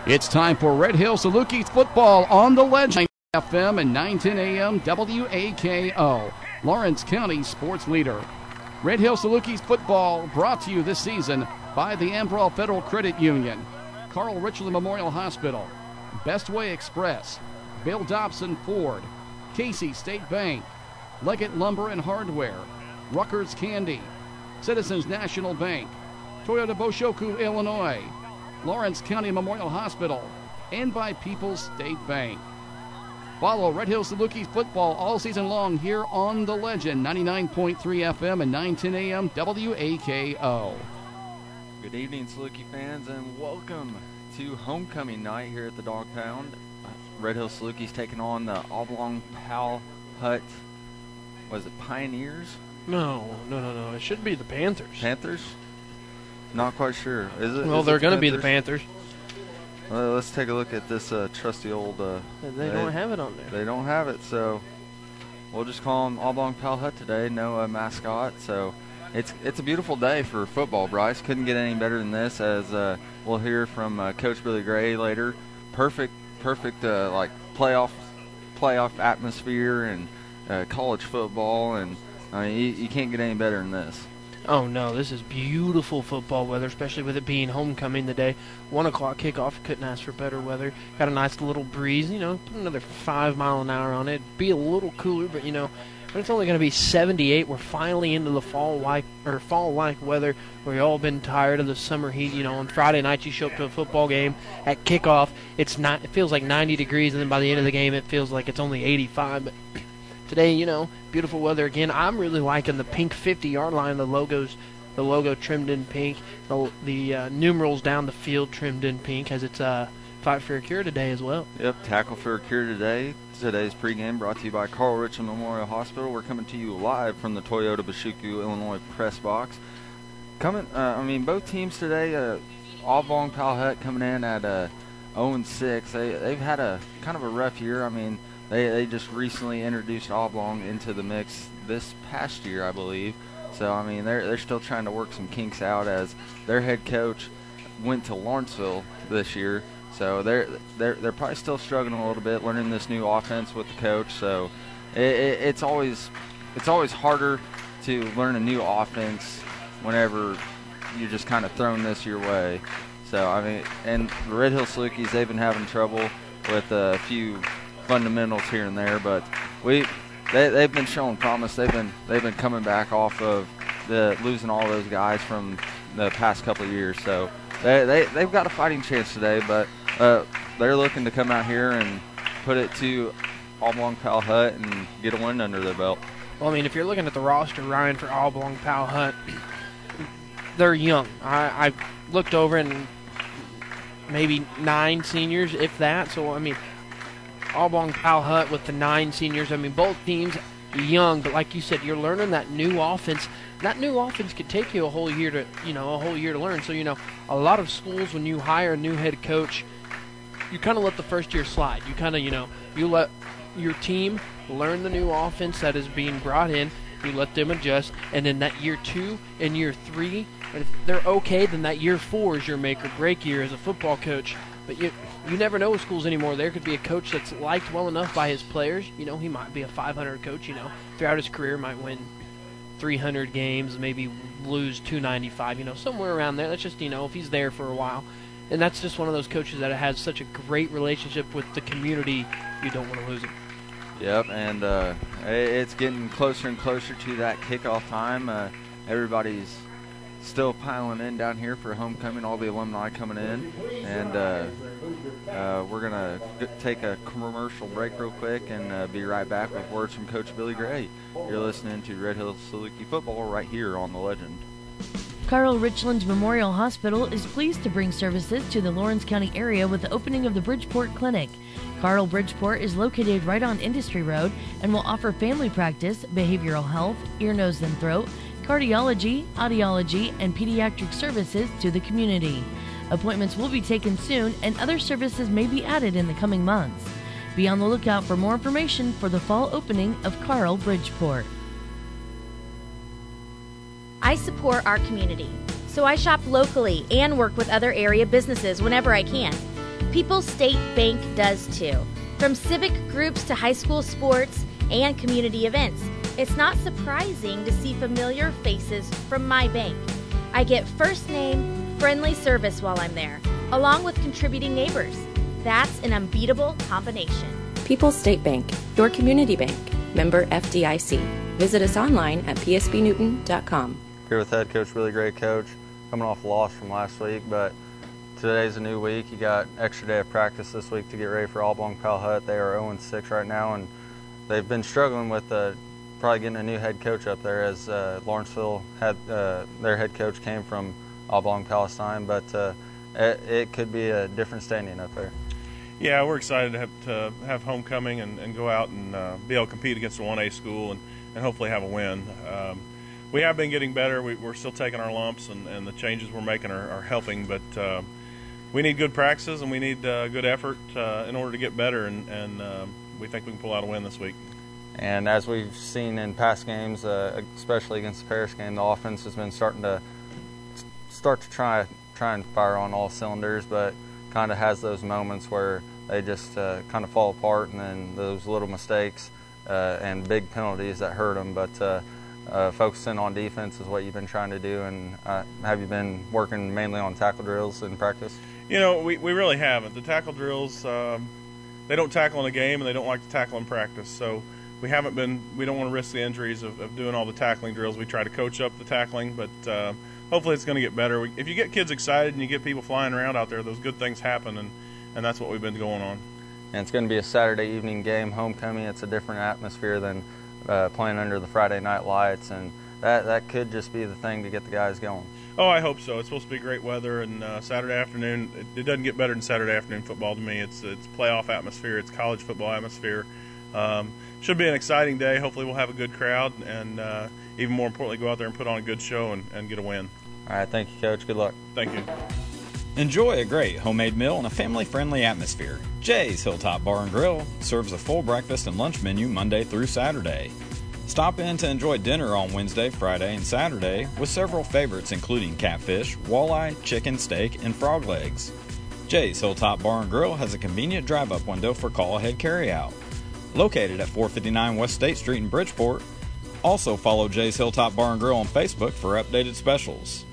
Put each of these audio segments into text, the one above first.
It's time for Red Hill Salukis football on the Legend FM and 910 AM WAKO, Lawrence County sports leader. Red Hill Salukis football brought to you this season by the Ambrell Federal Credit Union, Carl Richland Memorial Hospital, Best Way Express, Bill Dobson Ford, Casey State Bank, Leggett Lumber and Hardware, Rutgers Candy, Citizens National Bank, Toyota Boshoku, Illinois, Lawrence County Memorial Hospital, and by People's State Bank. Follow Red Hill Salukis football all season long here on The Legend, 99.3 FM and 910 AM WAKO. Good evening, Saluki fans, and welcome to homecoming night here at the Dog Pound. Red Hill Salukis taking on the Oblong Pal Hut. Was it Pioneers? No. It should be the Panthers. Panthers? Not quite sure. Is it? Well, they're going to be the Panthers. Let's take a look at this trusty old... they don't have it on there. They don't have it, so we'll just call them Oblong Pal Hut today. No mascot, so it's a beautiful day for football, Bryce. Couldn't get any better than this, as we'll hear from Coach Billy Gray later. Perfect like playoff atmosphere and college football, and I mean, you can't get any better than this. Oh, no, this is beautiful football weather, especially with it being homecoming today. 1 o'clock kickoff, couldn't ask for better weather. Got a nice little breeze, put another 5 mile an hour on it. Be a little cooler, but it's only going to be 78. We're finally into the fall-like weather. We've all been tired of the summer heat. On Friday night you show up to a football game at kickoff. It feels like 90 degrees, and then by the end of the game it feels like it's only 85. But today, beautiful weather again. I'm really liking the pink 50-yard line. The logo trimmed in pink. The numerals down the field trimmed in pink, as it's Fight for a Cure today as well. Yep, Tackle for a Cure today. Today's pregame brought to you by Carl Richland Memorial Hospital. We're coming to you live from the Toyota Boshoku, Illinois press box. Both teams today, Oblong Pal Hut coming in at 0-6. They've had a kind of a rough year. They just recently introduced Oblong into the mix this past year, I believe. So, they're still trying to work some kinks out, as their head coach went to Lawrenceville this year. So they're probably still struggling a little bit learning this new offense with the coach. So it's always harder to learn a new offense whenever you're just kind of throwing this your way. So, and the Red Hill Salukis, they've been having trouble with a few fundamentals here and there, but they've been showing promise. They've been coming back off of the losing all those guys from the past couple of years. So they've got a fighting chance today, but they're looking to come out here and put it to Oblong Pal Hut and get a win under their belt. Well, if you're looking at the roster, Ryan, for Oblong Pal Hut, they're young. I looked over, and maybe 9 seniors, if that. So Oblong Pal Hut with the 9 seniors. Both teams young, but like you said, you're learning that new offense. That new offense could take you a whole year to learn. So, a lot of schools, when you hire a new head coach, you kind of let the first year slide. You kind of, you let your team learn the new offense that is being brought in. You let them adjust, and then that year 2 and year 3, if they're okay, then that year 4 is your make or break year as a football coach. But you never know with schools anymore. There could be a coach that's liked well enough by his players. He might be a 500 coach, throughout his career, might win 300 games, maybe lose 295, somewhere around there. That's just, if he's there for a while. And that's just one of those coaches that has such a great relationship with the community, you don't want to lose him. Yep, and it's getting closer and closer to that kickoff time. Everybody's still piling in down here for homecoming, all the alumni coming in. And we're going to take a commercial break real quick and be right back with words from Coach Billy Gray. You're listening to Red Hill Saluki football right here on The Legend. Carl Richland Memorial Hospital is pleased to bring services to the Lawrence County area with the opening of the Bridgeport Clinic. Carl Bridgeport is located right on Industry Road and will offer family practice, behavioral health, ear, nose, and throat, cardiology, audiology, and pediatric services to the community. Appointments will be taken soon, and other services may be added in the coming months. Be on the lookout for more information for the fall opening of Carl Bridgeport. I support our community, so I shop locally and work with other area businesses whenever I can. People's State Bank does too. From civic groups to high school sports and community events, it's not surprising to see familiar faces from my bank. I get first name, friendly service while I'm there, along with contributing neighbors. That's an unbeatable combination. People's State Bank, your community bank. Member FDIC. Visit us online at psbnewton.com. Here with head coach, really great coach, coming off a loss from last week, but today's a new week. You got extra day of practice this week to get ready for Oblong Powhut. They are 0-6 right now, and they've been struggling with probably getting a new head coach up there, as Lawrenceville had their head coach came from Oblong Palestine, but it could be a different standing up there. Yeah, we're excited to have homecoming and go out and be able to compete against a 1A school and hopefully have a win. We have been getting better. We're still taking our lumps, and the changes we're making are helping, but we need good practices and we need good effort in order to get better, and we think we can pull out a win this week. And as we've seen in past games, especially against the Parish game, the offense has been starting to try and fire on all cylinders, but kind of has those moments where they just kind of fall apart, and then those little mistakes and big penalties that hurt them. But focusing on defense is what you've been trying to do, and have you been working mainly on tackle drills in practice? You know, we really haven't. The tackle drills, they don't tackle in a game, and they don't like to tackle in practice. So we don't want to risk the injuries of doing all the tackling drills. We try to coach up the tackling, but hopefully it's going to get better. If you get kids excited and you get people flying around out there, those good things happen, and that's what we've been going on. And it's going to be a Saturday evening game, homecoming. It's a different atmosphere than playing under the Friday night lights, and that could just be the thing to get the guys going. Oh, I hope so. It's supposed to be great weather, and Saturday afternoon, it doesn't get better than Saturday afternoon football to me. It's playoff atmosphere. It's college football atmosphere. Should be an exciting day. Hopefully we'll have a good crowd, and even more importantly, go out there and put on a good show and get a win. All right, thank you, Coach. Good luck. Thank you. Enjoy a great homemade meal in a family-friendly atmosphere. Jay's Hilltop Bar and Grill serves a full breakfast and lunch menu Monday through Saturday. Stop in to enjoy dinner on Wednesday, Friday, and Saturday with several favorites including catfish, walleye, chicken, steak, and frog legs. Jay's Hilltop Bar and Grill has a convenient drive-up window for call-ahead carryout. Located at 459 West State Street in Bridgeport. Also follow Jay's Hilltop Bar and Grill on Facebook for updated specials.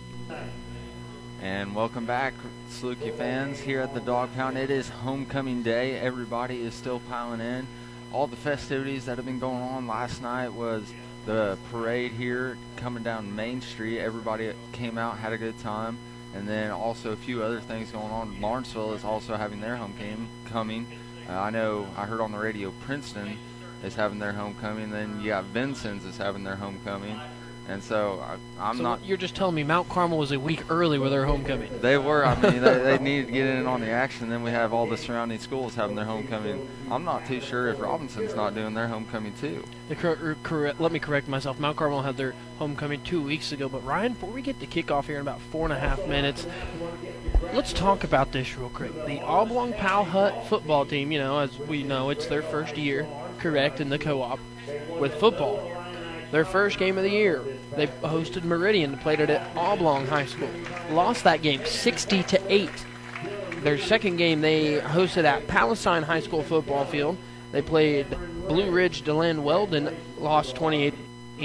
And welcome back, Saluki fans, here at the Dog Pound. It is homecoming day. Everybody is still piling in. All the festivities that have been going on. Last night was the parade here coming down Main Street. Everybody came out, had a good time. And then also a few other things going on. Lawrenceville is also having their homecoming. I know I heard on the radio Princeton is having their homecoming. Then you got Vincennes is having their homecoming. And so You're just telling me Mount Carmel was a week early with their homecoming. They were. I mean, they needed to get in on the action. Then we have all the surrounding schools having their homecoming. I'm not too sure if Robinson's not doing their homecoming too. Let me correct myself. Mount Carmel had their homecoming 2 weeks ago. But Ryan, before we get to kickoff here in about 4.5 minutes, let's talk about this real quick. The Oblong Powhut football team, as we know, it's their first year, correct, in the co-op with football. Their first game of the year, they hosted Meridian, played it at Oblong High School. Lost that game 60-8. Their second game they hosted at Palestine High School football field. They played Blue Ridge DeLand Weldon, lost 28-8.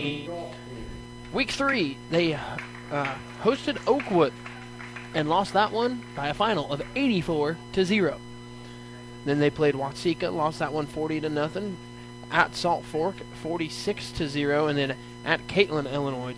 Week 3, they hosted Oakwood and lost that one by a final of 84-0. Then they played Watseka, lost that one 40-0. At Salt Fork, 46-0, and then at Caitlin, Illinois,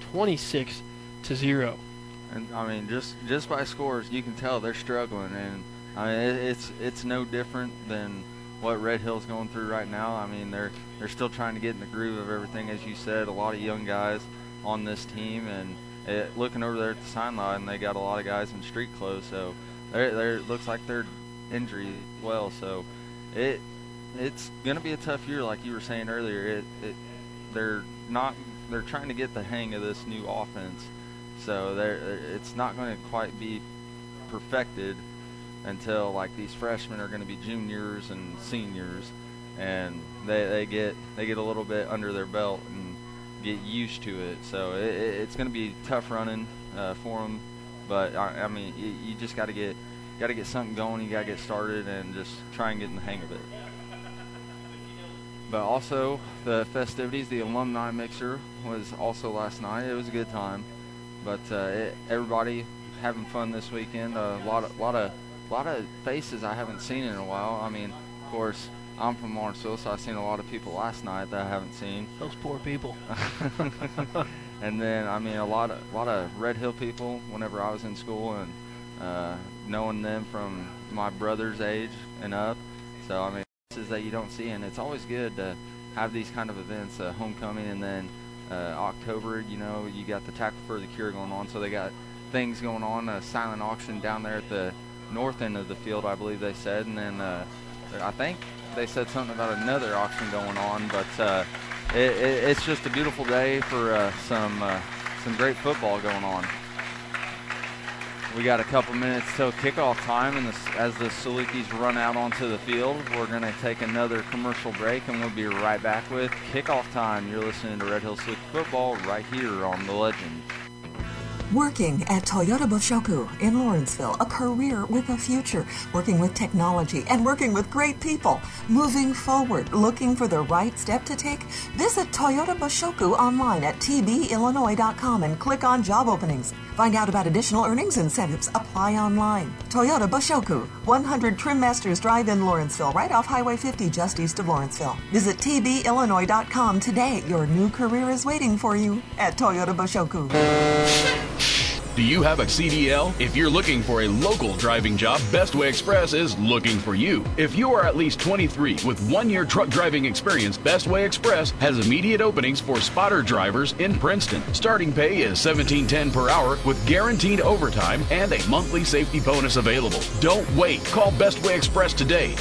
26-0. And I mean, just by scores, you can tell they're struggling, and I mean it's no different than what Red Hill's going through right now. I mean, they're still trying to get in the groove of everything, as you said. A lot of young guys on this team, and looking over there at the sideline, they got a lot of guys in street clothes, so it looks like they're injury as well. So it's going to be a tough year, like you were saying earlier. They're trying to get the hang of this new offense, so it's not going to quite be perfected until like these freshmen are going to be juniors and seniors, and they get a little bit under their belt and get used to it. So it's going to be tough running for them, but I mean you just got to get got to get something going. You got to get started and just try and get in the hang of it. But also the festivities, the alumni mixer was also last night. It was a good time. But everybody having fun this weekend. A lot of faces I haven't seen in a while. I mean, of course, I'm from Lawrenceville, so I've seen a lot of people last night that I haven't seen. Those poor people. And then, I mean, a lot of Red Hill people whenever I was in school, and knowing them from my brother's age and up. So, I mean, faces that you don't see, and it's always good to have these kind of events, homecoming, and then October, you know, you got the Tackle for the Cure going on, so they got things going on, a silent auction down there at the north end of the field, I believe they said, and then I think they said something about another auction going on, but it's just a beautiful day for some great football going on. We got a couple minutes till kickoff time, and as the Salukis run out onto the field, we're going to take another commercial break, and we'll be right back with kickoff time. You're listening to Red Hill Saluki Football right here on The Legend. Working at Toyota Boshoku in Lawrenceville, a career with a future, working with technology and working with great people, moving forward, looking for the right step to take. Visit Toyota Boshoku online at tbillinois.com and click on job openings. Find out about additional earnings incentives. Apply online. Toyota Boshoku, 100 Trim Masters Drive in Lawrenceville, right off Highway 50 just east of Lawrenceville. Visit tbillinois.com today. Your new career is waiting for you at Toyota Boshoku. Do you have a CDL? If you're looking for a local driving job, Bestway Express is looking for you. If you are at least 23 with 1 year truck driving experience, Bestway Express has immediate openings for spotter drivers in Princeton. Starting pay is $17.10 per hour with guaranteed overtime and a monthly safety bonus available. Don't wait. Call Bestway Express today,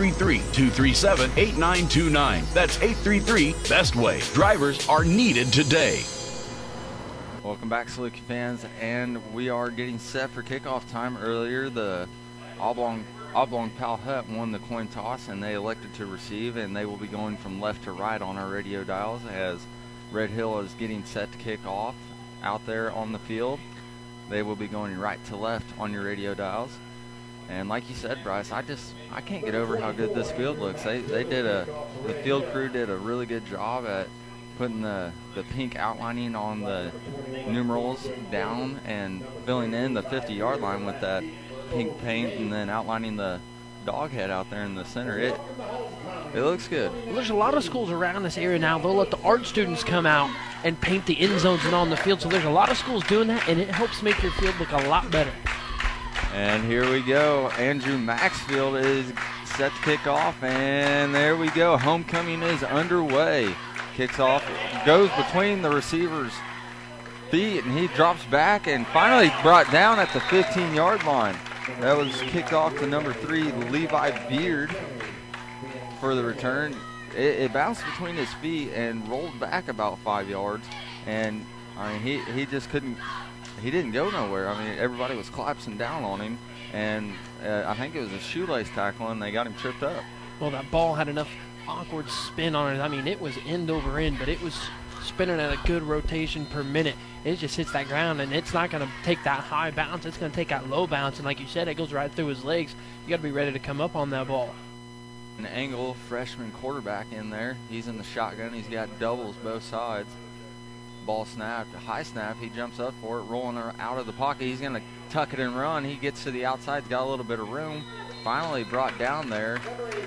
833-237-8929. That's 833-BESTWAY. Drivers are needed today. Welcome back, Saluki fans, and we are getting set for kickoff time. Earlier, the Oblong Pal Hut won the coin toss, and they elected to receive, and they will be going from left to right on our radio dials as Red Hill is getting set to kick off out there on the field. They will be going right to left on your radio dials. And like you said, Bryce, I can't get over how good this field looks. The field crew did a really good job at putting the pink outlining on the numerals down and filling in the 50-yard line with that pink paint, and then outlining the dog head out there in the center. It looks good. Well, there's a lot of schools around this area now. They'll let the art students come out and paint the end zones and on the field. So there's a lot of schools doing that, and it helps make your field look a lot better. And here we go. Andrew Maxfield is set to kick off, and there we go. Homecoming is underway. Kicks off, goes between the receiver's feet, and he drops back and finally brought down at the 15-yard line. That was kicked off to number 3, Levi Beard, for the return. It bounced between his feet and rolled back about 5 yards, and I mean he just couldn't. He didn't go nowhere. I mean, everybody was collapsing down on him, and I think it was a shoelace tackle, and they got him tripped up. Well, that ball had enough awkward spin on it. I mean, it was end over end, but it was spinning at a good rotation per minute. It just hits that ground, and it's not going to take that high bounce. It's going to take that low bounce, and like you said, it goes right through his legs. You got to be ready to come up on that ball. An Angle freshman quarterback in there. He's in the shotgun. He's got doubles both sides. Ball snapped, high snap. He jumps up for it, rolling out of the pocket. He's going to tuck it and run. He gets to the outside. He's got a little bit of room. Finally brought down there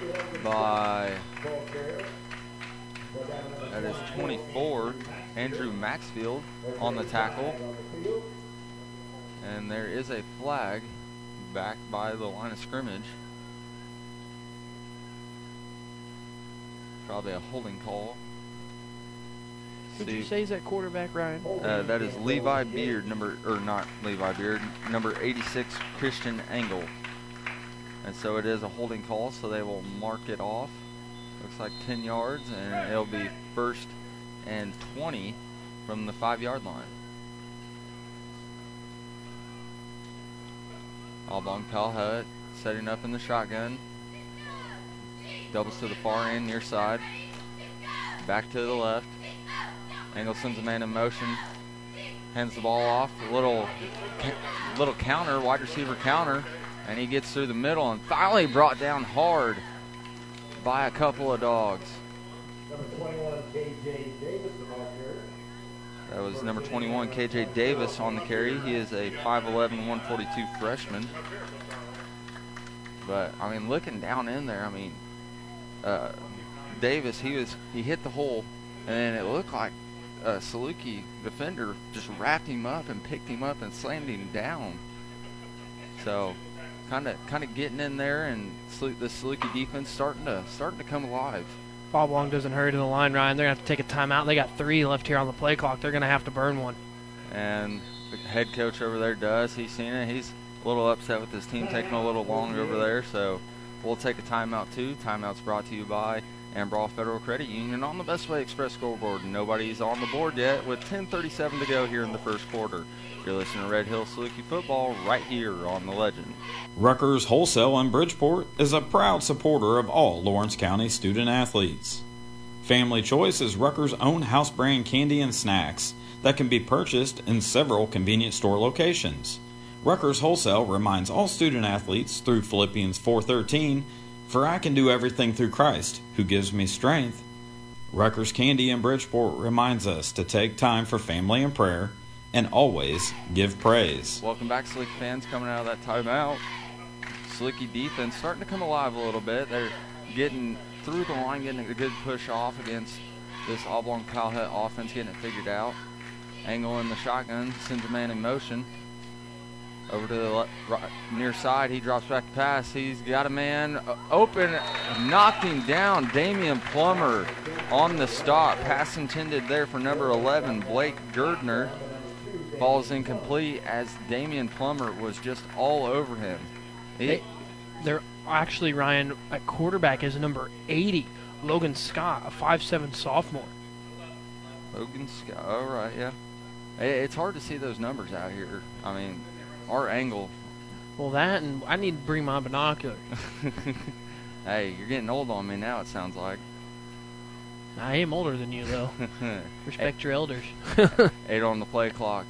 by, that is 24, Andrew Maxfield on the tackle. And there is a flag back by the line of scrimmage. Probably a holding call. Who'd you say is that quarterback, Ryan? That is Levi Beard, number 86, Christian Angle. And so it is a holding call, so they will mark it off. Looks like 10 yards, and it'll be 1st and 20 from the 5-yard line. Oblong Pal Hut setting up in the shotgun. Doubles to the far end, near side. Back to the left. Angle sends a man in motion. Hands the ball off. A little counter, wide receiver counter. And he gets through the middle and finally brought down hard by a couple of dogs. Number 21, K.J. Davis, the ball carrier. That was number 21, K.J. Davis on the carry. He is a 5'11", 142 freshman. But, I mean, looking down in there, I mean, Davis, he hit the hole, and it looked like a Saluki defender just wrapped him up and picked him up and slammed him down. So, kind of getting in there, and the Saluki defense starting to come alive. If Oblong doesn't hurry to the line, Ryan, they're going to have to take a timeout. They got 3 left here on the play clock. They're going to have to burn one. And the head coach over there does. He's seen it. He's a little upset with his team taking a little longer over there, so we'll take a timeout too. Timeout's brought to you by Ambraw Federal Credit Union on the Bestway Express scoreboard. Nobody's on the board yet with 10:37 to go here in the first quarter. You're listening to Red Hill Saluki football right here on The Legend. Rutgers Wholesale in Bridgeport is a proud supporter of all Lawrence County student athletes. Family Choice is Rutgers' own house brand candy and snacks that can be purchased in several convenience store locations. Rutgers Wholesale reminds all student athletes through Philippians 4:13, "For I can do everything through Christ, who gives me strength." Rutgers Candy in Bridgeport reminds us to take time for family and prayer and always give praise. Welcome back, Saluki fans, coming out of that timeout. Saluki defense starting to come alive a little bit. They're getting through the line, getting a good push off against this Oblong Powhut offense, getting it figured out. Angle in the shotgun, sends a man in motion. Over to the near side, he drops back to pass. He's got a man open, knocked him down. Damian Plummer on the stop. Pass intended there for number 11, Blake Girdner. Ball's incomplete as Damian Plummer was just all over him. They're actually, Ryan, at quarterback is number 80, Logan Scott, a 5'7" sophomore. Logan Scott, all right, yeah. It's hard to see those numbers out here. I mean, our angle. Well, that, and I need to bring my binocular. Hey, you're getting old on me now, it sounds like. I am older than you, though. Respect your elders. 8 on the play clock.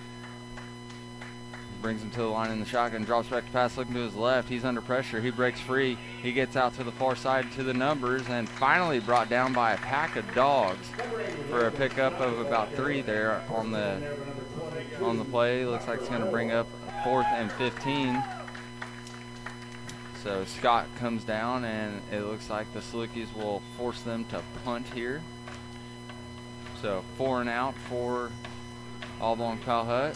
Brings him to the line in the shotgun, drops back to pass, looking to his left. He's under pressure. He breaks free. He gets out to the far side to the numbers, and finally brought down by a pack of dogs for a pickup of about 3 there on the play. Looks like it's going to bring up 4th and 15. So Scott comes down, and it looks like the Salukis will force them to punt here. So 4 and out for Oblong Powhut.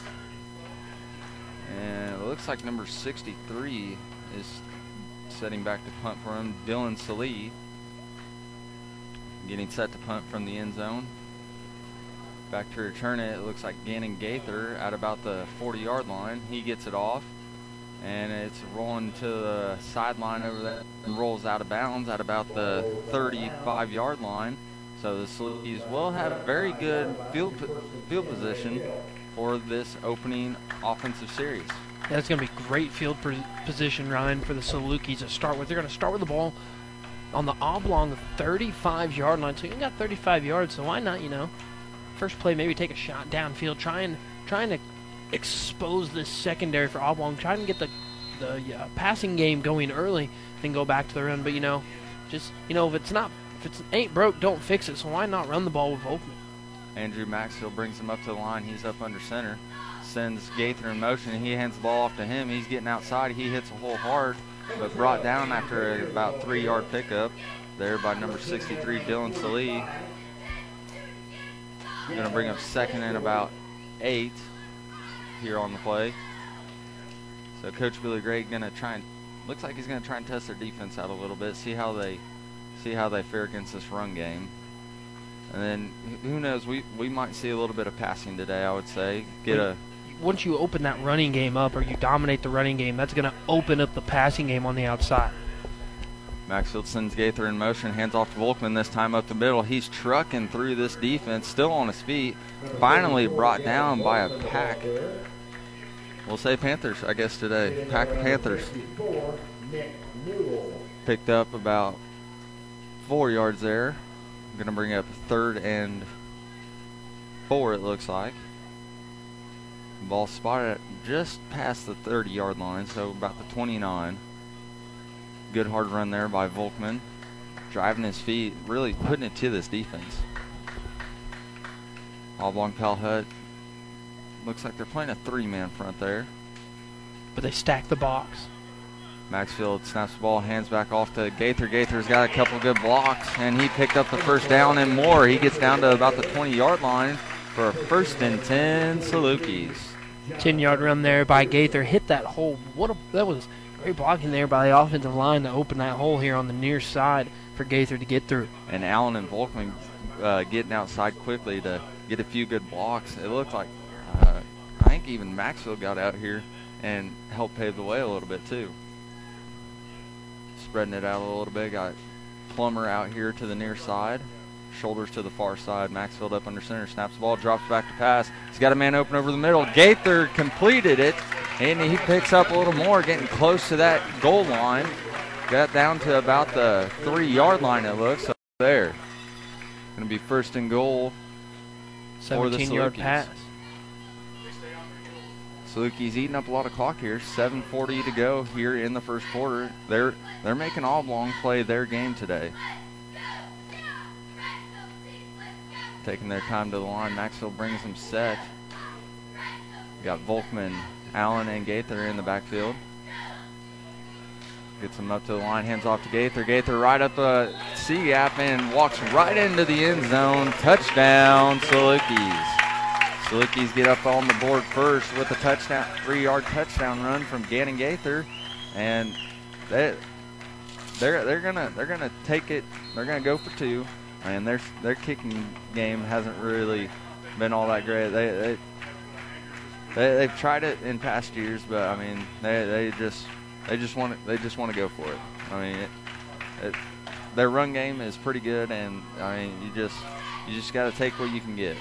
And it looks like number 63 is setting back to punt for him, Dylan Salee. Getting set to punt from the end zone. Back to return it, it looks like Gannon Gaither at about the 40-yard line. He gets it off, and it's rolling to the sideline over there and rolls out of bounds at about the 35-yard line. So the Salukis will have very good field position for this opening offensive series. Yeah, it's going to be great field position, Ryan, for the Salukis to start with. They're going to start with the ball on the Oblong 35-yard line. So you got 35 yards, so why not, first play, maybe take a shot downfield, trying to expose this secondary for Oblong, trying to get the passing game going early, then go back to the run. But, if it ain't broke, don't fix it. So why not run the ball with Volkman? Andrew Maxfield brings him up to the line. He's up under center. Sends Gaither in motion, and he hands the ball off to him. He's getting outside. He hits a hole hard, but brought down after about 3-yard pickup there by number 63, Dylan Salee. Going to bring up 2nd and about 8 here on the play. So Coach Billy Gray going to looks like he's going to try and test their defense out a little bit, see how they fare against this run game. And then, who knows, we might see a little bit of passing today, I would say. Once you open that running game up, or you dominate the running game, that's going to open up the passing game on the outside. Maxfield sends Gaither in motion, hands off to Volkman, this time up the middle. He's trucking through this defense, still on his feet. Finally brought down by a pack. We'll say Panthers, I guess, today. Pack of Panthers. Picked up about 4 yards there. Going to bring up 3rd and 4, it looks like. Ball spotted just past the 30-yard line, so about the 29. Good hard run there by Volkman. Driving his feet, really putting it to this defense. Oblong Palhut looks like they're playing a 3-man front there. But they stack the box. Maxfield snaps the ball, hands back off to Gaither. Gaither's got a couple good blocks, and he picked up the first down and more. He gets down to about the 20-yard line for a 1st and 10 Salukis. 10-yard run there by Gaither. Hit that hole. That was great blocking there by the offensive line to open that hole here on the near side for Gaither to get through. And Allen and Volkman getting outside quickly to get a few good blocks. It looked like I think even Maxfield got out here and helped pave the way a little bit too. Spreading it out a little bit. Got Plummer out here to the near side. Shoulders to the far side. Maxfield up under center. Snaps the ball. Drops back to pass. He's got a man open over the middle. Gaither completed it. And he picks up a little more. Getting close to that goal line. Got down to about the 3-yard line, it looks. So there. Going to be 1st and goal for the 17-yard pass. Salukis eating up a lot of clock here. 7:40 to go here in the first quarter. They're making Oblong play their game today. Taking their time to the line. Maxfield brings them set. Got Volkman, Allen, and Gaither in the backfield. Gets them up to the line. Hands off to Gaither. Gaither right up the C-gap and walks right into the end zone. Touchdown, Salukis. Salukis get up on the board first with a touchdown, 3-yard touchdown run from Gannon Gaither, and they're gonna take it. They're gonna go for 2, and their kicking game hasn't really been all that great. They've tried it in past years, but I mean they just want to go for it. I mean their run game is pretty good, and I mean you just got to take what you can get.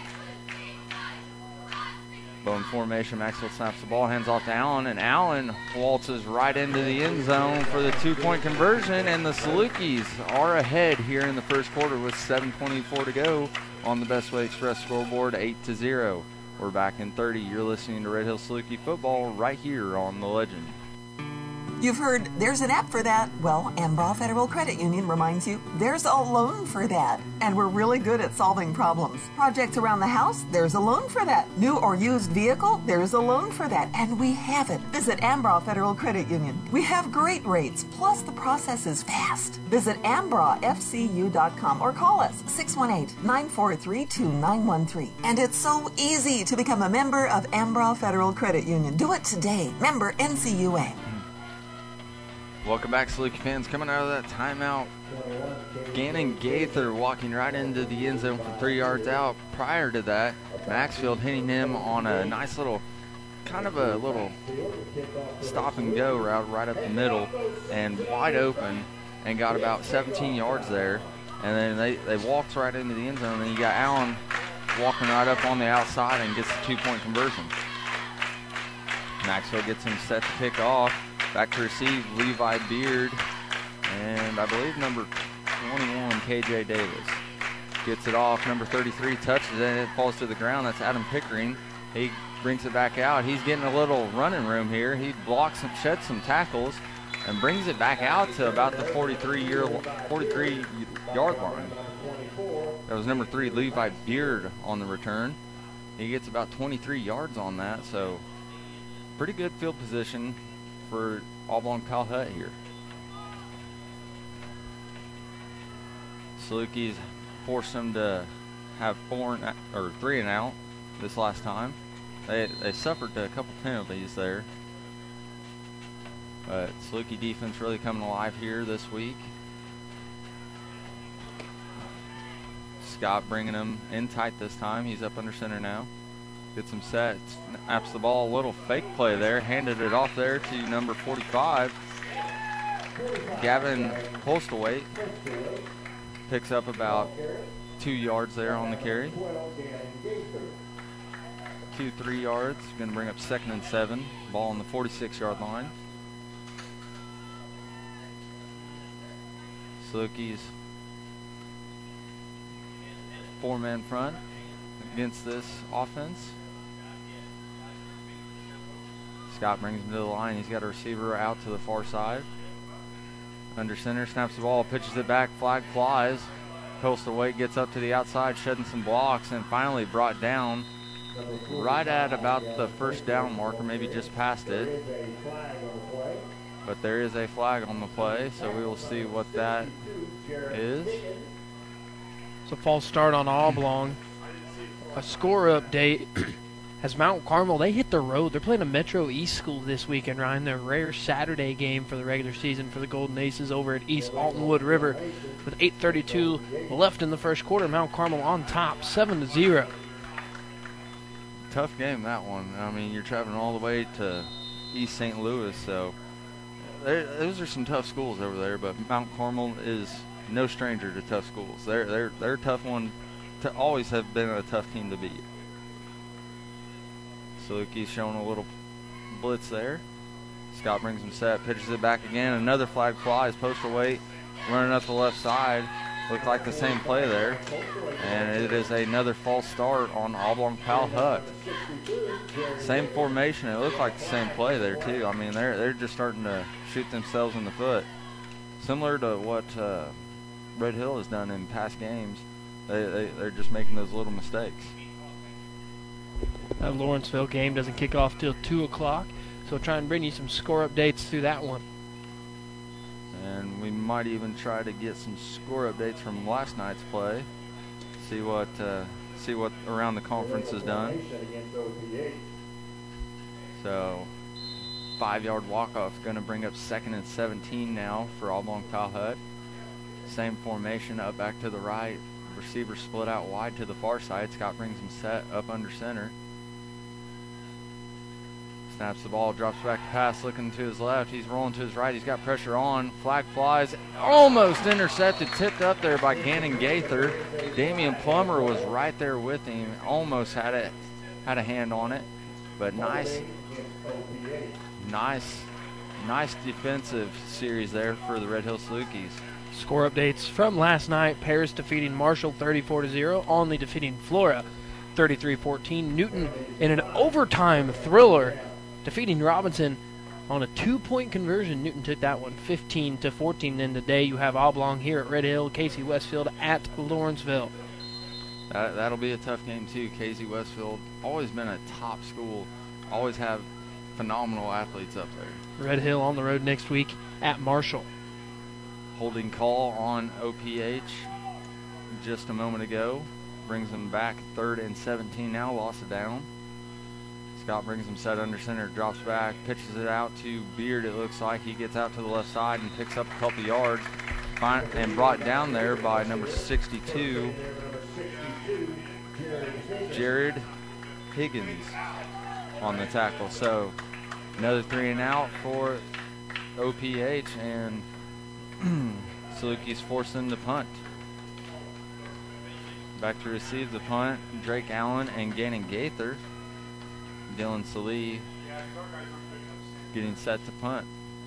Bone formation, Maxfield snaps the ball, hands off to Allen, and Allen waltzes right into the end zone for the 2-point conversion, and the Salukis are ahead here in the first quarter with 7:24 to go on the Best Way Express scoreboard, 8-0. We're back in 30. You're listening to Red Hill Saluki football right here on The Legend. You've heard there's an app for that. Well, Ambraw Federal Credit Union reminds you there's a loan for that. And we're really good at solving problems. Projects around the house, there's a loan for that. New or used vehicle, there's a loan for that. And we have it. Visit Ambraw Federal Credit Union. We have great rates, plus the process is fast. Visit ambrawfcu.com or call us 618-943-2913. And it's so easy to become a member of Ambraw Federal Credit Union. Do it today. Member NCUA. Welcome back, Saluki fans. Coming out of that timeout, Gannon Gaither walking right into the end zone for 3 yards out. Prior to that, Maxfield hitting him on a nice little, kind of a little stop and go route right up the middle and wide open, and got about 17 yards there. And then they walked right into the end zone, and you got Allen walking right up on the outside and gets the 2-point conversion. Maxfield gets him set to kick off. Back to receive, Levi Beard, and I believe number 21, KJ Davis. Gets it off, number 33 touches it, and it falls to the ground. That's Adam Pickering. He brings it back out. He's getting a little running room here. He blocks and sheds some tackles and brings it back out to about the 43-yard line. That was number 3, Levi Beard, on the return. He gets about 23 yards on that, so pretty good field position for Oblong Palhut here. Salukis forced them to have 3 and out this last time. They suffered a couple penalties there, but Saluki defense really coming alive here this week. Scott bringing them in tight this time. He's up under center now. Gets him set, snaps the ball, a little fake play there, handed it off there to number 45. Gavin Holstwaite picks up about 2 yards there on the carry. 2-3 yards, going to bring up 2nd and 7. Ball on the 46-yard line. Salukis 4-man front against this offense. Scott brings him to the line. He's got a receiver out to the far side. Under center, snaps the ball, pitches it back, flag flies. Coastal Wake gets up to the outside, shedding some blocks, and finally brought down right at about the first down marker, maybe just past it. But there is a flag on the play, so we will see what that is. It's a false start on Oblong. A score update. As Mount Carmel, they hit the road. They're playing a Metro East school this weekend, Ryan. Their rare Saturday game for the regular season for the Golden Aces over at East Altonwood River. With 8:32 left in the first quarter, Mount Carmel on top, 7-0. Tough game, that one. I mean, you're traveling all the way to East St. Louis, so those are some tough schools over there. But Mount Carmel is no stranger to tough schools. They're a tough one to always have been a tough team to beat. Salukis showing a little blitz there. Scott brings him set, pitches it back again. Another flag flies. Postal Wake running up the left side. Looked like the same play there. And it is another false start on Oblong Powell Hutt. Same formation. It looked like the same play there, too. I mean, they're just starting to shoot themselves in the foot. Similar to what Red Hill has done in past games. They're just making those little mistakes. That Lawrenceville game doesn't kick off till 2 o'clock, so we'll try and bring you some score updates through that one. And we might even try to get some score updates from last night's play. See what around the conference is done. So 5-yard walk-off going to bring up 2nd and 17 now for Oblong Powell Hutt. Same formation, up back to the right. Receiver split out wide to the far side. Scott brings him set up under center. Snaps the ball, drops back to pass, looking to his left. He's rolling to his right. He's got pressure on. Flag flies. Almost intercepted, tipped up there by Gannon Gaither. Damian Plummer was right there with him. Almost had a hand on it. But nice defensive series there for the Red Hill Salukis. Score updates from last night. Paris defeating Marshall 34-0. Olney defeating Flora 33-14. Newton in an overtime thriller defeating Robinson on a 2-point conversion. Newton took that one 15-14. And today you have Oblong here at Red Hill, Casey Westfield at Lawrenceville. That'll be a tough game too. Casey Westfield, always been a top school, always have phenomenal athletes up there. Red Hill on the road next week at Marshall. Holding call on OPH just a moment ago. Brings them back 3rd and 17 now, lost it down. Scott brings him set under center, drops back, pitches it out to Beard. It looks like he gets out to the left side and picks up a couple yards. And brought down there by number 62, Jared Higgins on the tackle. So another 3 and out for OPH, and Salukis forced them to punt. Back to receive the punt, Drake Allen and Gannon Gaither. Dylan Salee getting set to punt.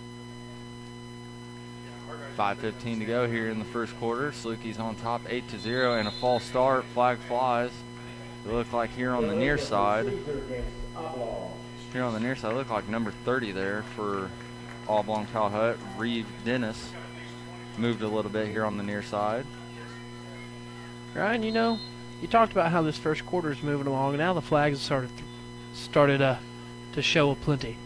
5:15 to go here in the first quarter. Salukis on top 8-0, and a false start. Flag flies. It looked like here on the near side. Here on the near side, looked like number 30 there for Oblong Powell Hutt. Reeve Dennis moved a little bit here on the near side. Ryan, you talked about how this first quarter is moving along, and now the flags started to show aplenty.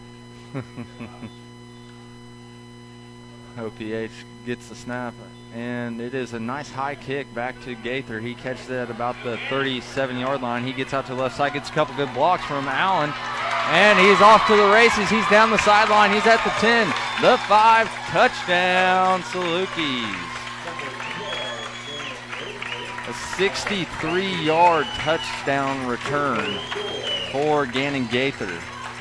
OPH gets the snap, and it is a nice high kick back to Gaither. He catches it at about the 37-yard line. He gets out to the left side, gets a couple good blocks from Allen, and he's off to the races. He's down the sideline. He's at the 10, the 5, touchdown Salukis. A 63-yard touchdown return for Gannon Gaither.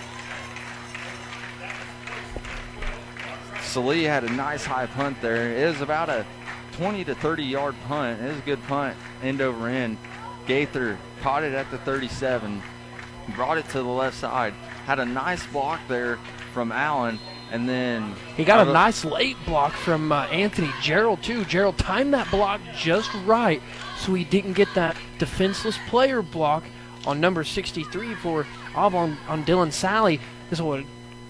Salee had a nice high punt there. It was about a 20 to 30-yard punt. It was a good punt, end over end. Gaither caught it at the 37, brought it to the left side. Had a nice block there from Allen, and then he got a nice late block from Anthony Gerald too. Gerald timed that block just right, so he didn't get that defenseless player block on number 63 for Oblong on Dylan Sally. This is what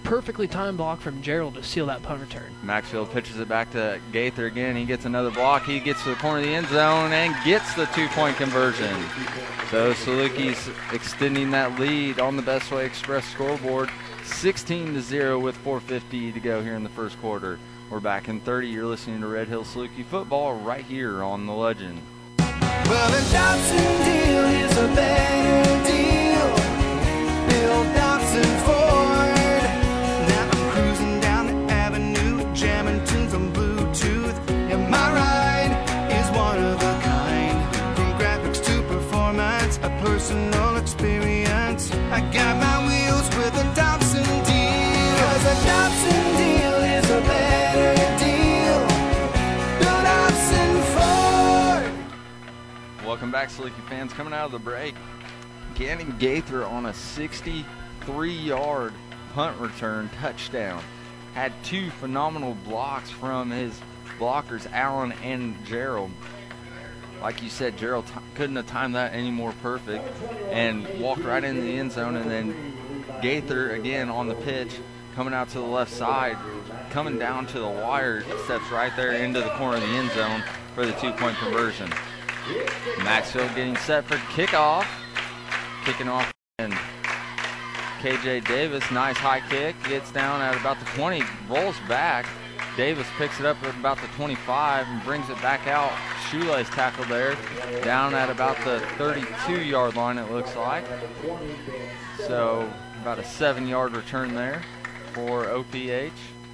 perfectly timed block from Gerald to seal that punt return. Maxfield pitches it back to Gaither again. He gets another block. He gets to the corner of the end zone and gets the 2-point conversion. So Salukis extending that lead on the Best Way Express scoreboard, 16-0 with 4:50 to go here in the first quarter. We're back in 30. You're listening to Red Hill Saluki football right here on The Legend. Well, the Dobson deal is a better deal. Bill Dobson Ford. Now I'm cruising down the avenue, jamming tunes on Bluetooth. Yeah, my ride is one of a kind. From graphics to performance, a personal experience. I got my wheels with a Dobson deal. 'Cause a Dobson deal is a better deal. Bill Dobson Ford. Welcome back, Saluki fans. Coming out of the break, Gannon Gaither on a 63-yard punt return touchdown. Had two phenomenal blocks from his blockers, Allen and Gerald. Like you said, Gerald couldn't have timed that any more perfect and walked right into the end zone. And then Gaither, again, on the pitch, coming out to the left side, coming down to the wire, steps right there into the corner of the end zone for the 2-point conversion. Maxfield getting set for kickoff. Kicking off, and KJ Davis, nice high kick, gets down at about the 20, rolls back. Davis picks it up at about the 25 and brings it back out. Shoelace tackle there, down at about the 32-yard line, it looks like. So about a 7-yard return there for OPH.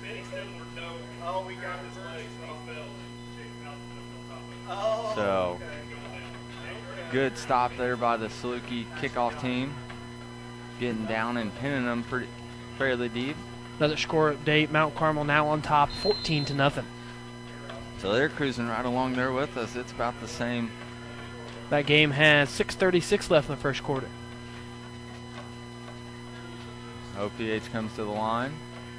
So good stop there by the Saluki kickoff team, getting down and pinning them fairly deep. Another score update, Mount Carmel now on top, 14-0. So they're cruising right along there with us. It's about the same. That game has 6:36 left in the first quarter. OPH comes to the line.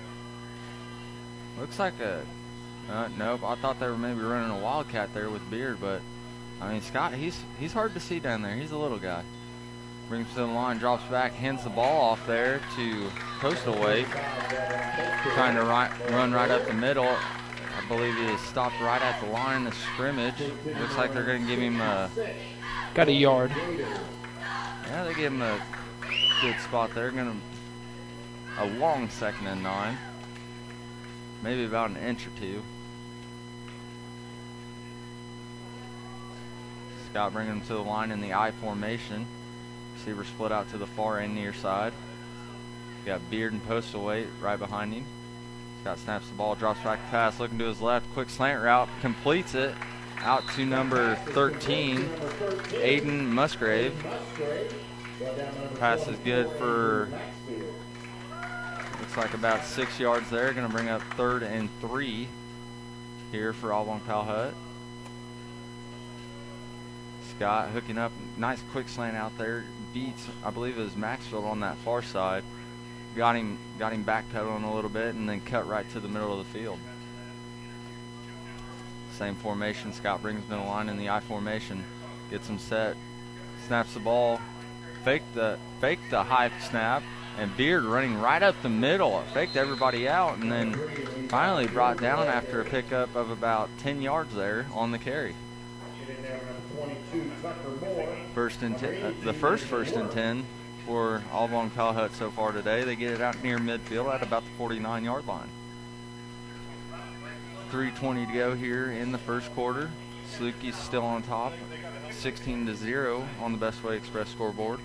Looks like nope, I thought they were maybe running a Wildcat there with Beard, but I mean, Scott, he's hard to see down there. He's a little guy. Brings to the line, drops back, hands the ball off there to Coastal Wake. Trying to run right up the middle. I believe he is stopped right at the line of scrimmage. Looks like they're going to give him got a yard. Yeah, they give him a good spot there. A long 2nd and 9. Maybe about an inch or two. Scott bringing him to the line in the I formation. Receiver split out to the far end near side. Got Beard and Postal Wake right behind him. Scott snaps the ball, drops back to pass, looking to his left. Quick slant route, completes it out to number 13, Aiden Musgrave. Pass is good for, looks like about 6 yards there. Going to bring up 3rd and 3 here for Audubon Powhut. Scott hooking up, nice quick slant out there. Beats, I believe it was Maxfield on that far side. Got him backpedaling a little bit and then cut right to the middle of the field. Same formation, Scott brings him to the line in the I formation. Gets him set, snaps the ball, faked the high snap, and Beard running right up the middle. Faked everybody out and then finally brought down after a pickup of about 10 yards there on the carry. First and 10, the first 1st and 10 for Audubon Powhut so far today. They get it out near midfield at about the 49-yard line. 3:20 to go here in the first quarter. Salukis still on top, 16-0 on the Best Way Express scoreboard.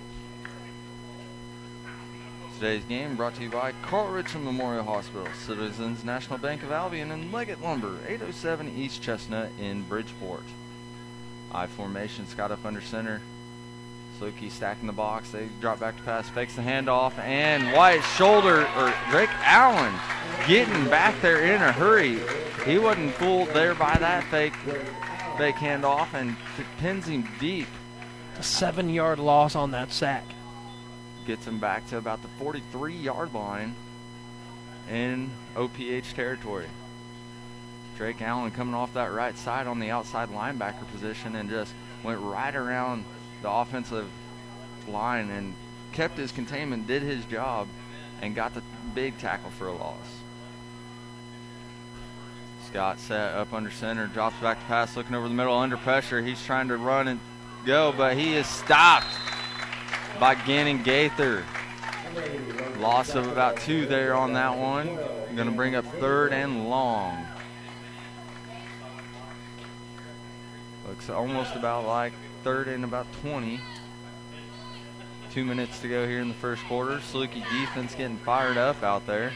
Today's game brought to you by Carl Richland Memorial Hospital, Citizens National Bank of Albion, and Leggett Lumber, 807 East Chestnut in Bridgeport. I formation, Scott up under center. Saluki stacking the box. They drop back to pass, fakes the handoff, and wide shoulder, or Drake Allen getting back there in a hurry. He wasn't fooled there by that fake handoff and pins him deep. A 7-yard loss on that sack. Gets him back to about the 43-yard line in OPH territory. Drake Allen coming off that right side on the outside linebacker position and just went right around the offensive line and kept his containment, did his job, and got the big tackle for a loss. Scott set up under center, drops back to pass, looking over the middle under pressure. He's trying to run and go, but he is stopped by Gannon Gaither. Loss of about 2 there on that one. Going to bring up 3rd and long. Looks almost about like 3rd and about 20. 2 minutes to go here in the first quarter. Saluki defense getting fired up out there.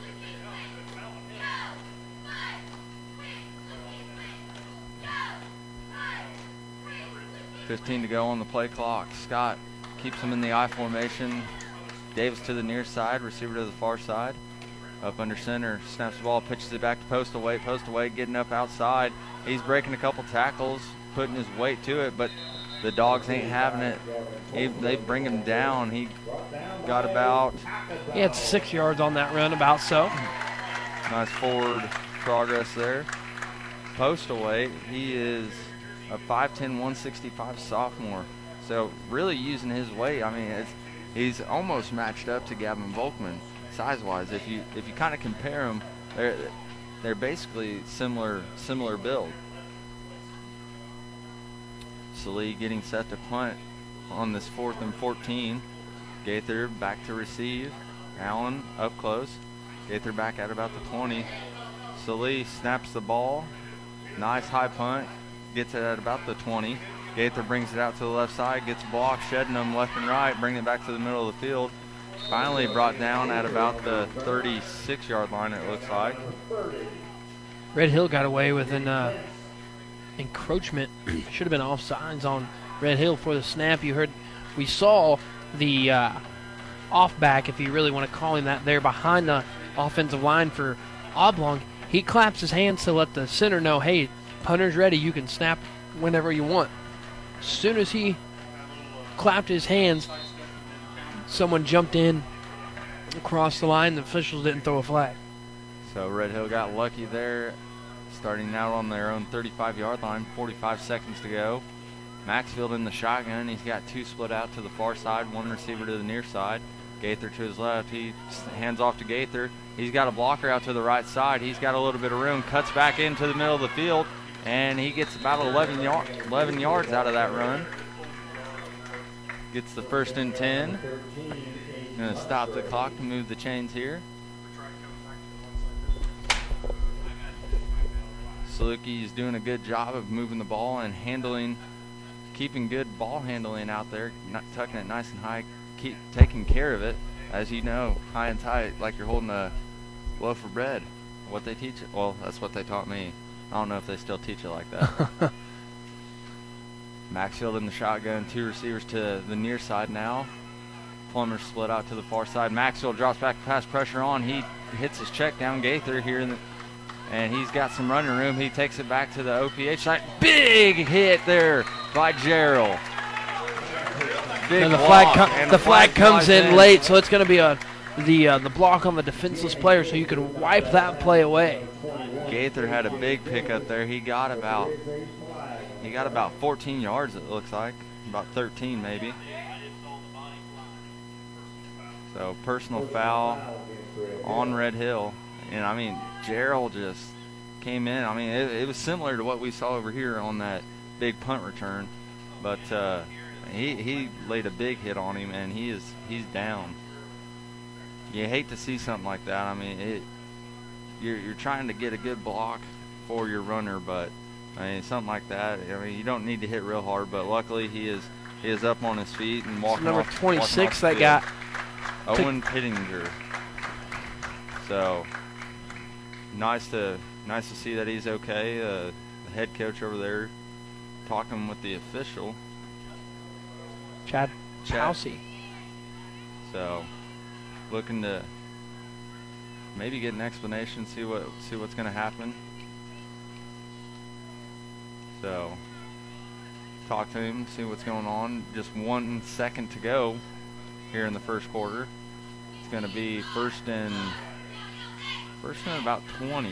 $15 to go on the play clock. Scott keeps him in the I formation. Davis to the near side, receiver to the far side. Up under center, snaps the ball, pitches it back to Postaway, getting up outside. He's breaking a couple tackles, putting his weight to it, but the Dogs ain't having it. They bring him down. He got about... He had 6 yards on that run, about so. Nice forward progress there. Postaway, he is a 5'10", 165 sophomore. So really using his weight. I mean, he's almost matched up to Gavin Volkman size-wise. If you kind of compare them, they're basically similar build. Salee getting set to punt on this 4th and 14. Gaither back to receive. Allen up close. Gaither back at about the 20. Salee snaps the ball. Nice high punt. Gets it at about the 20. Gaither brings it out to the left side, gets blocked, shedding them left and right, bringing it back to the middle of the field. Finally brought down at about the 36-yard line, it looks like. Red Hill got away with an encroachment. Should have been offsides on Red Hill for the snap. We saw the off back, if you really want to call him that, there behind the offensive line for Oblong. He claps his hands to let the center know, hey, punter's ready, you can snap whenever you want. As soon as he clapped his hands, someone jumped in across the line. The officials didn't throw a flag. So Red Hill got lucky there, starting out on their own 35-yard line, 45 seconds to go. Maxfield in the shotgun. He's got 2 split out to the far side, 1 receiver to the near side. Gaither to his left. He hands off to Gaither. He's got a blocker out to the right side. He's got a little bit of room, cuts back into the middle of the field, and he gets about 11 yards out of that run. Gets the 1st and 10. Going to stop the clock to move the chains here. Saluki is doing a good job of moving the ball and keeping good ball handling out there, not tucking it nice and high, keep taking care of it, as you know, high and tight, like you're holding a loaf of bread. What they teach it, well, that's what they taught me. I don't know if they still teach it like that. Maxfield in the shotgun, 2 receivers to the near side now. Plummer split out to the far side. Maxfield drops back, pass pressure on. He hits his check down Gaither here, and he's got some running room. He takes it back to the OPH side. Big hit there by Gerald. And the flag comes in late, so it's going to be the block on the defenseless player, so you can wipe that play away. Gaither had a big pickup there. He got about 14 yards, it looks like, about 13 maybe. So personal foul on Red Hill, and I mean Gerald just came in. I mean it was similar to what we saw over here on that big punt return, but he laid a big hit on him, and he's down. You hate to see something like that. I mean you're trying to get a good block for your runner, but I mean something like that. I mean you don't need to hit real hard, but luckily he is up on his feet and walking. Number off, 26 walking that got got Owen Pittinger. So nice to see that he's okay. The head coach over there talking with the official, Chad Housey. So looking to maybe get an explanation, see what's going to happen. So talk to him, see what's going on. Just 1 second to go here in the first quarter. It's going to be first and about 20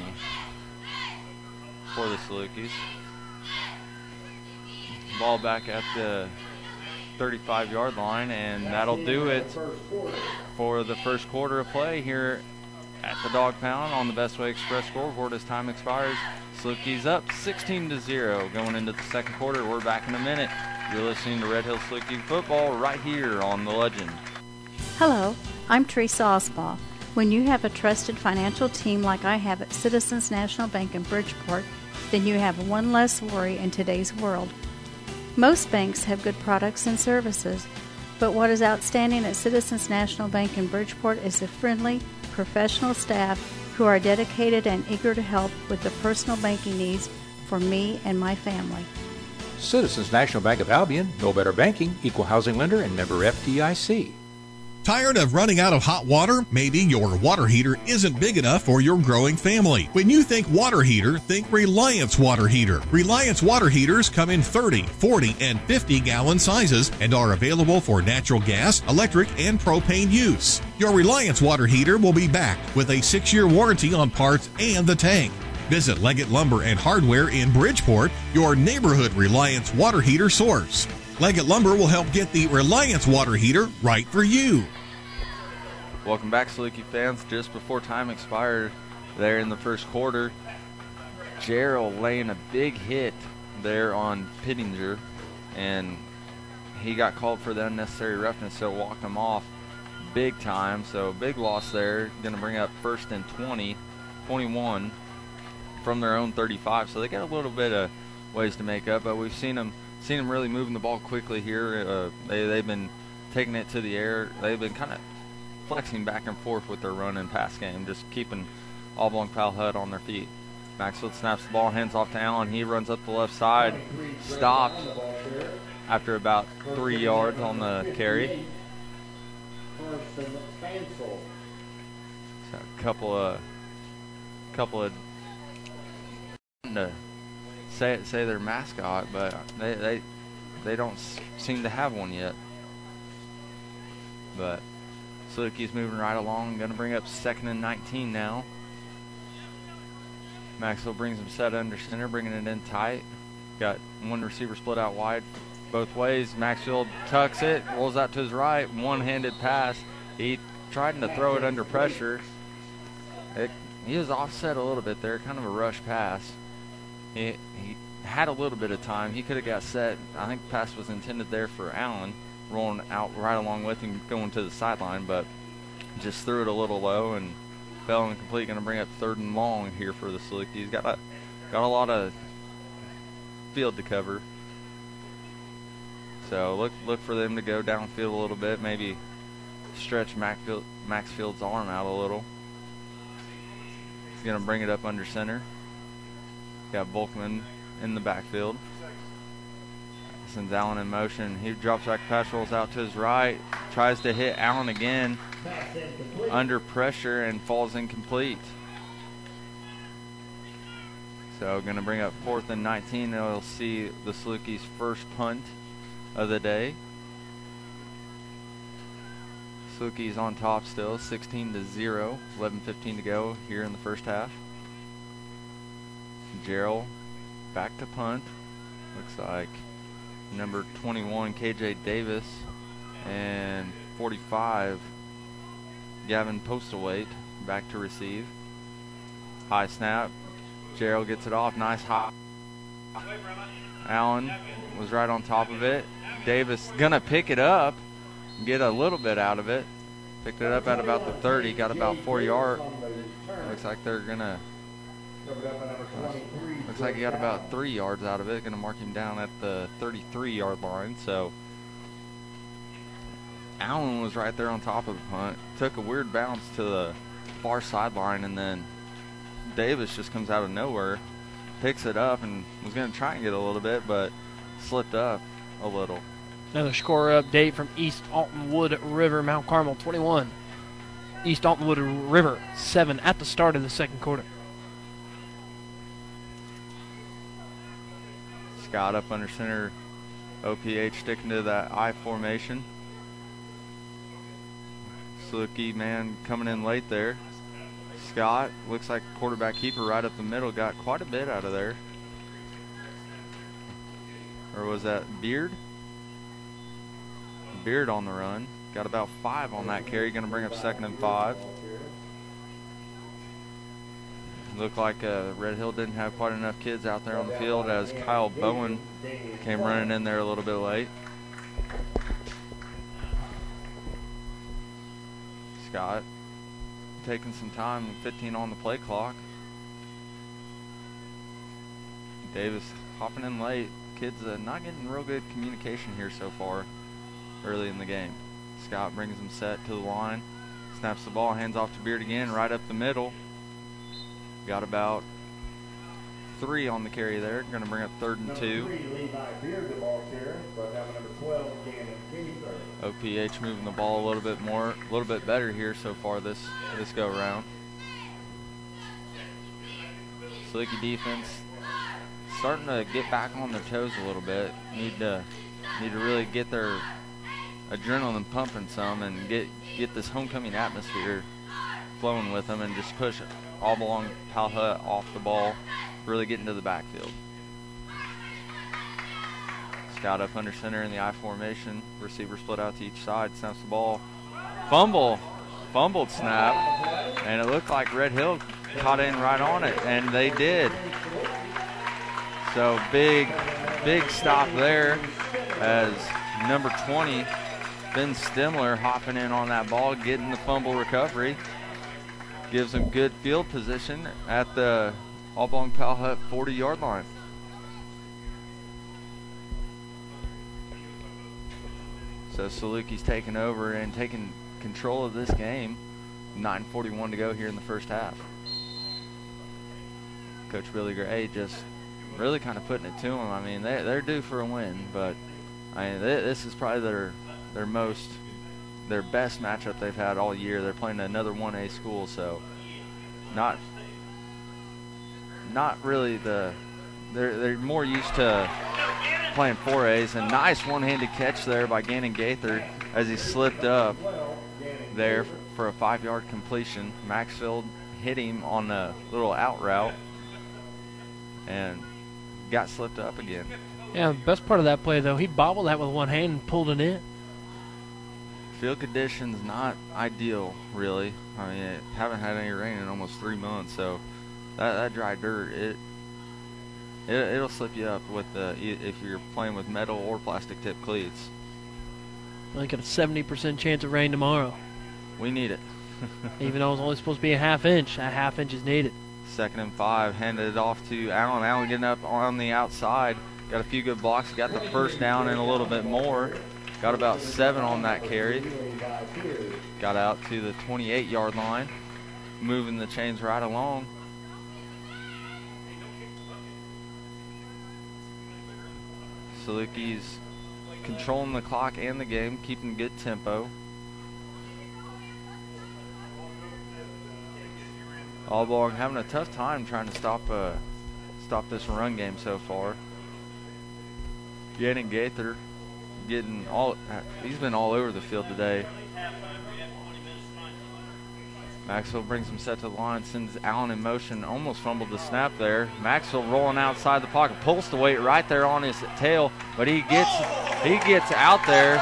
for the Salukis. Ball back at the 35-yard line, and that'll do it for the first quarter of play here at the Dog Pound on the Best Way Express scoreboard as time expires. Salukis up 16-0 going into the second quarter. We're back in a minute. You're listening to Red Hill Saluki football right here on The Legend. Hello, I'm Teresa Osbaugh. When you have a trusted financial team like I have at Citizens National Bank in Bridgeport, then you have one less worry in today's world. Most banks have good products and services, but what is outstanding at Citizens National Bank in Bridgeport is the friendly, professional staff who are dedicated and eager to help with the personal banking needs for me and my family. Citizens National Bank of Albion, no better banking, equal housing lender, and member FDIC. Tired of running out of hot water? Maybe your water heater isn't big enough for your growing family. When you think water heater, think Reliance Water Heater. Reliance water heaters come in 30, 40, and 50-gallon sizes and are available for natural gas, electric, and propane use. Your Reliance water heater will be backed with a 6-year warranty on parts and the tank. Visit Leggett Lumber and Hardware in Bridgeport, your neighborhood Reliance water heater source. Leggett Lumber will help get the Reliance water heater right for you. Welcome back, Saluki fans. Just before time expired there in the first quarter, Gerald laying a big hit there on Pittinger, and he got called for the unnecessary roughness, so walked him off big time. So big loss there. Going to bring up 1st and 21 from their own 35. So they got a little bit of ways to make up, but we've seen them really moving the ball quickly here. They've been taking it to the air. They've been kind of flexing back and forth with their run and pass game, just keeping Oblong Pal Hut on their feet. Maxfield snaps the ball, hands off to Allen. He runs up the left side, stopped after about 3 yards on the carry. So a couple of to say their mascot, but they don't seem to have one yet. But Saluki's moving right along. Going to bring up 2nd and 19 now. Maxwell brings him set under center, bringing it in tight. Got one receiver split out wide both ways. Maxfield tucks it, rolls out to his right, one-handed pass. He tried to throw it under pressure. He was offset a little bit there, kind of a rush pass. He had a little bit of time. He could have got set. I think the pass was intended there for Allen, rolling out right along with him, going to the sideline, but just threw it a little low and fell incomplete. Going to bring up 3rd and long here for the Salukis. Got a lot of field to cover. So look for them to go downfield a little bit, maybe stretch Maxfield's arm out a little. He's going to bring it up under center. Got Volkman in the backfield. Sends Allen in motion. He drops back, pass rolls out to his right. Tries to hit Allen again under pressure and falls incomplete. So going to bring up 4th and 19. We'll see the Salukis' first punt of the day. Salukis on top still, 16-0. 11:15 to go here in the first half. Gerald back to punt. Looks like number 21, KJ Davis, and 45, Gavin Postlewaite, back to receive. High snap. Gerald gets it off. Nice hop. Allen was right on top of it. Davis gonna pick it up, get a little bit out of it. Picked it up at about the 30, got about 4 yards. Looks like they're gonna. Looks like he got about 3 yards out of it. Going to mark him down at the 33-yard line. So Allen was right there on top of the punt. Took a weird bounce to the far sideline, and then Davis just comes out of nowhere, picks it up, and was going to try and get a little bit, but slipped up a little. Another score update from East Altonwood River, Mount Carmel 21. East Altonwood River 7 at the start of the second quarter. Scott up under center. OPH sticking to that I formation. Saluki man coming in late there. Scott looks like quarterback keeper right up the middle. Got quite a bit out of there. Or was that Beard? Beard on the run. Got about 5 on that carry. Going to bring up 2nd and 5. Looked like Red Hill didn't have quite enough kids out there on the field as Kyle Bowen came running in there a little bit late. Scott taking some time, 15 on the play clock. Davis hopping in late. Kids not getting real good communication here so far early in the game. Scott brings them set to the line, snaps the ball, hands off to Beard again, right up the middle. Got about 3 on the carry there. Going to bring up 3rd and 2. OPH moving the ball a little bit better here so far this go round. Saluki defense starting to get back on their toes a little bit. Need to really get their adrenaline pumping some and get this homecoming atmosphere flowing with them and just push Oblong Powhut off the ball, really get into the backfield. Scott up under center in the I formation. Receiver split out to each side, snaps the ball. Fumbled snap, and it looked like Red Hill caught in right on it, and they did. So big stop there as number 20, Ben Stimler, hopping in on that ball, getting the fumble recovery. Gives them good field position at the Oblong Powhut 40-yard line. So Saluki's taking over and taking control of this game. 9:41 to go here in the first half. Coach Billy Gray just really kind of putting it to them. I mean, they're due for a win, but I mean, this is probably their best matchup they've had all year. They're playing another 1A school, so not really they're more used to playing 4As. And nice one-handed catch there by Gannon Gaither as he slipped up there for a 5-yard completion. Maxfield hit him on a little out route and got slipped up again. Yeah, the best part of that play, though, he bobbled that with one hand and pulled it in. Field conditions not ideal, really. I mean, haven't had any rain in almost 3 months, so that dry dirt, it'll slip you up with if you're playing with metal or plastic tip cleats. I got a 70% chance of rain tomorrow. We need it. Even though it's only supposed to be a half-inch, that half-inch is needed. 2nd and 5, handed it off to Allen. Allen getting up on the outside. Got a few good blocks. Got the first down and a little bit more. Got about 7 on that carry. Got out to the 28-yard line. Moving the chains right along. Saluki's controlling the clock and the game, keeping good tempo. Oblong having a tough time trying to stop this run game so far. Gannon Gaither he's been all over the field today. Maxwell brings him set to the line, sends Allen in motion, almost fumbled the snap there. Maxwell rolling outside the pocket, pulls the weight right there on his tail, but he gets out there,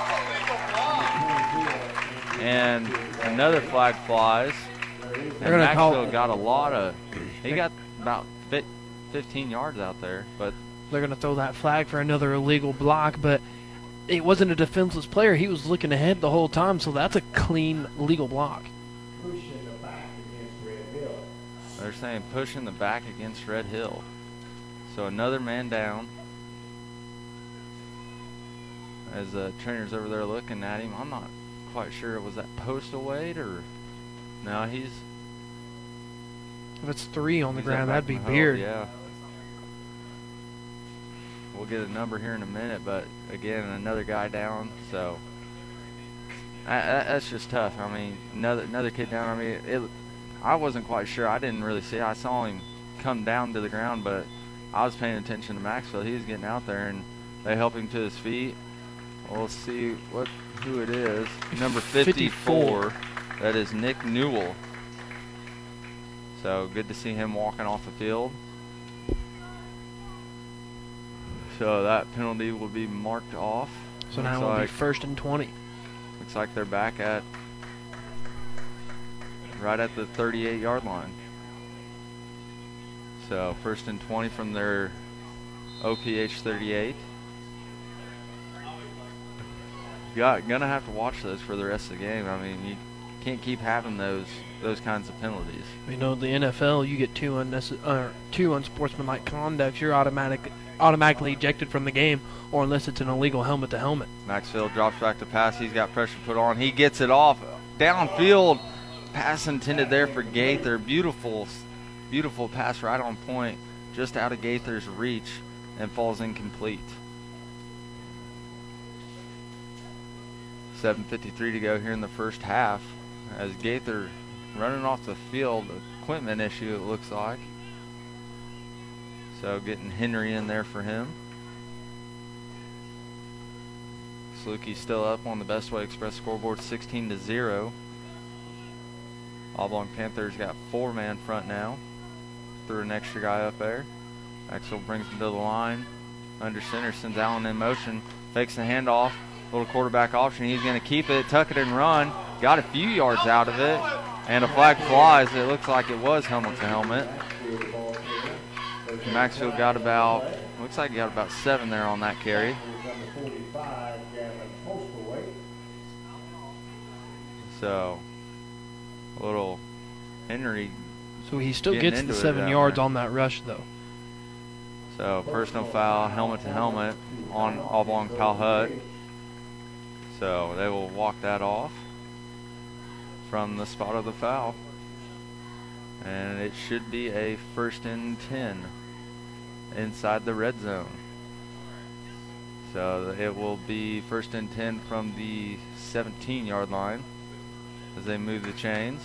and another flag flies. And Maxwell got he got about 15 yards out there, but they're going to throw that flag for another illegal block, but it wasn't a defenseless player. He was looking ahead the whole time, so that's a clean legal block. Pushing the back against Red Hill. They're saying pushing the back against Red Hill. So another man down. As the trainer's over there looking at him, I'm not quite sure. Was that postal weight or no? If it's 3 on the ground, that'd be Beard. Yeah. We'll get a number here in a minute, but again, another guy down. So that's just tough. I mean, another kid down. I mean, I wasn't quite sure. I didn't really see it. I saw him come down to the ground, but I was paying attention to Maxwell. He was getting out there, and they helped him to his feet. We'll see who it is. Number 54. That is Nick Newell. So good to see him walking off the field. So that penalty will be marked off. So now it'll be 1st and 20. Looks like they're back at right at the 38-yard line. So 1st and 20 from their OPH 38. Gonna have to watch those for the rest of the game. I mean, you can't keep having those kinds of penalties. You know, the NFL, you get two unsportsmanlike conducts, you're automatically ejected from the game, or unless it's an illegal helmet-to-helmet. Maxfield drops back to pass. He's got pressure put on. He gets it off. Downfield. Pass intended there for Gaither. Beautiful pass right on point. Just out of Gaither's reach and falls incomplete. 7:53 to go here in the first half. As Gaither running off the field, equipment issue it looks like. So getting Henry in there for him. Salukie's still up on the Best Way Express scoreboard, 16-0. Oblong Panthers got 4-man front now. Threw an extra guy up there. Maxwell brings him to the line. Under center, sends Allen in motion. Fakes the handoff. Little quarterback option. He's going to keep it, tuck it, and run. Got a few yards out of it. And a flag flies. It looks like it was helmet to helmet. Maxfield got looks like he got about 7 there on that carry. So, a little Henry. So he still gets the 7 yards on that rush, though. So, personal foul, helmet to helmet on Oblong Powhut. So, they will walk that off from the spot of the foul. And it should be a 1st and 10 inside the red zone. So, it will be 1st and 10 from the 17-yard line as they move the chains.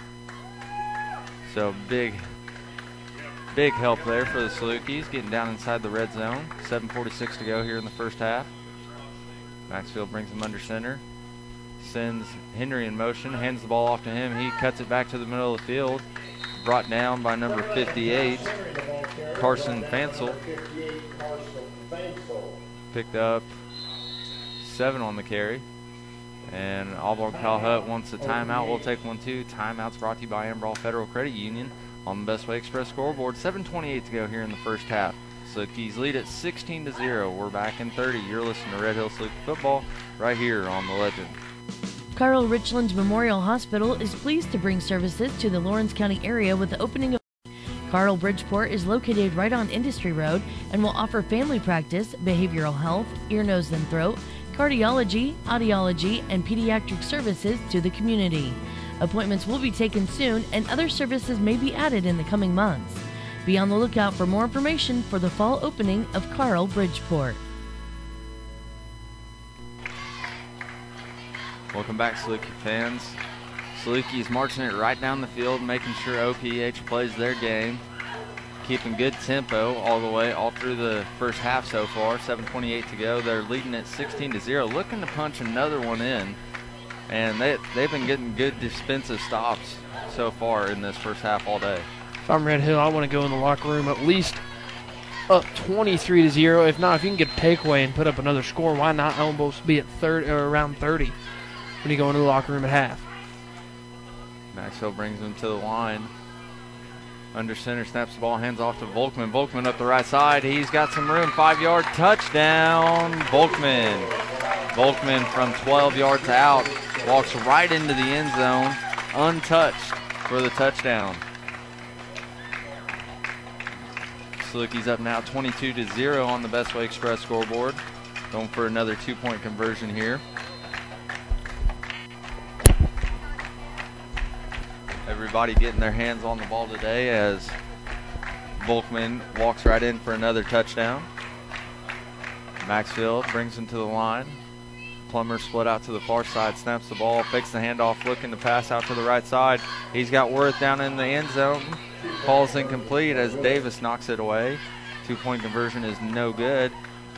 So, big help there for the Salukis, getting down inside the red zone. 7:46 to go here in the first half. Maxfield brings him under center. Sends Henry in motion, hands the ball off to him. He cuts it back to the middle of the field. Brought down by number 58, Carson Fansel. Picked up 7 on the carry. And Oblong Powhut wants a timeout. We'll take one too. Timeout's brought to you by Amberall Federal Credit Union on the Best Way Express scoreboard. 7:28 to go here in the first half. Salukis lead at 16-0. We're back in 30. You're listening to Red Hill Saluki Football right here on The Legend. Carl Richland Memorial Hospital is pleased to bring services to the Lawrence County area with the opening of Carl Bridgeport is located right on Industry Road and will offer family practice, behavioral health, ear, nose, and throat, cardiology, audiology, and pediatric services to the community. Appointments will be taken soon and other services may be added in the coming months. Be on the lookout for more information for the fall opening of Carl Bridgeport. Welcome back, Saluki fans. Saluki is marching it right down the field, making sure OPH plays their game. Keeping good tempo all through the first half so far. 7:28 to go. They're leading at 16-0. Looking to punch another one in. And they've been getting good defensive stops so far in this first half all day. If I'm Red Hill, I want to go in the locker room at least up 23-0. If not, if you can get a takeaway and put up another score, why not almost be at around 30 when you go into the locker room at half? Maxwell brings them to the line. Under center, snaps the ball, hands off to Volkman. Volkman up the right side. He's got some room. 5-yard touchdown, Volkman. Volkman from 12 yards out walks right into the end zone, untouched for the touchdown. Salukis up now 22-0 on the Best Way Express scoreboard. Going for another 2-point conversion here. Everybody getting their hands on the ball today as Volkman walks right in for another touchdown. Maxfield brings him to the line. Plummer split out to the far side, snaps the ball, fakes the handoff, looking to pass out to the right side. He's got Worth down in the end zone. Ball's incomplete as Davis knocks it away. 2-point conversion is no good.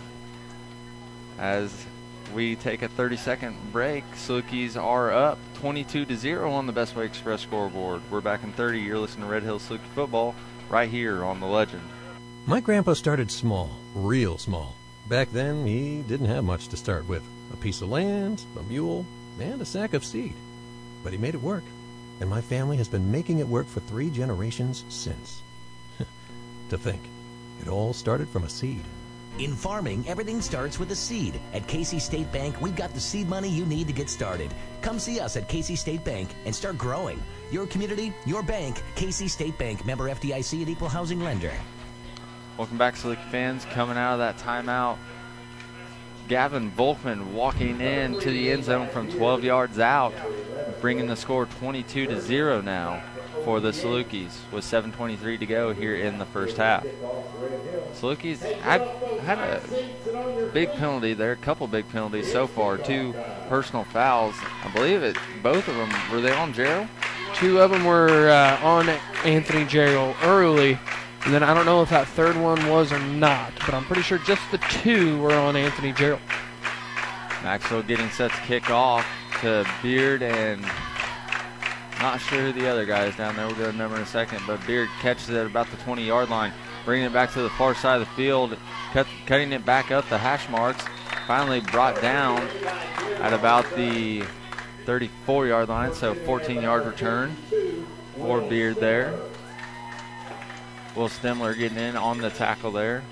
As we take a 30-second break, Salukis are up 22-0 on the Best Way Express scoreboard. We're back in 30. You're listening to Red Hill Saluki Football right here on The Legend. My grandpa started small, real small. Back then, he didn't have much to start with. a piece of land, a mule, and a sack of seed. But he made it work, and my family has been making it work for 3 generations since. To think, it all started from a seed. In farming, everything starts with a seed. At Casey State Bank, we've got the seed money you need to get started. Come see us at Casey State Bank and start growing. Your community, your bank. Casey State Bank, member FDIC and equal housing lender. Welcome back, Saluki fans. Coming out of that timeout, Gavin Volkman walking in to the end zone from 12 yards out, bringing the score 22-0 now for the Salukis with 7:23 to go here in the first half. Salukis had a big penalty there, a couple big penalties so far, 2 personal fouls. I believe both of them, were they on Gerald? 2 of them were on Anthony Gerald early, and then I don't know if that third one was or not, but I'm pretty sure just the 2 were on Anthony Gerald. Maxwell getting set to kick off to Beard, and not sure who the other guy is down there. We'll get a number in a second, but Beard catches it at about the 20-yard line, bringing it back to the far side of the field, cutting it back up the hash marks, finally brought down at about the 34-yard line, so 14-yard return for Beard there. Will Stemler getting in on the tackle there.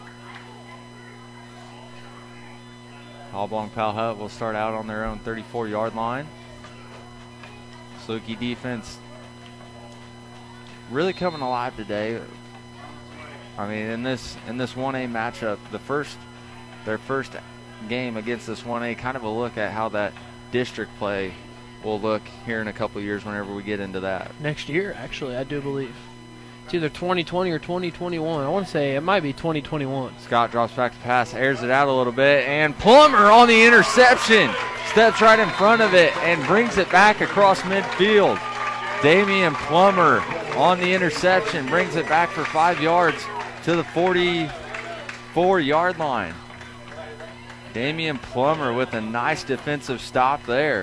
Oblong Powhut will start out on their own 34-yard line. Saluki defense really coming alive today. I mean, in this 1A matchup, their first game against this 1A, kind of a look at how that district play will look here in a couple of years whenever we get into that. Next year, actually, I do believe. It's either 2020 or 2021. I want to say it might be 2021. Scott drops back to pass, airs it out a little bit, and Plummer on the interception. Steps right in front of it and brings it back across midfield. Damian Plummer on the interception, brings it back for 5 yards to the 44-yard line. Damian Plummer with a nice defensive stop there.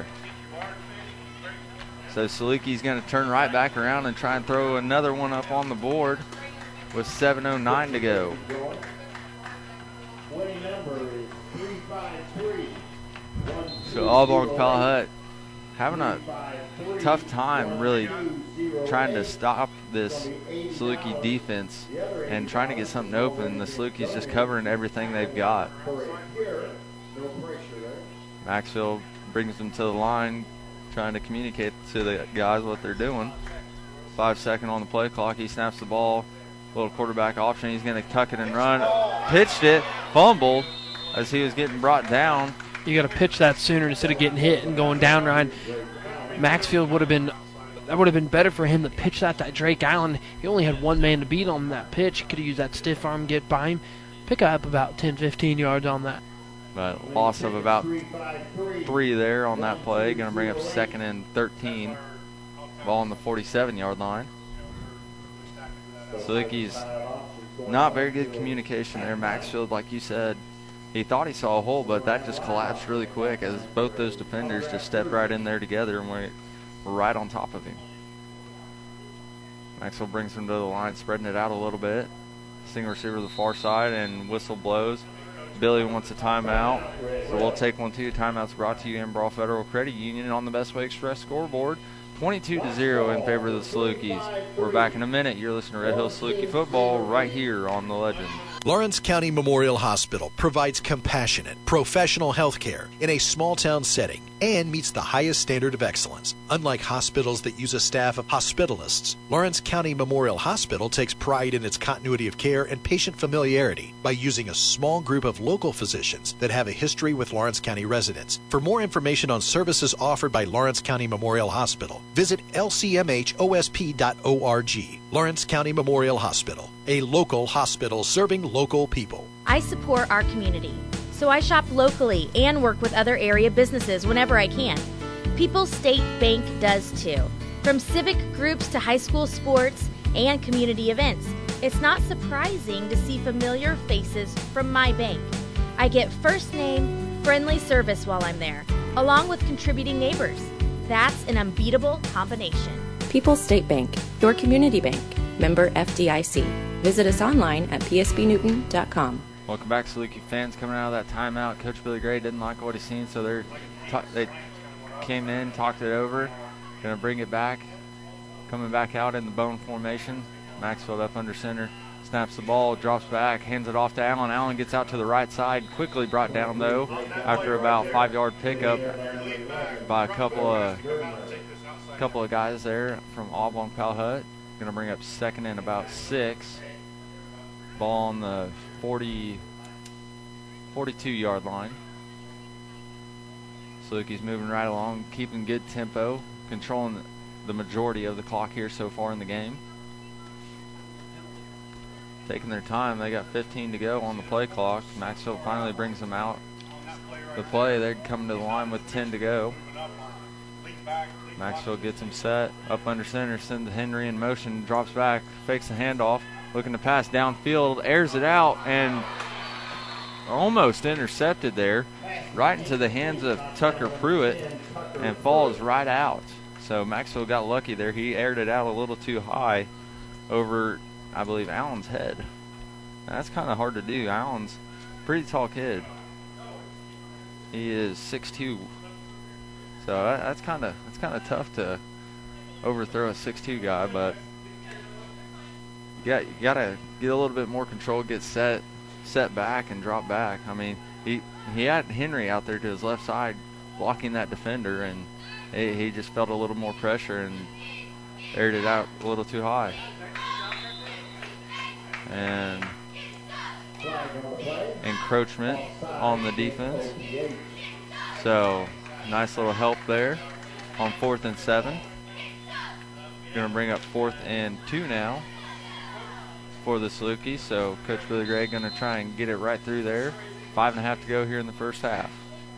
So Saluki's going to turn right back around and try and throw another one up on the board with 7:09 to go. So Oblong Powhut having a tough time really trying to stop this Saluki defense and trying to get something open. The Salukis just covering everything they've got. Maxfield brings them to the line, trying to communicate to the guys what they're doing. 5 seconds on the play clock. He snaps the ball. Little quarterback option. He's going to tuck it and run. Pitched it. Fumbled as he was getting brought down. You got to pitch that sooner instead of getting hit and going down, Ryan. Maxfield would have been better for him to pitch that to Drake Allen. He only had one man to beat on that pitch. He could have used that stiff arm, get by him, pick up about 10, 15 yards on that. But loss of about 3 there on that play. Going to bring up 2nd and 13. Ball on the 47-yard line. Saluki's not very good communication there. Maxfield, like you said, he thought he saw a hole, but that just collapsed really quick as both those defenders just stepped right in there together and were right on top of him. Maxwell brings him to the line, spreading it out a little bit. Single receiver to the far side, and whistle blows. Billy wants a timeout, so we'll take one too. Timeout's brought to you in Brawl Federal Credit Union on the Best Way Express scoreboard. 22-0 in favor of the Salukis. We're back in a minute. You're listening to Red Hill Saluki football right here on The Legend. Lawrence County Memorial Hospital provides compassionate, professional health care in a small-town setting and meets the highest standard of excellence. Unlike hospitals that use a staff of hospitalists, Lawrence County Memorial Hospital takes pride in its continuity of care and patient familiarity by using a small group of local physicians that have a history with Lawrence County residents. For more information on services offered by Lawrence County Memorial Hospital, visit lcmhosp.org. Lawrence County Memorial Hospital, a local hospital serving local people. I support our community, so I shop locally and work with other area businesses whenever I can. People's State Bank does too. From civic groups to high school sports and community events, it's not surprising to see familiar faces from my bank. I get first name, friendly service while I'm there, along with contributing neighbors. That's an unbeatable combination. People's State Bank, your community bank. Member FDIC. Visit us online at psbnewton.com. Welcome back, Saluki fans. Coming out of that timeout, Coach Billy Gray didn't like what he's seen, so they came in, talked it over, going to bring it back. Coming back out in the bone formation. Maxfield up under center, snaps the ball, drops back, hands it off to Allen. Allen gets out to the right side, quickly brought down though after about 5-yard pickup by a couple of guys there from Oblong Powhut. Going to bring up second and about 6. Ball on the 42-yard line. Salukis moving right along, keeping good tempo, controlling the majority of the clock here so far in the game. Taking their time. They got 15 to go on the play clock. Maxfield finally brings them out. The play, they're coming to the line with 10 to go. Maxfield gets him set. Up under center, sends Henry in motion, drops back, fakes the handoff, looking to pass downfield, airs it out, and almost intercepted there, right into the hands of Tucker Pruitt, and falls right out. So Maxfield got lucky there. He aired it out a little too high over, I believe, Allen's head. That's kind of hard to do. Allen's a pretty tall kid. He is 6'2". So that's kind of tough to overthrow a 6'2" guy, but you gotta get a little bit more control, get set back and drop back. I mean, he had Henry out there to his left side blocking that defender, and he just felt a little more pressure and aired it out a little too high. And encroachment on the defense. So nice little help there on 4th and 7. Going to bring up 4th and 2 now for the Salukis. So Coach Billy Gray going to try and get it right through there. 5.5 to go here in the first half.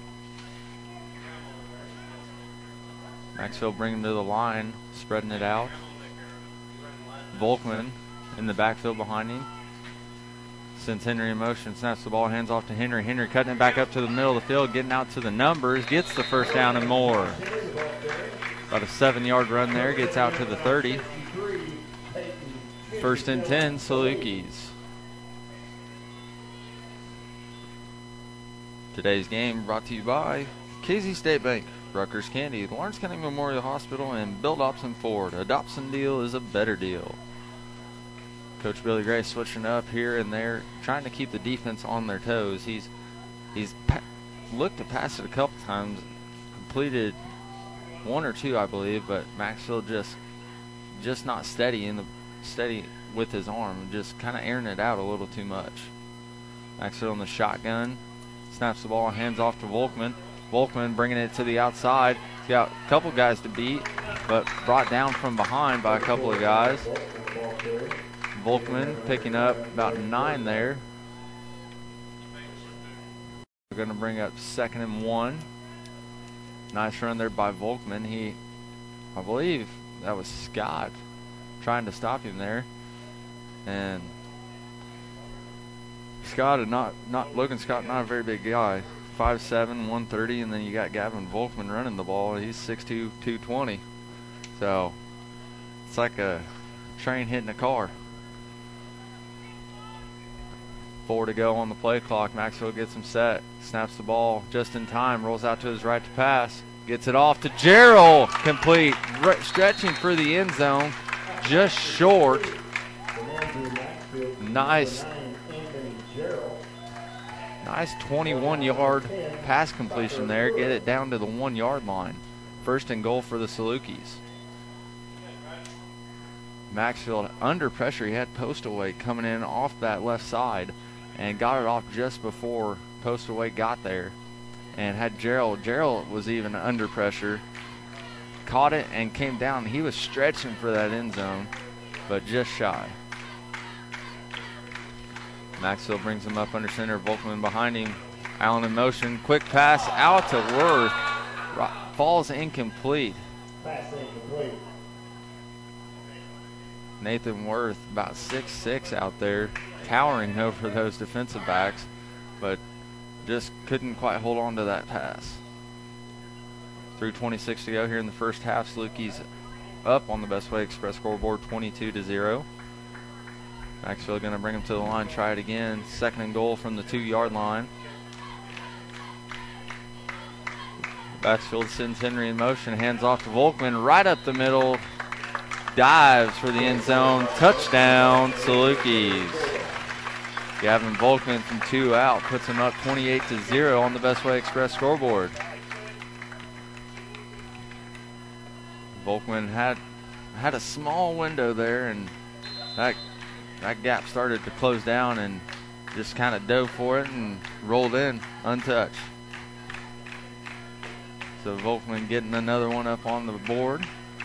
Maxfield bringing to the line, spreading it out. Volkman in the backfield behind him. Sends Henry in motion, snaps the ball, hands off to Henry. Henry cutting it back up to the middle of the field, getting out to the numbers, gets the first down and more. About a 7-yard run there, gets out to the 30. 1st and 10, Salukis. Today's game brought to you by Casey State Bank, Rutgers Candy, Lawrence County Memorial Hospital, and Bill Dobson Ford. A Dobson deal is a better deal. Coach Billy Gray switching up here and there, trying to keep the defense on their toes. He's looked to pass it a couple times, completed 1 or 2, I believe, but Maxfield just not steady with his arm, just kind of airing it out a little too much. Maxfield on the shotgun, snaps the ball, hands off to Volkman. Volkman bringing it to the outside. He's got a couple guys to beat, but brought down from behind by a couple of guys. Volkman picking up about 9 there. We're going to bring up 2nd and 1. Nice run there by Volkman. I believe that was Scott trying to stop him there. And Logan Scott, not a very big guy. 5'7", 130, and then you got Gavin Volkman running the ball. He's 6'2", 220. So it's like a train hitting a car. 4 to go on the play clock. Maxfield gets him set, snaps the ball just in time, rolls out to his right to pass, gets it off to Gerald, complete, stretching for the end zone, just short. Nice 21-yard pass completion there. Get it down to the 1-yard line. 1st and goal for the Salukis. Maxfield under pressure. He had Postaway coming in off that left side and got it off just before Postaway got there. And had Gerald was even under pressure. Caught it and came down. He was stretching for that end zone, but just shy. Maxfield brings him up under center. Volkman behind him. Allen in motion. Quick pass out to Worth. Falls incomplete. Pass incomplete. Nathan Worth, about 6'6" out there, towering over those defensive backs, but just couldn't quite hold on to that pass. 3:26 to go here in the first half. Salukis up on the Best Way Express scoreboard, 22-0. Maxfield going to bring him to the line, try it again. 2nd and goal from the 2-yard line. Maxfield sends Henry in motion, hands off to Volkman, right up the middle, dives for the end zone, touchdown, Salukis. Gavin Volkman from 2 out puts him up 28-0 on the Best Way Express scoreboard. Volkman had a small window there, and that gap started to close down, and just kind of dove for it and rolled in untouched. So Volkman getting another one up on the board.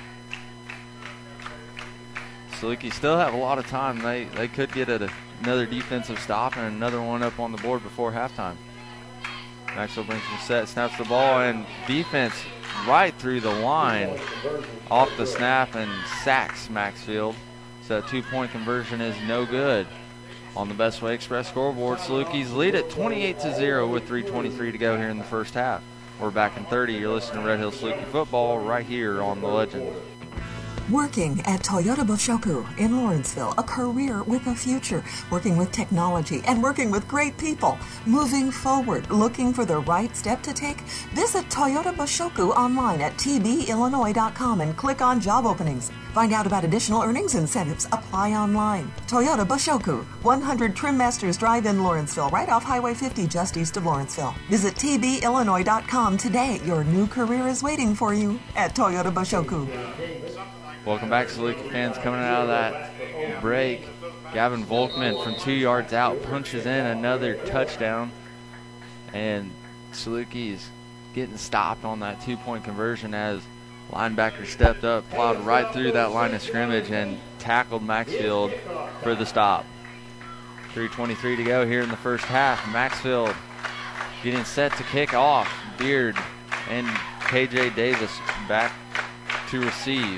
Salukis still have a lot of time. They could get another defensive stop and another one up on the board before halftime. Maxwell brings him set, snaps the ball, and defense right through the line off the snap and sacks Maxfield. So that 2-point conversion is no good. On the Best Way Express scoreboard, Salukis lead at 28-0 with 3:23 to go here in the first half. We're back in 30. You're listening to Red Hill Saluki football right here on The Legend. Working at Toyota Boshoku in Lawrenceville, a career with a future, working with technology and working with great people, moving forward, looking for the right step to take. Visit Toyota Boshoku online at tbillinois.com and click on job openings. Find out about additional earnings incentives. Apply online. Toyota Boshoku, 100 Trim Masters Drive in Lawrenceville, right off Highway 50 just east of Lawrenceville. Visit tbillinois.com today. Your new career is waiting for you at Toyota Boshoku. Welcome back, Saluki fans. Coming out of that break, Gavin Volkman from 2 yards out punches in another touchdown. And Saluki is getting stopped on that 2-point conversion as linebacker stepped up, plowed right through that line of scrimmage, and tackled Maxfield for the stop. 3:23 to go here in the first half. Maxfield getting set to kick off. Beard and KJ Davis back to receive.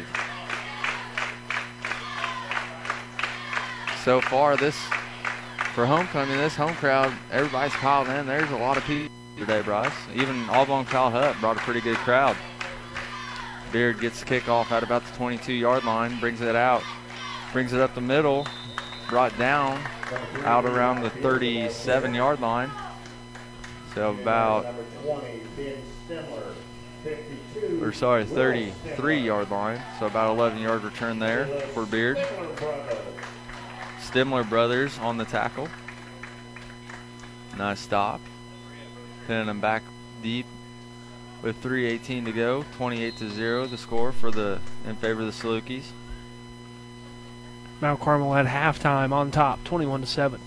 So far, for homecoming, this home crowd, everybody's piled in. There's a lot of people today, Bryce. Even Oblong Powell Hutt brought a pretty good crowd. Beard gets the kickoff at about the 22-yard line, brings it out, brings it up the middle, brought down out around the 37-yard line. So about, 33-yard line. So about 11-yard return there for Beard. Stimler brothers on the tackle. Nice stop. Pinning them back deep with 3:18 to go. 28-0 the score in favor of the Salukis. Mount Carmel at halftime on top, 21-7.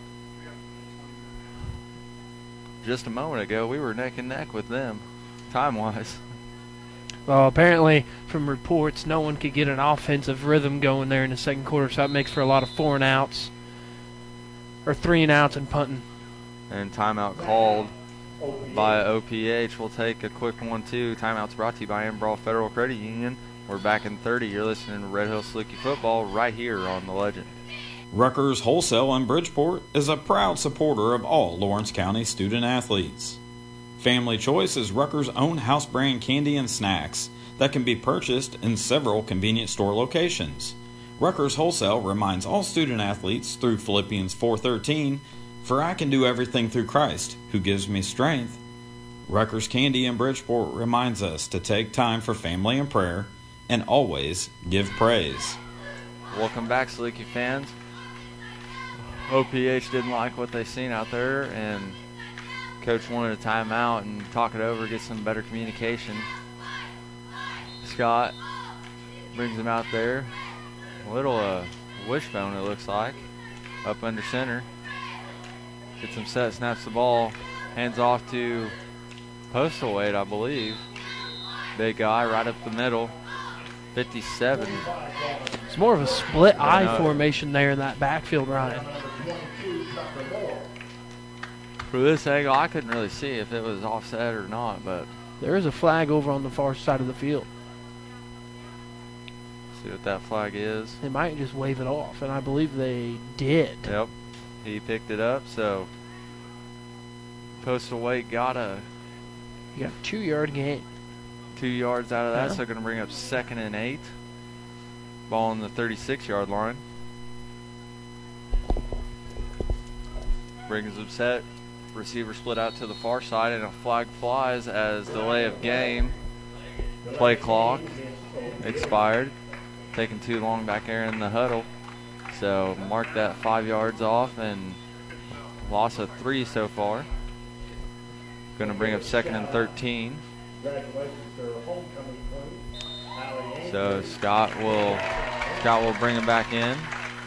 Just a moment ago, we were neck and neck with them, time-wise. Well, apparently, from reports, no one could get an offensive rhythm going there in the second quarter, so that makes for a lot of 4 and outs, or 3 and outs and punting. And timeout called by OPH. We'll take a quick 1-2. Timeout's brought to you by Embrough Federal Credit Union. We're back in 30. You're listening to Red Hill Saluki football right here on The Legend. Rutgers Wholesale in Bridgeport is a proud supporter of all Lawrence County student athletes. Family Choice is Rutgers' own house brand candy and snacks that can be purchased in several convenient store locations. Rutgers Wholesale reminds all student athletes through Philippians 4:13, "For I can do everything through Christ, who gives me strength." Rutgers Candy in Bridgeport reminds us to take time for family and prayer and always give praise. Welcome back, Saluki fans. OPH didn't like what they seen out there, and Coach wanted a timeout and talk it over, get some better communication. Scott brings him out there. A little wishbone, it looks like, up under center. Gets him set, snaps the ball, hands off to Postal Wade, I believe. Big guy right up the middle, 57. It's more of a split eye formation there in that backfield, Ryan. For this angle, I couldn't really see if it was offset or not, but there is a flag over on the far side of the field. See what that flag is. They might just wave it off, and I believe they did. Yep, he picked it up, so Postal Wade got a 2-yard gain. 2 yards out of that, so they're going to bring up 2nd and 8. Ball on the 36-yard line. Brings them set. Receiver split out to the far side, and a flag flies as delay of game. Play clock expired. Taking too long back there in the huddle. So mark that 5 yards off and loss of 3 so far. Going to bring up 2nd and 13. So Scott will bring him back in.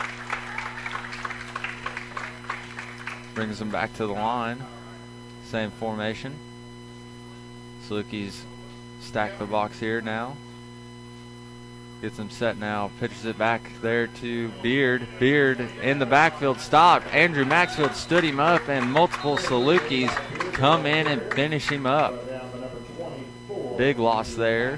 Brings him back to the line. Same formation. Salukis stack the box here now. Gets him set now. Pitches it back there to Beard. Beard in the backfield stopped. Andrew Maxfield stood him up, and multiple Salukis come in and finish him up. Big loss there.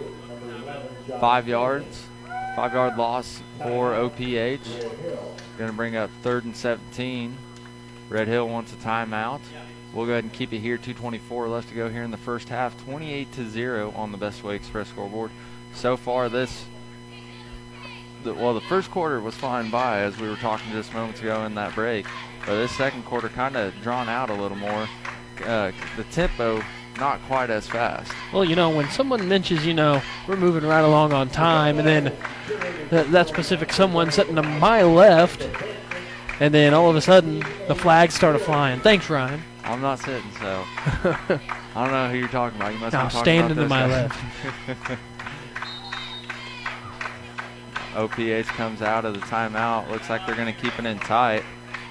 5 yards. 5-yard loss for OPH. Going to bring up 3rd and 17. Red Hill wants a timeout. We'll go ahead and keep it here. 2:24 left to go here in the first half. 28-0 on the Best Way Express scoreboard. So far, the first quarter was flying by, as we were talking just moments ago in that break. But this second quarter kind of drawn out a little more. The tempo not quite as fast. Well, when someone mentions, we're moving right along on time, and then that specific someone sitting to my left, and then all of a sudden the flags started flying. Thanks, Ryan. I'm not sitting, so I don't know who you're talking about. You must be talking standing about to my guys. left. OPH comes out of the timeout. Looks like they're going to keep it in tight.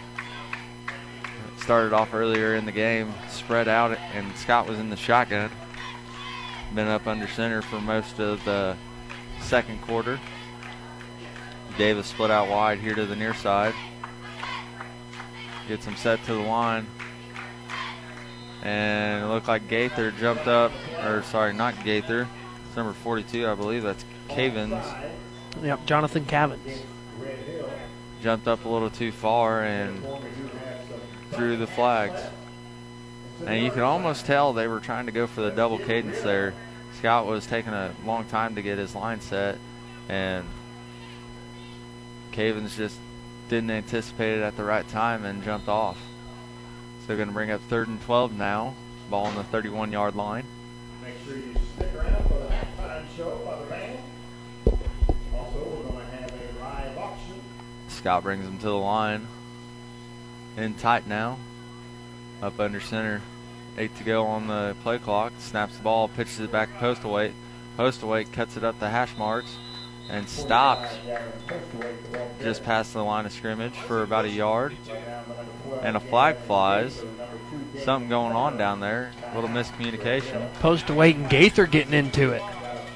Started off earlier in the game, spread out, and Scott was in the shotgun. Been up under center for most of the second quarter. Davis split out wide here to the near side. Gets him set to the line. And it looked like Gaither jumped up, or sorry, not Gaither. It's number 42, I believe. That's Cavins. Yep, Jonathan Cavins. Jumped up a little too far and threw the flags. And you could almost tell they were trying to go for the double cadence there. Scott was taking a long time to get his line set, and Cavins just didn't anticipate it at the right time and jumped off. So they're going to bring up 3rd and 12 now. Ball on the 31-yard line. Make sure you stick around for the halftime show by the band. Also, we're going to have a live auction. Scott brings him to the line. In tight now. Up under center. 8 to go on the play clock. Snaps the ball, pitches it back to Postaway. Postaway cuts it up the hash marks and stopped just past the line of scrimmage for about a yard. And a flag flies. Something going on down there. A little miscommunication. Postaway and Gaither getting into it.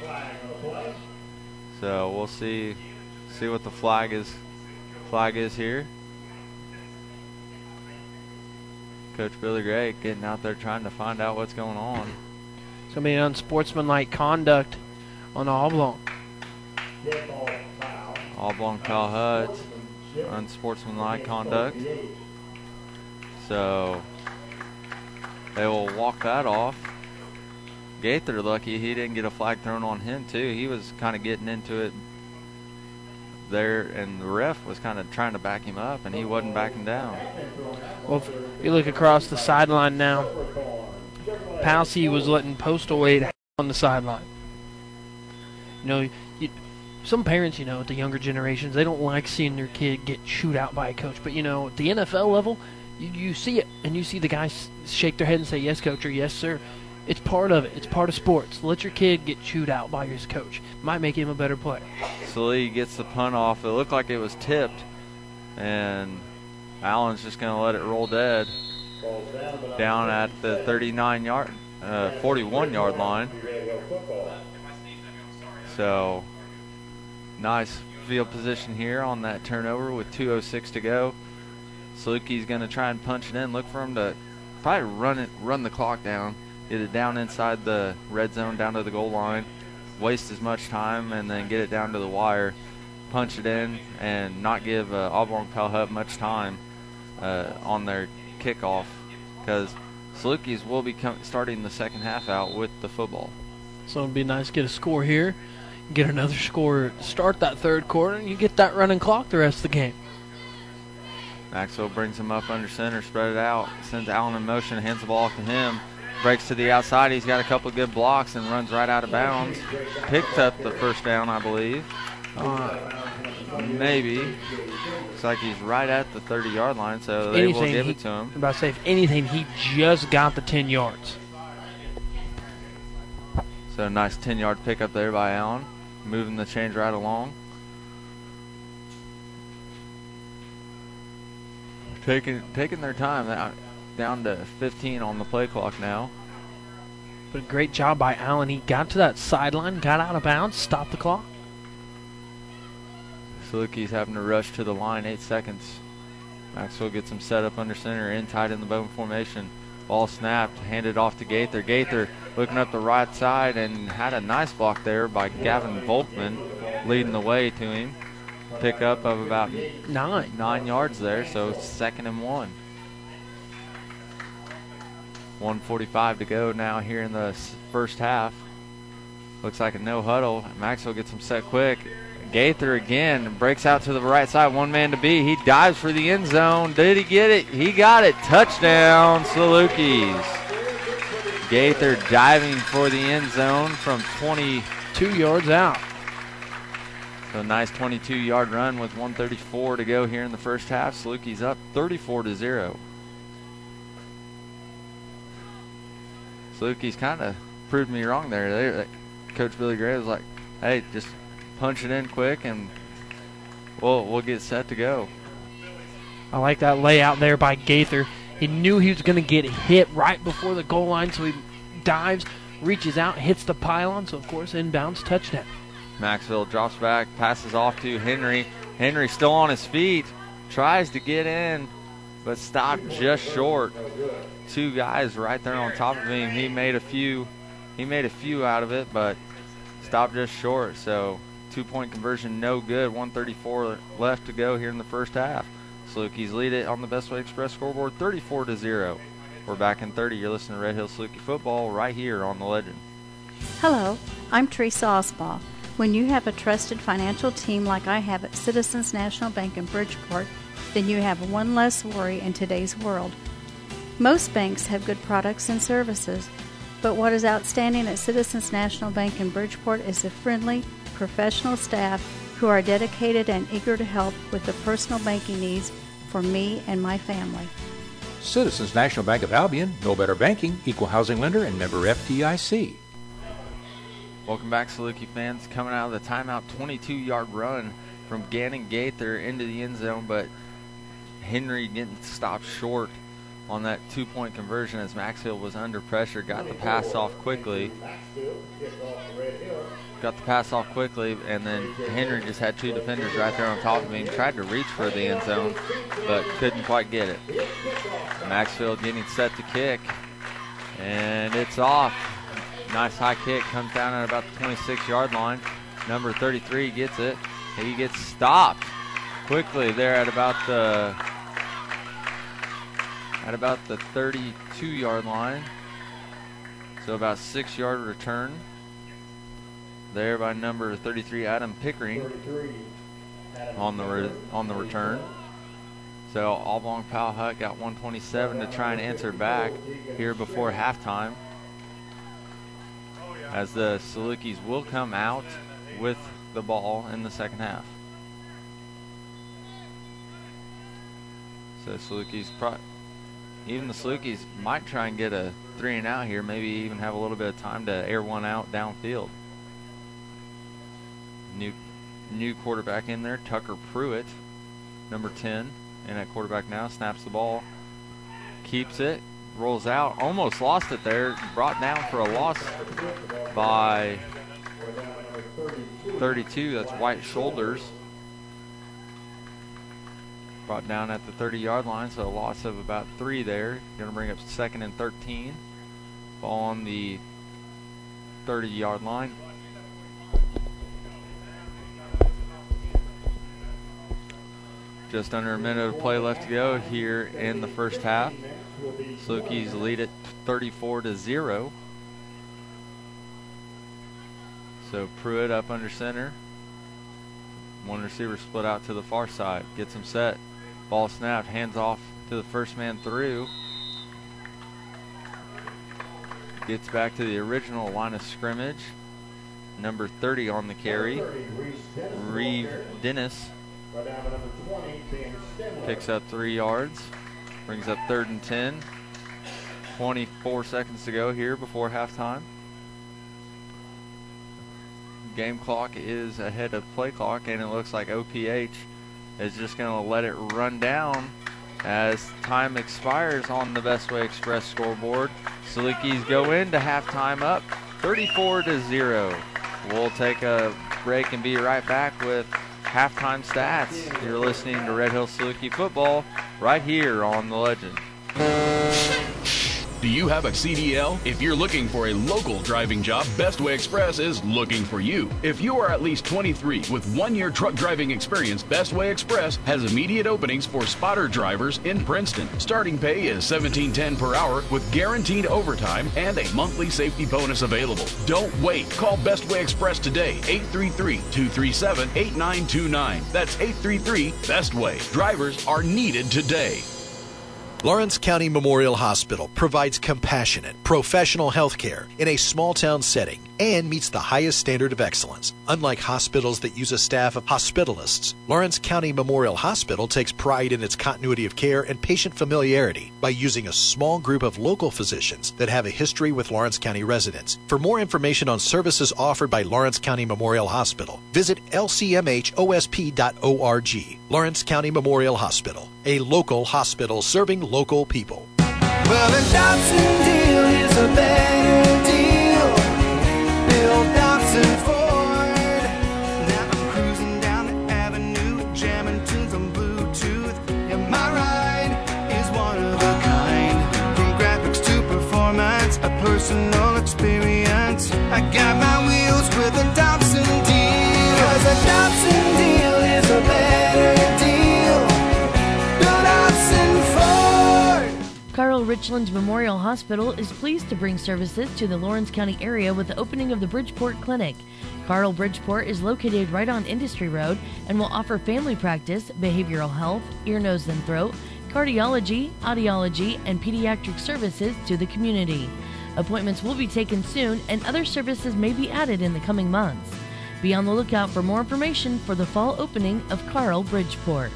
So we'll see what the flag is here. Coach Billy Gray getting out there trying to find out what's going on. It's going to be unsportsmanlike conduct on Oblong. Oblong Cal Hut, unsportsmanlike conduct. So they will walk that off. Gaither lucky he didn't get a flag thrown on him too. He was kind of getting into it there, and the ref was kind of trying to back him up, and he wasn't backing down. Well, if you look across the sideline now, Palsy was letting Postaway on the sideline. Some parents, the younger generations, they don't like seeing their kid get chewed out by a coach. But, at the NFL level, you see it, and you see the guys shake their head and say, yes, coach, or yes, sir. It's part of it. It's part of sports. Let your kid get chewed out by his coach. Might make him a better player. So Lee gets the punt off. It looked like it was tipped, and Allen's just going to let it roll dead down at the 41-yard line. So nice field position here on that turnover with 2:06 to go. Salukie's going to try and punch it in. Look for him to probably run the clock down. Get it down inside the red zone, down to the goal line, waste as much time, and then get it down to the wire, punch it in, and not give Oblong Pal Hut much time on their kickoff, because Salukis will be starting the second half out with the football. So it'd be nice to get a score here, get another score to start that third quarter, and you get that running clock the rest of the game. Maxwell brings him up under center, spread it out, sends Allen in motion, hands the ball off to him. Breaks to the outside. He's got a couple of good blocks and runs right out of bounds. Picked up the first down, I believe. Maybe. Looks like he's right at the 30-yard line, so they will give it to him. I'm about to say, if anything, he just got the 10 yards. So nice 10-yard pickup there by Allen, moving the change right along. Taking their time. Down to 15 on the play clock now. But a great job by Allen. He got to that sideline, got out of bounds, stopped the clock. Salukis having to rush to the line, 8 seconds. Maxwell gets him set up under center, in tight in the bone formation. Ball snapped, handed off to Gaither. Gaither looking up the right side and had a nice block there by Gavin Volkman, leading the way to him. Pickup of about 9 yards there, so 2nd and 1. 1:45 to go now here in the first half. Looks like a no huddle. Maxwell gets him set quick. Gaither again breaks out to the right side. One man to beat. He dives for the end zone. Did he get it? He got it. Touchdown, Salukis. Gaither diving for the end zone from 22 yards out. So a nice 22-yard run with 1:34 to go here in the first half. Salukis up 34-0. Salukis kind of proved me wrong there. Coach Billy Gray was like, hey, just punch it in quick and we'll get set to go. I like that layout there by Gaither. He knew he was going to get hit right before the goal line, so he dives, reaches out, hits the pylon, so of course inbounds touchdown. Maxwell drops back, passes off to Henry. Henry still on his feet, tries to get in, but stopped just short. 2 guys right there on top of him. He made a few out of it, but stopped just short. So 2-point conversion, no good. 1:34 left to go here in the first half. Salukis lead it on the Best Way Express scoreboard, 34-0. We're back in 30. You're listening to Red Hill Saluki football right here on the Legend. Hello, I'm Teresa Osbaugh. When you have a trusted financial team like I have at Citizens National Bank in Bridgeport, then you have one less worry in today's world. Most banks have good products and services, but what is outstanding at Citizens National Bank in Bridgeport is the friendly, professional staff who are dedicated and eager to help with the personal banking needs for me and my family. Citizens National Bank of Albion, no better banking, equal housing lender, and member FDIC. Welcome back, Saluki fans. Coming out of the timeout, 22-yard run from Gannon Gaither into the end zone, but Henry getting stopped short on that 2-point conversion as Maxfield was under pressure. Got the pass off quickly. And then Henry just had 2 defenders right there on top of him. Tried to reach for the end zone, but couldn't quite get it. Maxfield getting set to kick, and it's off. Nice high kick, comes down at about the 26-yard line. Number 33 gets it. He gets stopped quickly there at about the 32-yard line. So about 6-yard return there by number 33, Adam Pickering, on the return. So Oblong Powell Hutt got 127 to try and answer back here before halftime, as the Salukis will come out with the ball in the second half. So even the Salukis might try and get a 3 and out here, maybe even have a little bit of time to air one out downfield. New quarterback in there, Tucker Pruitt, number 10, and at quarterback now, snaps the ball, keeps it, rolls out, almost lost it there, brought down for a loss by 32, that's White Shoulders. Brought down at the 30-yard line, so a loss of about 3 there. Going to bring up 2nd and 13. Ball on the 30-yard line. Just under a minute of play left to go here in the first half. Salukis lead it 34-0. So Pruitt up under center. One receiver split out to the far side. Gets him set. Ball snapped, hands off to the first man through. Gets back to the original line of scrimmage. Number 30 on the carry. Reeve Dennis picks up 3 yards. Brings up 3rd and 10. 24 seconds to go here before halftime. Game clock is ahead of play clock, and it looks like OPH is just going to let it run down as time expires on the Best Way Express scoreboard. Salukis go into halftime up 34-0. We'll take a break and be right back with halftime stats. You're listening to Red Hill Saluki football right here on The Legend. Do you have a CDL? If you're looking for a local driving job, Best Way Express is looking for you. If you are at least 23 with 1-year truck driving experience, Best Way Express has immediate openings for spotter drivers in Princeton. Starting pay is $17.10 per hour with guaranteed overtime and a monthly safety bonus available. Don't wait. Call Best Way Express today, 833-237-8929. That's 833-BEST-WAY. Drivers are needed today. Lawrence County Memorial Hospital provides compassionate, professional health care in a small-town setting and meets the highest standard of excellence. Unlike hospitals that use a staff of hospitalists, Lawrence County Memorial Hospital takes pride in its continuity of care and patient familiarity by using a small group of local physicians that have a history with Lawrence County residents. For more information on services offered by Lawrence County Memorial Hospital, visit lcmhosp.org. Lawrence County Memorial Hospital, a local hospital serving local people. Well, the Dobson deal is a better deal. Bill Dobson Ford. Now I'm cruising down the avenue, jamming tunes on Bluetooth. Yeah, my ride is one of a kind. From graphics to performance, a personal experience. I got my wheels with a Dobson deal. 'Cause a Dobson deal is a better deal. Bill Dobson Ford. Carl Richland Memorial Hospital is pleased to bring services to the Lawrence County area with the opening of the Bridgeport Clinic. Carl Bridgeport is located right on Industry Road and will offer family practice, behavioral health, ear, nose, and throat, cardiology, audiology, and pediatric services to the community. Appointments will be taken soon and other services may be added in the coming months. Be on the lookout for more information for the fall opening of Carl Bridgeport.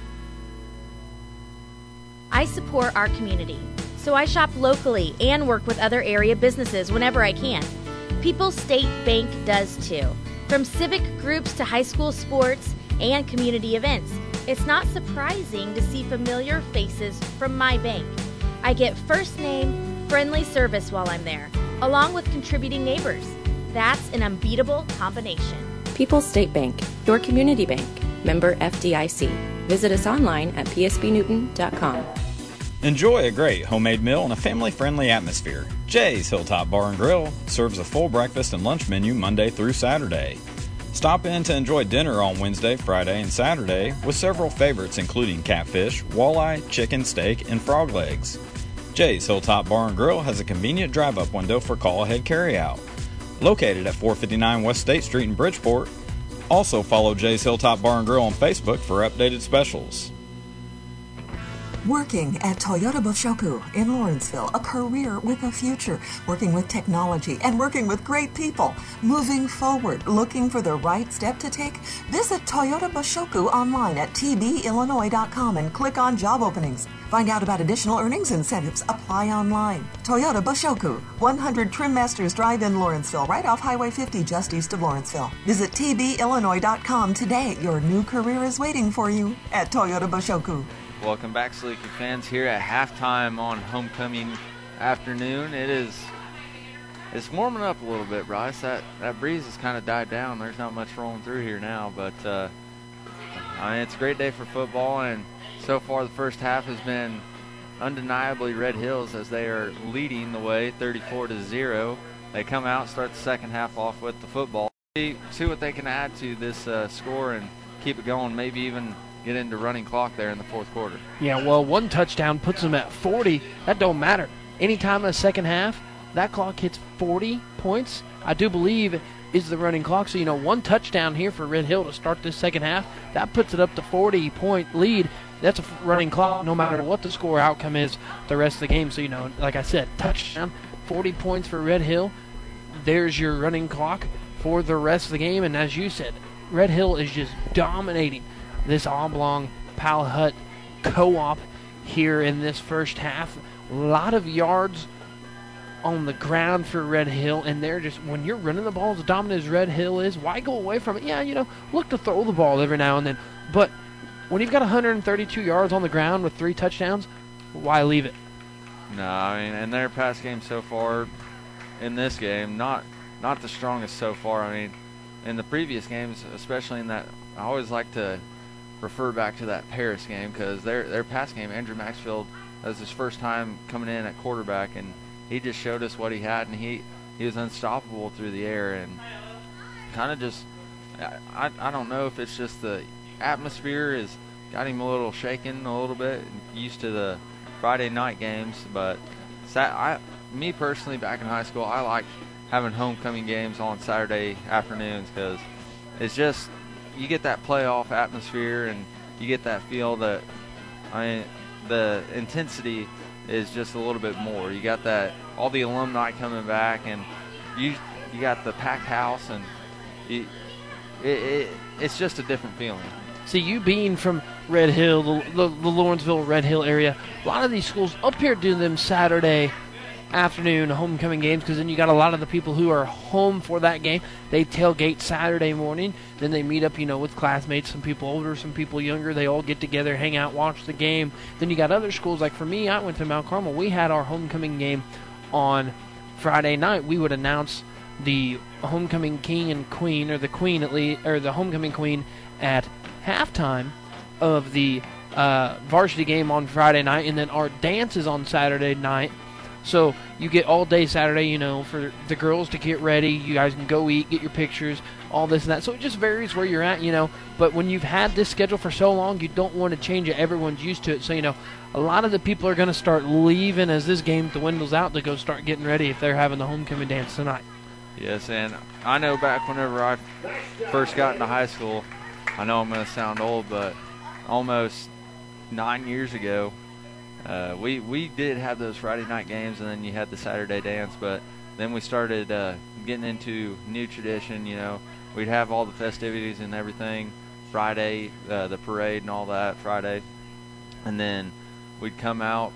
I support our community, so I shop locally and work with other area businesses whenever I can. People's State Bank does too. From civic groups to high school sports and community events, it's not surprising to see familiar faces from my bank. I get first name, friendly service while I'm there, along with contributing neighbors. That's an unbeatable combination. People's State Bank, your community bank. Member FDIC. Visit us online at psbnewton.com. Enjoy a great homemade meal in a family-friendly atmosphere. Jay's Hilltop Bar and Grill serves a full breakfast and lunch menu Monday through Saturday. Stop in to enjoy dinner on Wednesday, Friday, and Saturday with several favorites including catfish, walleye, chicken, steak, and frog legs. Jay's Hilltop Bar and Grill has a convenient drive-up window for call-ahead carryout. Located at 459 West State Street in Bridgeport. Also follow Jay's Hilltop Bar and Grill on Facebook for updated specials. Working at Toyota Boshoku in Lawrenceville, a career with a future, working with technology and working with great people, moving forward, looking for the right step to take? Visit Toyota Boshoku online at tbillinois.com and click on job openings. Find out about additional earnings incentives. Apply online. Toyota Boshoku, 100 Trim Masters Drive in Lawrenceville, right off Highway 50 just east of Lawrenceville. Visit tbillinois.com today. Your new career is waiting for you at Toyota Boshoku. Welcome back, Saluki fans, here at halftime on homecoming afternoon. It's warming up a little bit, Bryce. That breeze has kind of died down. There's not much rolling through here now, but it's a great day for football, and so far the first half has been undeniably Red Hills as they are leading the way 34-0. They come out, start the second half off with the football. See what they can add to this score and keep it going, maybe even get into running clock there in the fourth quarter. Yeah, well, one touchdown puts them at 40. That don't matter. Anytime in the second half, that clock hits 40 points, I do believe is the running clock. So, one touchdown here for Red Hill to start this second half, that puts it up to 40-point lead. that's a running clock no matter what the score outcome is the rest of the game. So, like I said, touchdown, 40 points for Red Hill. There's your running clock for the rest of the game. And as you said, Red Hill is just dominating this Oblong Pal Hut co-op here in this first half. A lot of yards on the ground for Red Hill, and they're just, when you're running the ball as dominant as Red Hill is, why go away from it? Yeah, look to throw the ball every now and then, but when you've got 132 yards on the ground with 3 touchdowns, why leave it? No, I mean, and their pass game so far in this game, not the strongest so far. I mean, in the previous games, especially in that, I always like to refer back to that Paris game because their pass game, Andrew Maxfield, that was his first time coming in at quarterback, and he just showed us what he had, and he was unstoppable through the air, and kind of just, I don't know if it's just the atmosphere has got him a little shaken a little bit, used to the Friday night games, but me personally, back in high school, I liked having homecoming games on Saturday afternoons because it's just, you get that playoff atmosphere and you get that feel that, the intensity is just a little bit more. You got that, all the alumni coming back, and you got the packed house, and it's just a different feeling. See, you being from Red Hill, the Lawrenceville Red Hill area, a lot of these schools up here do them Saturday afternoon homecoming games because then you got a lot of the people who are home for that game. They tailgate Saturday morning, then they meet up, with classmates, some people older, some people younger. They all get together, hang out, watch the game. Then you got other schools, like for me, I went to Mount Carmel. We had our homecoming game on Friday night. We would announce the homecoming king and queen, or the queen at least, or the homecoming queen at halftime of the varsity game on Friday night, and then our dances on Saturday night. So you get all day Saturday, for the girls to get ready. You guys can go eat, get your pictures, all this and that. So it just varies where you're at, But when you've had this schedule for so long, you don't want to change it. Everyone's used to it. So, a lot of the people are going to start leaving as this game dwindles out to go start getting ready if they're having the homecoming dance tonight. Yes, and I know back whenever I first got into high school, I know I'm going to sound old, but almost 9 years ago, we did have those Friday night games, and then you had the Saturday dance, but then we started getting into new tradition. We'd have all the festivities and everything Friday, the parade and all that Friday, and then we'd come out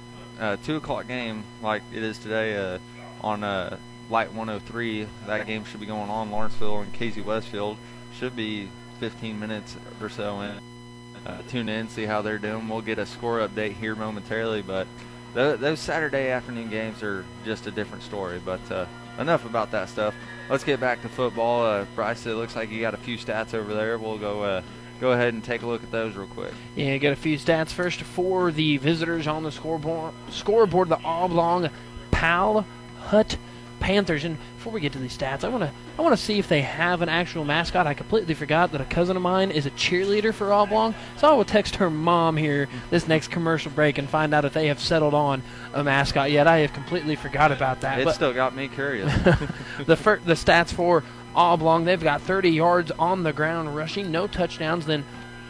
2 o'clock game like it is today on Light 103. That game should be going on. Lawrenceville and Casey Westfield should be 15 minutes or so in. Tune in, see how they're doing. We'll get a score update here momentarily, but those Saturday afternoon games are just a different story. But enough about that stuff. Let's get back to football. Bryce, it looks like you got a few stats over there. We'll go ahead and take a look at those real quick. Yeah, got a few stats. First, for the visitors on the scoreboard, the Oblong Pal Hut Panthers. And before we get to these stats, I want to see if they have an actual mascot. I completely forgot that a cousin of mine is a cheerleader for Oblong, so I will text her mom here this next commercial break and find out if they have settled on a mascot yet. I have completely forgot about that. It still got me curious. The stats for Oblong, they've got 30 yards on the ground rushing, no touchdowns. Then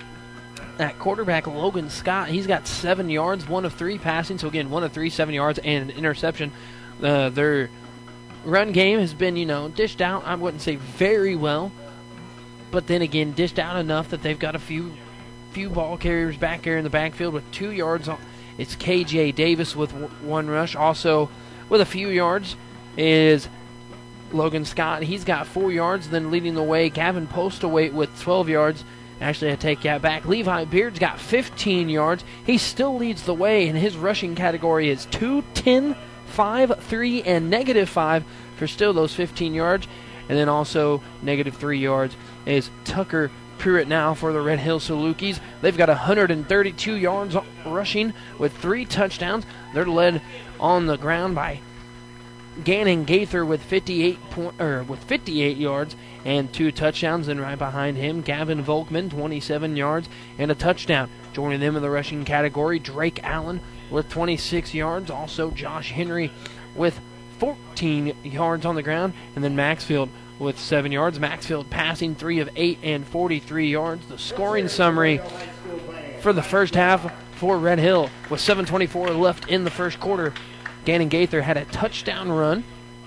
at quarterback, Logan Scott, he's got 7 yards, 1 of 3 passing. So again, 1 of 3, 7 yards, and an interception. Their run game has been, dished out, I wouldn't say very well, but then again, dished out enough that they've got a few ball carriers back there in the backfield with 2 yards. It's KJ Davis with 1 rush. Also with a few yards is Logan Scott. He's got 4 yards. Then leading the way, Gavin Postawait with 12 yards. Actually, I take that back. Levi Beard's got 15 yards. He still leads the way, and his rushing category is 2, 10, 5, 3, and -5 for still those 15 yards. And then also -3 yards is Tucker Pruitt now for the Red Hill Salukis. They've got 132 yards rushing with 3 touchdowns. They're led on the ground by Gannon Gaither with 58 yards and 2 touchdowns. And right behind him, Gavin Volkman, 27 yards and a touchdown. Joining them in the rushing category, Drake Allen with 26 yards. Also, Josh Henry with 14 yards on the ground. And then Maxfield with 7 yards. Maxfield passing 3 of 8 and 43 yards. The scoring summary for the first half for Red Hill. With 7:24 left in the first quarter, Gannon Gaither had a touchdown run.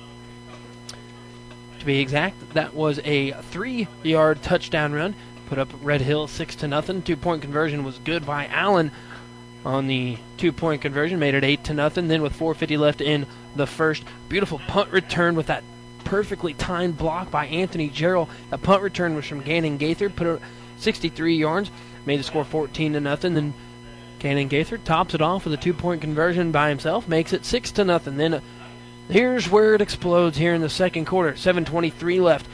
To be exact, that was a 3-yard touchdown run. Put up Red Hill 6-0. 2-point conversion was good by Allen on the 2-point conversion. Made it 8-0. Then with 4:50 left in the first, beautiful punt return with that perfectly timed block by Anthony Jarrell. The punt return was from Gannon Gaither. Put it 63 yards. Made the score 14-0. Then Gannon Gaither tops it off with a 2-point conversion by himself. Makes it 6-0. Then here's where it explodes here in the second quarter. 7:23 left.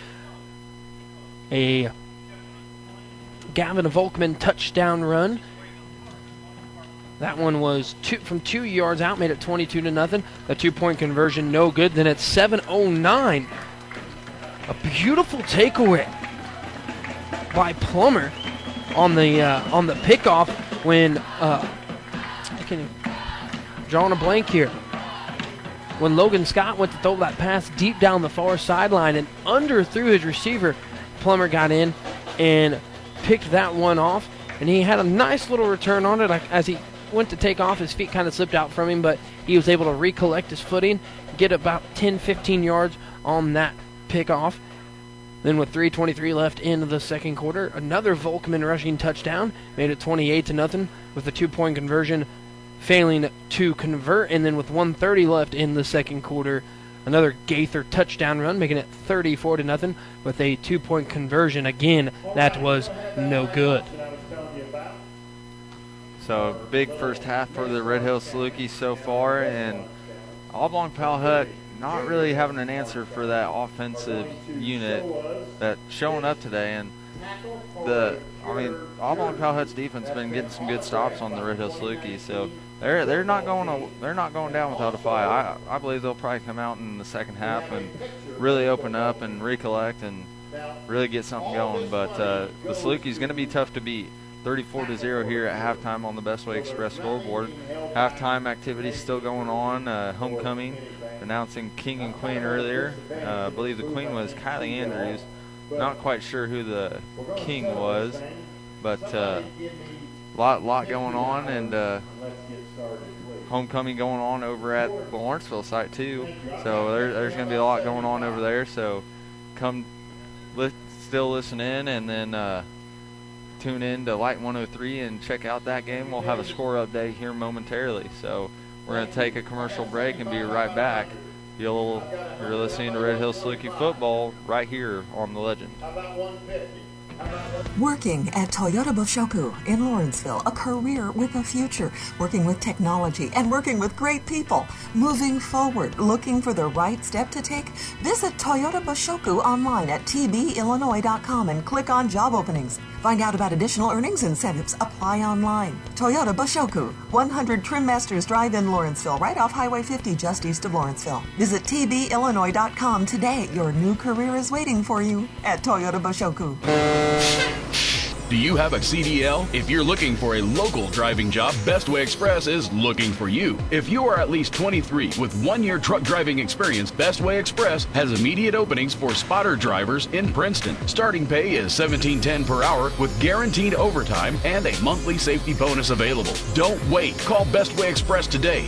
A Gavin Volkman touchdown run. That one was from 2 yards out, made it 22-0. The 2-point conversion, no good. Then at 7:09, a beautiful takeaway by Plummer on the pickoff when I can drawing a blank here. When Logan Scott went to throw that pass deep down the far sideline and underthrew his receiver, Plummer got in and picked that one off, and he had a nice little return on it. As he went to take off, his feet kind of slipped out from him, but he was able to recollect his footing, get about 10-15 yards on that pickoff. Then with 3:23 left in the second quarter, another Volkman rushing touchdown, made it 28-0 with the 2-point conversion failing to convert. And then with 1:30 left in the second quarter, another Gaither touchdown run, making it 34-0 with a 2-point conversion. Again, that was no good. So big first half for the Red Hill Salukis so far, and Oblong Powell not really having an answer for that offensive unit that's showing up today. And Oblong Powell's defense has been getting some good stops on the Red Hill Salukis, so they're not going down without a fight. I believe they'll probably come out in the second half and really open up and recollect and really get something going. But the Salukis going to be tough to beat. 34-0 here at halftime on the Bestway Express scoreboard. Halftime activity still going on. Homecoming announcing king and queen earlier. I believe the queen was Kylie Andrews. Not quite sure who the king was, but lot going on, and homecoming going on over at the Lawrenceville site too. So there's going to be a lot going on over there. So come still listen in, and then tune in to Light 103 and check out that game. We'll have a score update here momentarily. So we're going to take a commercial break and be right back. You're listening to Red Hill Saluki football right here on The Legend. Working at Toyota Boshoku in Lawrenceville, a career with a future, working with technology and working with great people, moving forward, looking for the right step to take. Visit Toyota Boshoku online at tbillinois.com and click on job openings. Find out about additional earnings incentives. Apply online. Toyota Boshoku, 100 Trim Masters Drive in Lawrenceville, right off Highway 50 just east of Lawrenceville. Visit tbillinois.com today. Your new career is waiting for you at Toyota Boshoku. Do you have a CDL? If you're looking for a local driving job, Bestway Express is looking for you. If you are at least 23 with 1 year truck driving experience, Bestway Express has immediate openings for spotter drivers in Princeton. Starting pay is $17.10 per hour with guaranteed overtime and a monthly safety bonus available. Don't wait. Call Bestway Express today,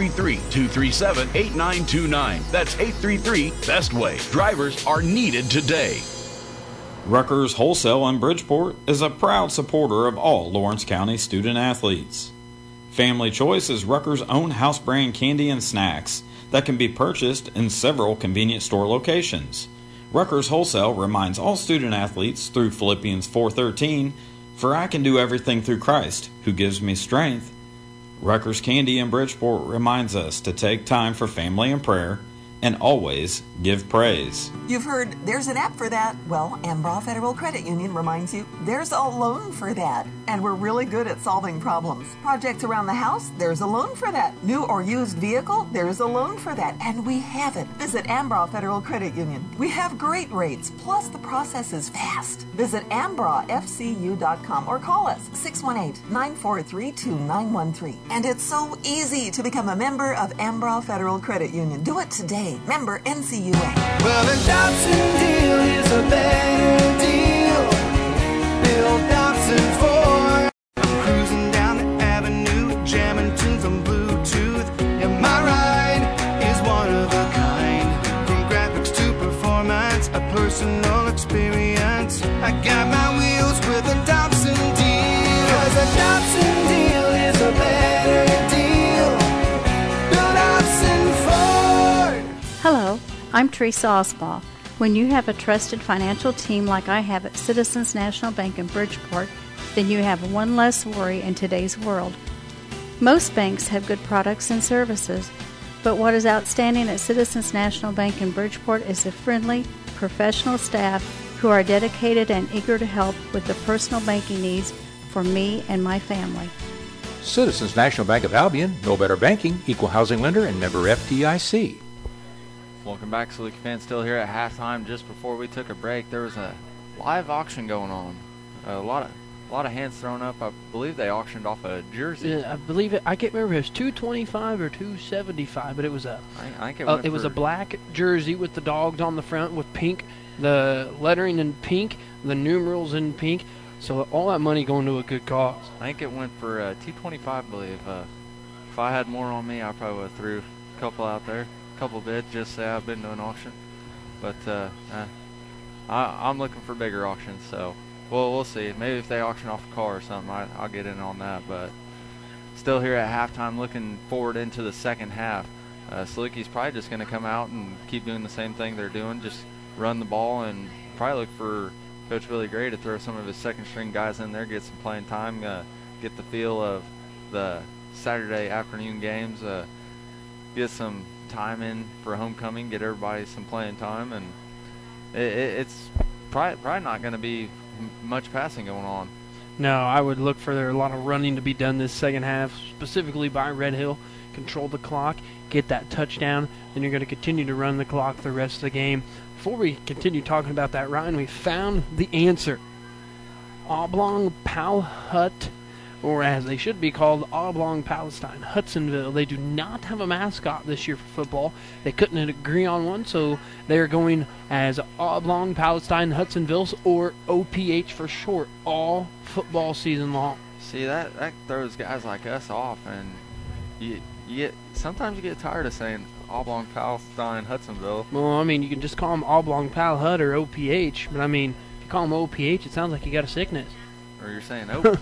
833-237-8929. That's 833-BESTWAY. Drivers are needed today. Rutgers Wholesale in Bridgeport is a proud supporter of all Lawrence County student athletes. Family Choice is Rutgers' own house brand candy and snacks that can be purchased in several convenience store locations. Rutgers Wholesale reminds all student athletes through Philippians 4:13, "For I can do everything through Christ, who gives me strength." Rutgers Candy in Bridgeport reminds us to take time for family and prayer and always give praise. You've heard there's an app for that. Well, Ambraw Federal Credit Union reminds you there's a loan for that. And we're really good at solving problems. Projects around the house, there's a loan for that. New or used vehicle, there's a loan for that. And we have it. Visit Ambraw Federal Credit Union. We have great rates, plus the process is fast. Visit ambrawfcu.com or call us 618-943-2913. And it's so easy to become a member of Ambraw Federal Credit Union. Do it today. Member NCUA. Well, the Dobson deal is a better deal. Bill Dobson Ford. I'm cruising personal experience. I got my wheels with a Dobson deal. 'Cause a Dobson deal is a better deal. Bill Dobson Ford. Hello, I'm Teresa Osbaugh. When you have a trusted financial team like I have at Citizens National Bank in Bridgeport, then you have one less worry in today's world. Most banks have good products and services, but what is outstanding at Citizens National Bank in Bridgeport is the friendly, professional staff who are dedicated and eager to help with the personal banking needs for me and my family. Citizens National Bank of Albion, no better banking, equal housing lender, and member FDIC. Welcome back, Saluki fans. Still here at halftime. Just before we took a break, there was a live auction going on. A lot of hands thrown up. I believe they auctioned off a jersey. Yeah, I believe it. I can't remember if it was $225 or $275, but it was it was a black jersey with the dogs on the front with pink, the lettering in pink, the numerals in pink. So all that money going to a good cause. I think it went for $225, I believe. If I had more on me, I probably would have threw a couple out there, a couple bids, just say I've been to an auction. But I'm looking for bigger auctions, so. Well, we'll see. Maybe if they auction off a car or something, I'll get in on that. But still here at halftime, looking forward into the second half. Saluki's probably just going to come out and keep doing the same thing they're doing, just run the ball and probably look for Coach Billy Gray to throw some of his second-string guys in there, get some playing time, get the feel of the Saturday afternoon games, get some time in for homecoming, get everybody some playing time, and it's probably not going to be much passing going on. No, I would look for a lot of running to be done this second half, specifically by Red Hill. Control the clock, get that touchdown, then you're going to continue to run the clock the rest of the game. Before we continue talking about that, Ryan, we found the answer. Oblong Powhut, or as they should be called, Oblong Palestine, Hudsonville. They do not have a mascot this year for football. They couldn't agree on one, so they're going as Oblong Palestine Hudsonville, or OPH for short, all football season long. See, that throws guys like us off, and sometimes you get tired of saying Oblong Palestine Hudsonville. Well, I mean, you can just call them Oblong Pal Hut or OPH, but I mean, if you call them OPH, it sounds like you got a sickness. Or you're saying OP.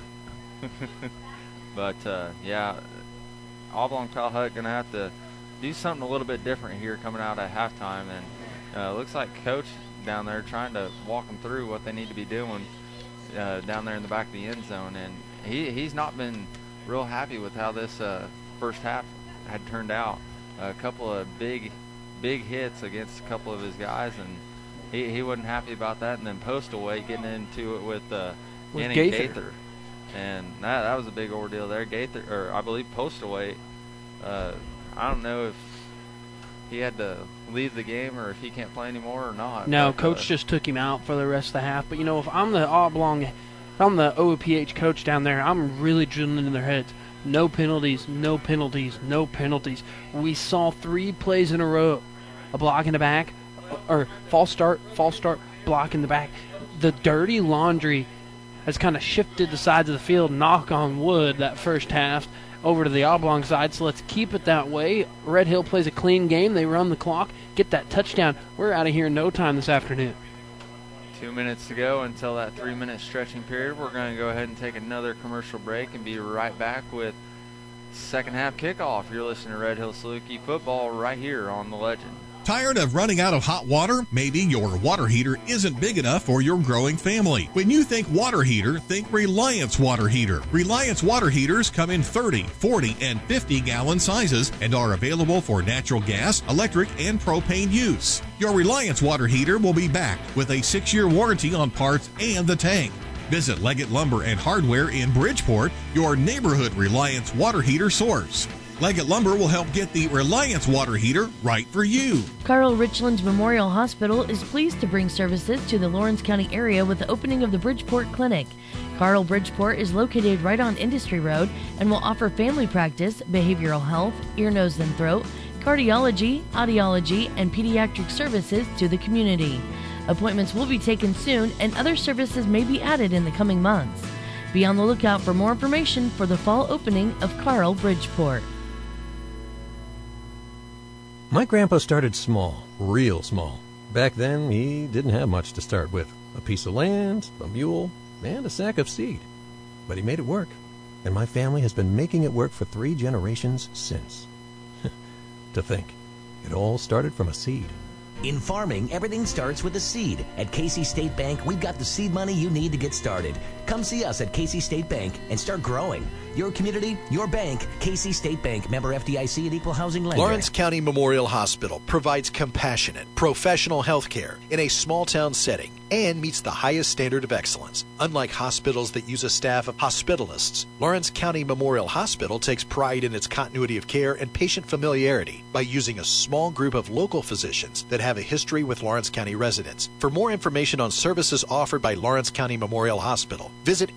But, yeah, Oblong Pal Hut going to have to do something a little bit different here coming out at halftime. And looks like Coach down there trying to walk them through what they need to be doing down there in the back of the end zone. And he's not been real happy with how this first half had turned out. A couple of big hits against a couple of his guys, and he wasn't happy about that. And then Postal Weight getting into it with Gaither. And that was a big ordeal there. Gaither, or I believe Postal Weight, I don't know if he had to leave the game or if he can't play anymore or not. No, Coach just took him out for the rest of the half. But, you know, if I'm the OPH coach down there, I'm really drilling in their heads. No penalties, no penalties, no penalties. We saw 3 plays in a row. A block in the back, or false start, block in the back. The dirty laundry has kind of shifted the sides of the field, knock on wood, that first half over to the Oblong side. So let's keep it that way. Red Hill plays a clean game. They run the clock, get that touchdown. We're out of here in no time this afternoon. 2 minutes to go until that 3-minute stretching period. We're going to go ahead and take another commercial break and be right back with second half kickoff. You're listening to Red Hill Saluki football right here on The Legend. Tired of running out of hot water? Maybe your water heater isn't big enough for your growing family. When you think water heater, think Reliance Water Heater. Reliance Water Heaters come in 30, 40, and 50-gallon sizes and are available for natural gas, electric, and propane use. Your Reliance Water Heater will be backed with a 6-year warranty on parts and the tank. Visit Leggett Lumber and Hardware in Bridgeport, your neighborhood Reliance Water Heater source. Leggett Lumber will help get the Reliance Water Heater right for you. Carl Richland Memorial Hospital is pleased to bring services to the Lawrence County area with the opening of the Bridgeport Clinic. Carl Bridgeport is located right on Industry Road and will offer family practice, behavioral health, ear, nose, and throat, cardiology, audiology, and pediatric services to the community. Appointments will be taken soon, and other services may be added in the coming months. Be on the lookout for more information for the fall opening of Carl Bridgeport. My grandpa started small, real small. Back then, he didn't have much to start with. A piece of land, a mule, and a sack of seed. But he made it work, and my family has been making it work for 3 generations since. To think, it all started from a seed. In farming, everything starts with a seed. At Casey State Bank, we've got the seed money you need to get started. Come see us at Casey State Bank and start growing. Your community, your bank. Casey State Bank, member FDIC and equal housing lender. Lawrence County Memorial Hospital provides compassionate, professional health care in a small-town setting and meets the highest standard of excellence. Unlike hospitals that use a staff of hospitalists, Lawrence County Memorial Hospital takes pride in its continuity of care and patient familiarity by using a small group of local physicians that have a history with Lawrence County residents. For more information on services offered by Lawrence County Memorial Hospital, visit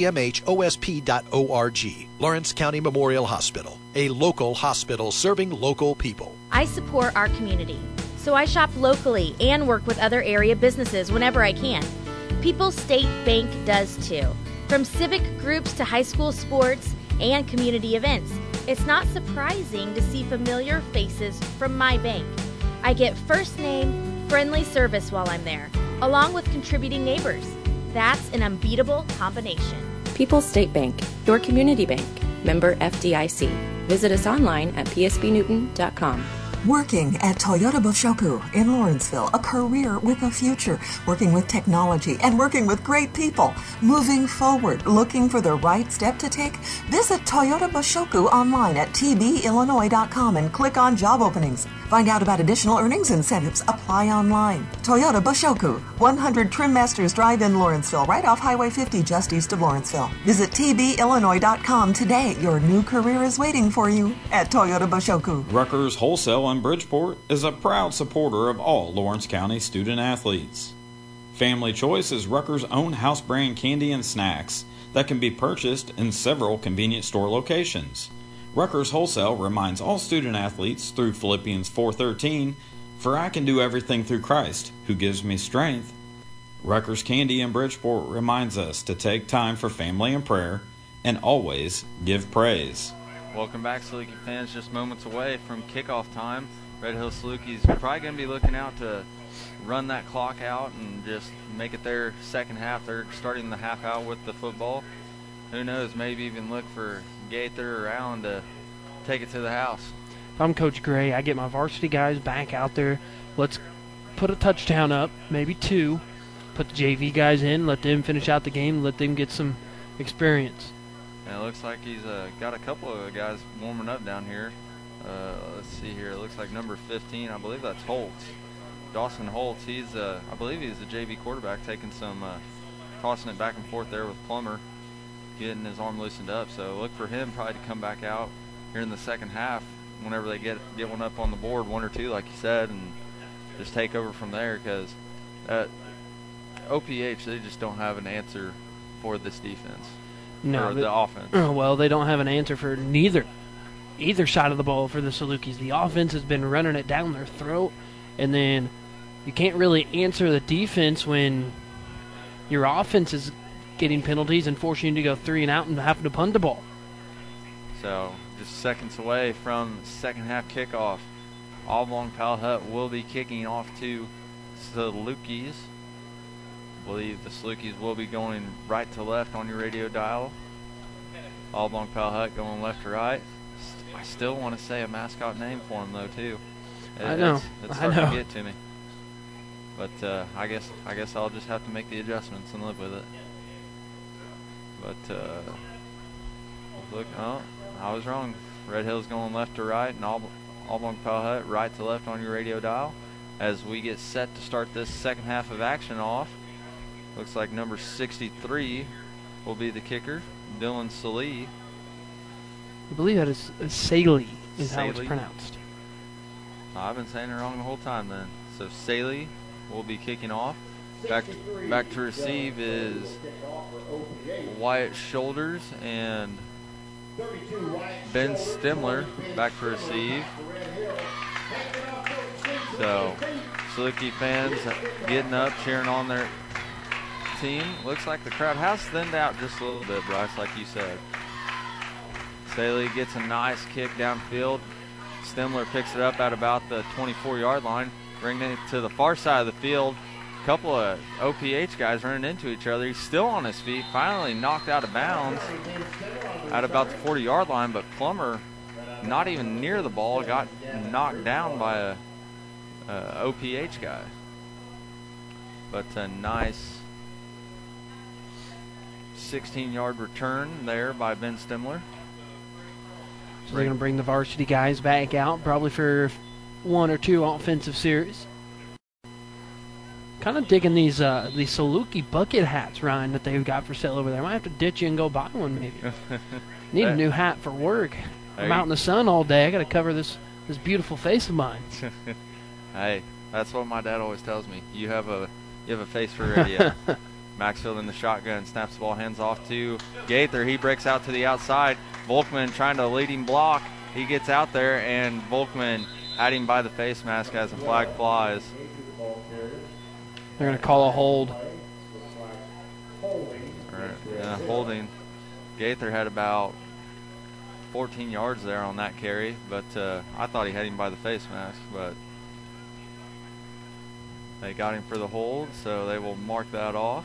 lcmhosp.org. Lawrence County Memorial Hospital, a local hospital serving local people. I support our community, so I shop locally and work with other area businesses whenever I can. People's State Bank does too. From civic groups to high school sports and community events, it's not surprising to see familiar faces from my bank. I get first name, friendly service while I'm there, along with contributing neighbors. That's an unbeatable combination. People's State Bank, your community bank. Member FDIC. Visit us online at psbnewton.com. Working at Toyota Boshoku in Lawrenceville, a career with a future, working with technology and working with great people, moving forward, looking for the right step to take. Visit Toyota Boshoku online at tbillinois.com and click on job openings. Find out about additional earnings incentives. Apply online. Toyota Boshoku, 100 Trim Masters Drive in Lawrenceville, right off Highway 50 just east of Lawrenceville. Visit tbillinois.com today. Your new career is waiting for you at Toyota Boshoku. Rutgers Wholesale in Bridgeport is a proud supporter of all Lawrence County student athletes. Family Choice is Rutgers' own house brand candy and snacks that can be purchased in several convenience store locations. Rutgers Wholesale reminds all student athletes through Philippians 4:13, "For I can do everything through Christ, who gives me strength." Rutgers Candy in Bridgeport reminds us to take time for family and prayer and always give praise. Welcome back, Saluki fans. Just moments away from kickoff time. Red Hill Salukis probably going to be looking out to run that clock out and just make it their second half. They're starting the half out with the football. Who knows, maybe even look for Gaither or Allen to take it to the house. If I'm Coach Gray, I get my varsity guys back out there. Let's put a touchdown up, maybe 2. Put the JV guys in, let them finish out the game, let them get some experience. And it looks like he's got a couple of guys warming up down here. Let's see here. It looks like number 15, I believe that's Holtz. Dawson Holtz, I believe he's the JV quarterback, taking some, tossing it back and forth there with Plummer, getting his arm loosened up. So look for him probably to come back out here in the second half whenever they get one up on the board, 1 or 2, like you said, and just take over from there, because OPH, they just don't have an answer for this defense. No, the offense. Well, they don't have an answer for either side of the ball for the Salukis. The offense has been running it down their throat, and then you can't really answer the defense when your offense is getting penalties and forcing you to go 3 and out and having to punt the ball. So just seconds away from second half kickoff. Oblong Powell Hutt will be kicking off to Salukis. I believe the Salukis will be going right to left on your radio dial. Oblong Powell Hutt going left to right. I still want to say a mascot name for him though too. I know. It's starting to get to me. But I guess I'll just have to make the adjustments and live with it. But look, I was wrong. Red Hill's going left to right, and Oblong Powell Hutt right to left on your radio dial. As we get set to start this second half of action off, looks like number 63 will be the kicker, Dylan Salee. I believe that is Saley is how it's pronounced. I've been saying it wrong the whole time then. So Saley will be kicking off. Back to receive is Wyatt Shoulders and Ben Stimler back to receive. So Saluki fans getting up, cheering on their team. Looks like the crowd has thinned out just a little bit, Bryce, like you said. Saley gets a nice kick downfield. Stimler picks it up at about the 24-yard line. bring it to the far side of the field. A couple of OPH guys running into each other. He's still on his feet, finally knocked out of bounds at about the 40-yard line, but Plummer, not even near the ball, got knocked down by a OPH guy. But a nice 16-yard return there by Ben Stimler. So they're going to bring the varsity guys back out, probably for 1 or 2 offensive series. Kind of digging these Saluki bucket hats, Ryan, that they've got for sale over there. I might have to ditch you and go buy one, maybe. Need a new hat for work. I'm out in the sun all day. I got to cover this beautiful face of mine. Hey, that's what my dad always tells me. You have a face for radio. Maxfield in the shotgun, snaps the ball, hands off to Gaither. He breaks out to the outside. Volkman trying to lead him block. He gets out there, and Volkman had him by the face mask as the flag flies. They're going to call a hold. Holding. Gaither had about 14 yards there on that carry, but I thought he had him by the face mask, but they got him for the hold, so they will mark that off.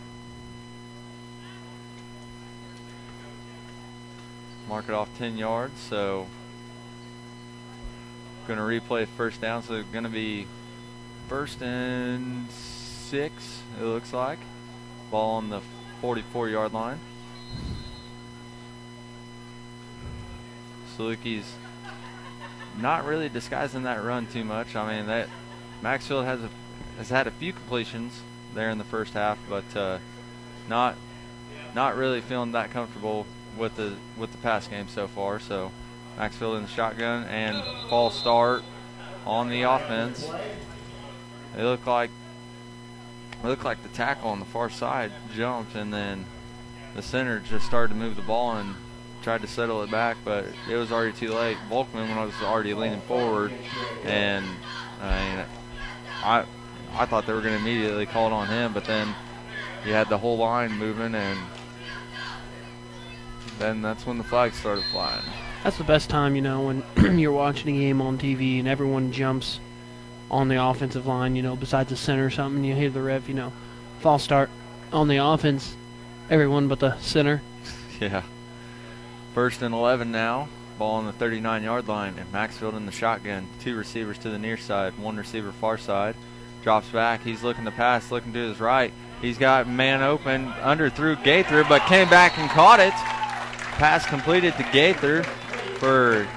Mark it off 10 yards, so going to replay first down, so it's going to be 1st and 6, it looks like. Ball on the 44-yard line. Saluki's not really disguising that run too much. I mean, that Maxfield has had a few completions there in the first half, but not really feeling that comfortable with the pass game so far. So Maxfield in the shotgun and false start on the offense. It looked like the tackle on the far side jumped, and then the center just started to move the ball and tried to settle it back, but it was already too late. Volkman was already leaning forward, and I thought they were going to immediately call it on him, but then you had the whole line moving, and then that's when the flags started flying. That's the best time, when you're watching a game on TV and everyone jumps on the offensive line, besides the center or something. You hear the ref, false start on the offense, everyone but the center. Yeah. 1st and 11 now. Ball on the 39-yard line, and Maxfield in the shotgun. 2 receivers to the near side, 1 receiver far side. Drops back. He's looking to pass, looking to his right. He's got man open, underthrew Gaither, but came back and caught it. Pass completed to Gaither for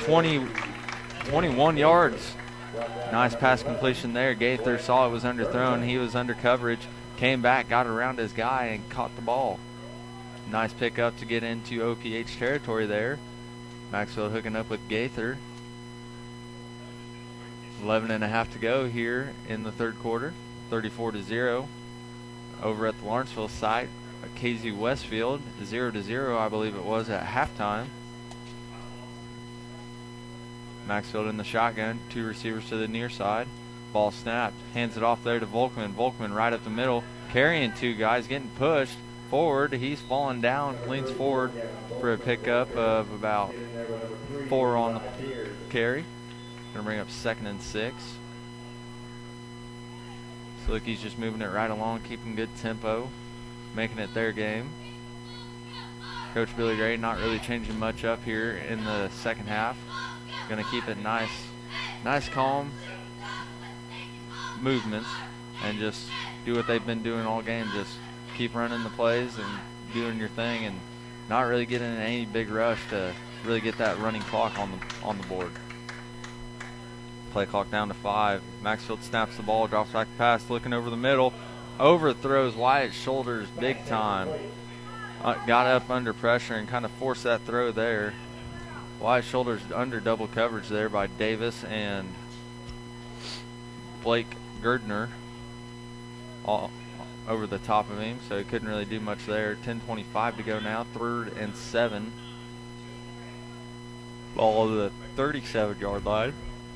21 yards. Nice pass completion there. Gaither saw it was underthrown. He was under coverage, came back, got around his guy, and caught the ball. Nice pickup to get into OPH territory there. Maxfield hooking up with Gaither. 11.5 to go here in the third quarter. 34-0 over at the Lawrenceville site. KZU Westfield 0-0, I believe it was at halftime. Maxfield in the shotgun, 2 receivers to the near side. Ball snapped, hands it off there to Volkman. Volkman right up the middle, carrying 2 guys, getting pushed forward. He's falling down, leans forward for a pickup of about 4 on the carry. Gonna bring up 2nd and 6. Saluki's just moving it right along, keeping good tempo, making it their game. Coach Billy Gray not really changing much up here in the second half. Going to keep it nice, calm movements, and just do what they've been doing all game. Just keep running the plays and doing your thing, and not really getting in any big rush to really get that running clock on the board. Play clock down to 5. Maxfield snaps the ball, drops back the pass, looking over the middle, overthrows Wyatt's shoulders big time. Got up under pressure and kind of forced that throw there. Wyatt's shoulders under double coverage there by Davis and Blake Gerdner all over the top of him, so he couldn't really do much there. 10:25 to go now, 3rd and 7. Ball to the 37-yard line.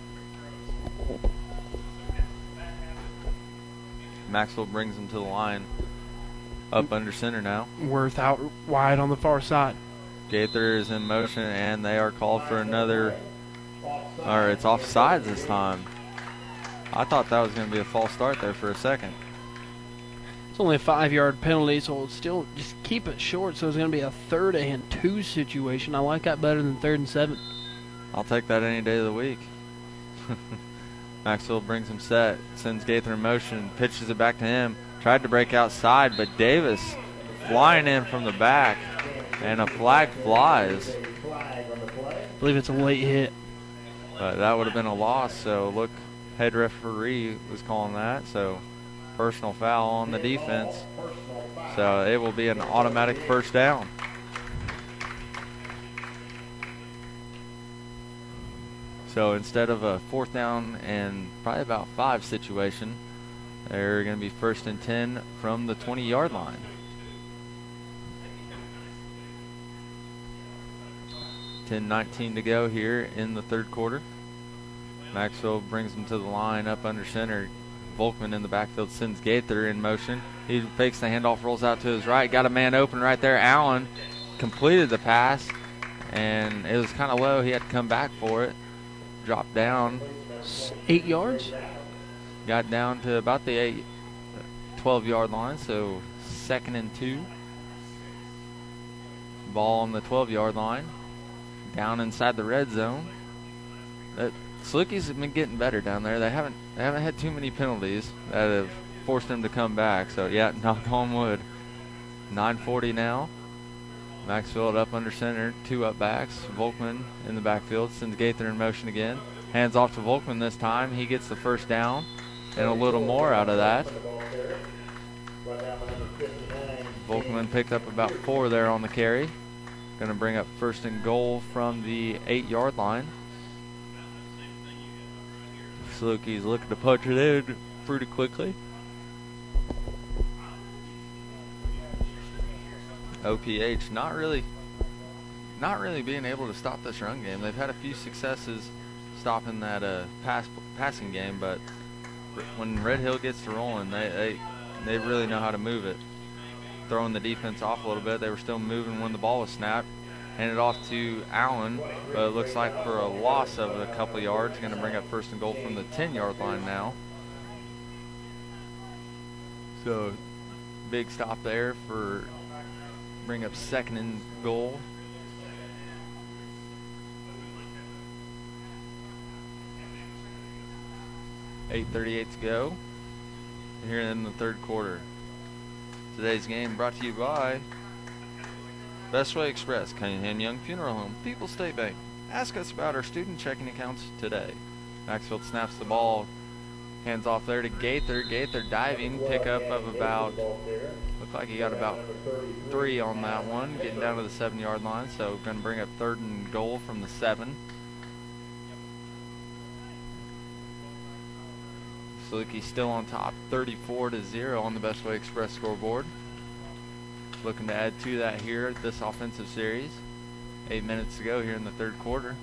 Maxwell brings him to the line. Up under center now. Worth out wide on the far side. Gaither is in motion, and they are called for another, or it's offsides this time. I thought that was going to be a false start there for a second. It's only a 5-yard penalty, so we'll still just keep it short. So it's going to be a 3rd and 2 situation. I like that better than 3rd and 7. I'll take that any day of the week. Maxwell brings him set, sends Gaither in motion, pitches it back to him. Tried to break outside, but Davis flying in from the back, and a flag flies. I believe it's a late hit. But that would have been a loss, so look, head referee was calling that, so personal foul on the defense. So it will be an automatic first down. So instead of a 4th down and probably about 5 situation, they're going to be 1st and 10 from the 20-yard line. .19 to go here in the 3rd quarter. Maxwell brings him to the line up under center. Volkman in the backfield sends Gaither in motion. He fakes the handoff, rolls out to his right. Got a man open right there. Allen completed the pass, and it was kind of low. He had to come back for it. Dropped down. 8 yards? Got down to about the 12-yard line, so 2nd and 2. Ball on the 12-yard line. Down inside the red zone. Salukis have been getting better down there. They haven't had too many penalties that have forced them to come back. So yeah, knock on wood. 9:40 now. Maxfield up under center, 2 up backs. Volkman in the backfield sends Gaither in motion again. Hands off to Volkman this time. He gets the first down and a little more out of that. Volkman picked up about 4 there on the carry. Going to bring up 1st and goal from the 8-yard line. Salukis looking to punch it in pretty quickly. OPH not really being able to stop this run game. They've had a few successes stopping that passing game, but when Red Hill gets to rolling, they really know how to move it. Throwing the defense off a little bit. They were still moving when the ball was snapped. Handed off to Allen, but it looks like for a loss of a couple of yards. Going to bring up 1st and goal from the 10-yard line now. So big stop there for bring up 2nd and goal. .38 to go here in the 3rd quarter. Today's game brought to you by Bestway Express, Cunningham Young Funeral Home, People's State Bank. Ask us about our student checking accounts today. Maxfield snaps the ball, hands off there to Gaither. Gaither diving, pickup of about, looked like he got about 3 on that one, getting down to the 7-yard line. So going to bring up 3rd and goal from the 7. Saluki still on top, 34-0 on the Bestway Express scoreboard. Looking to add to that here this offensive series. 8 minutes to go here in the 3rd quarter.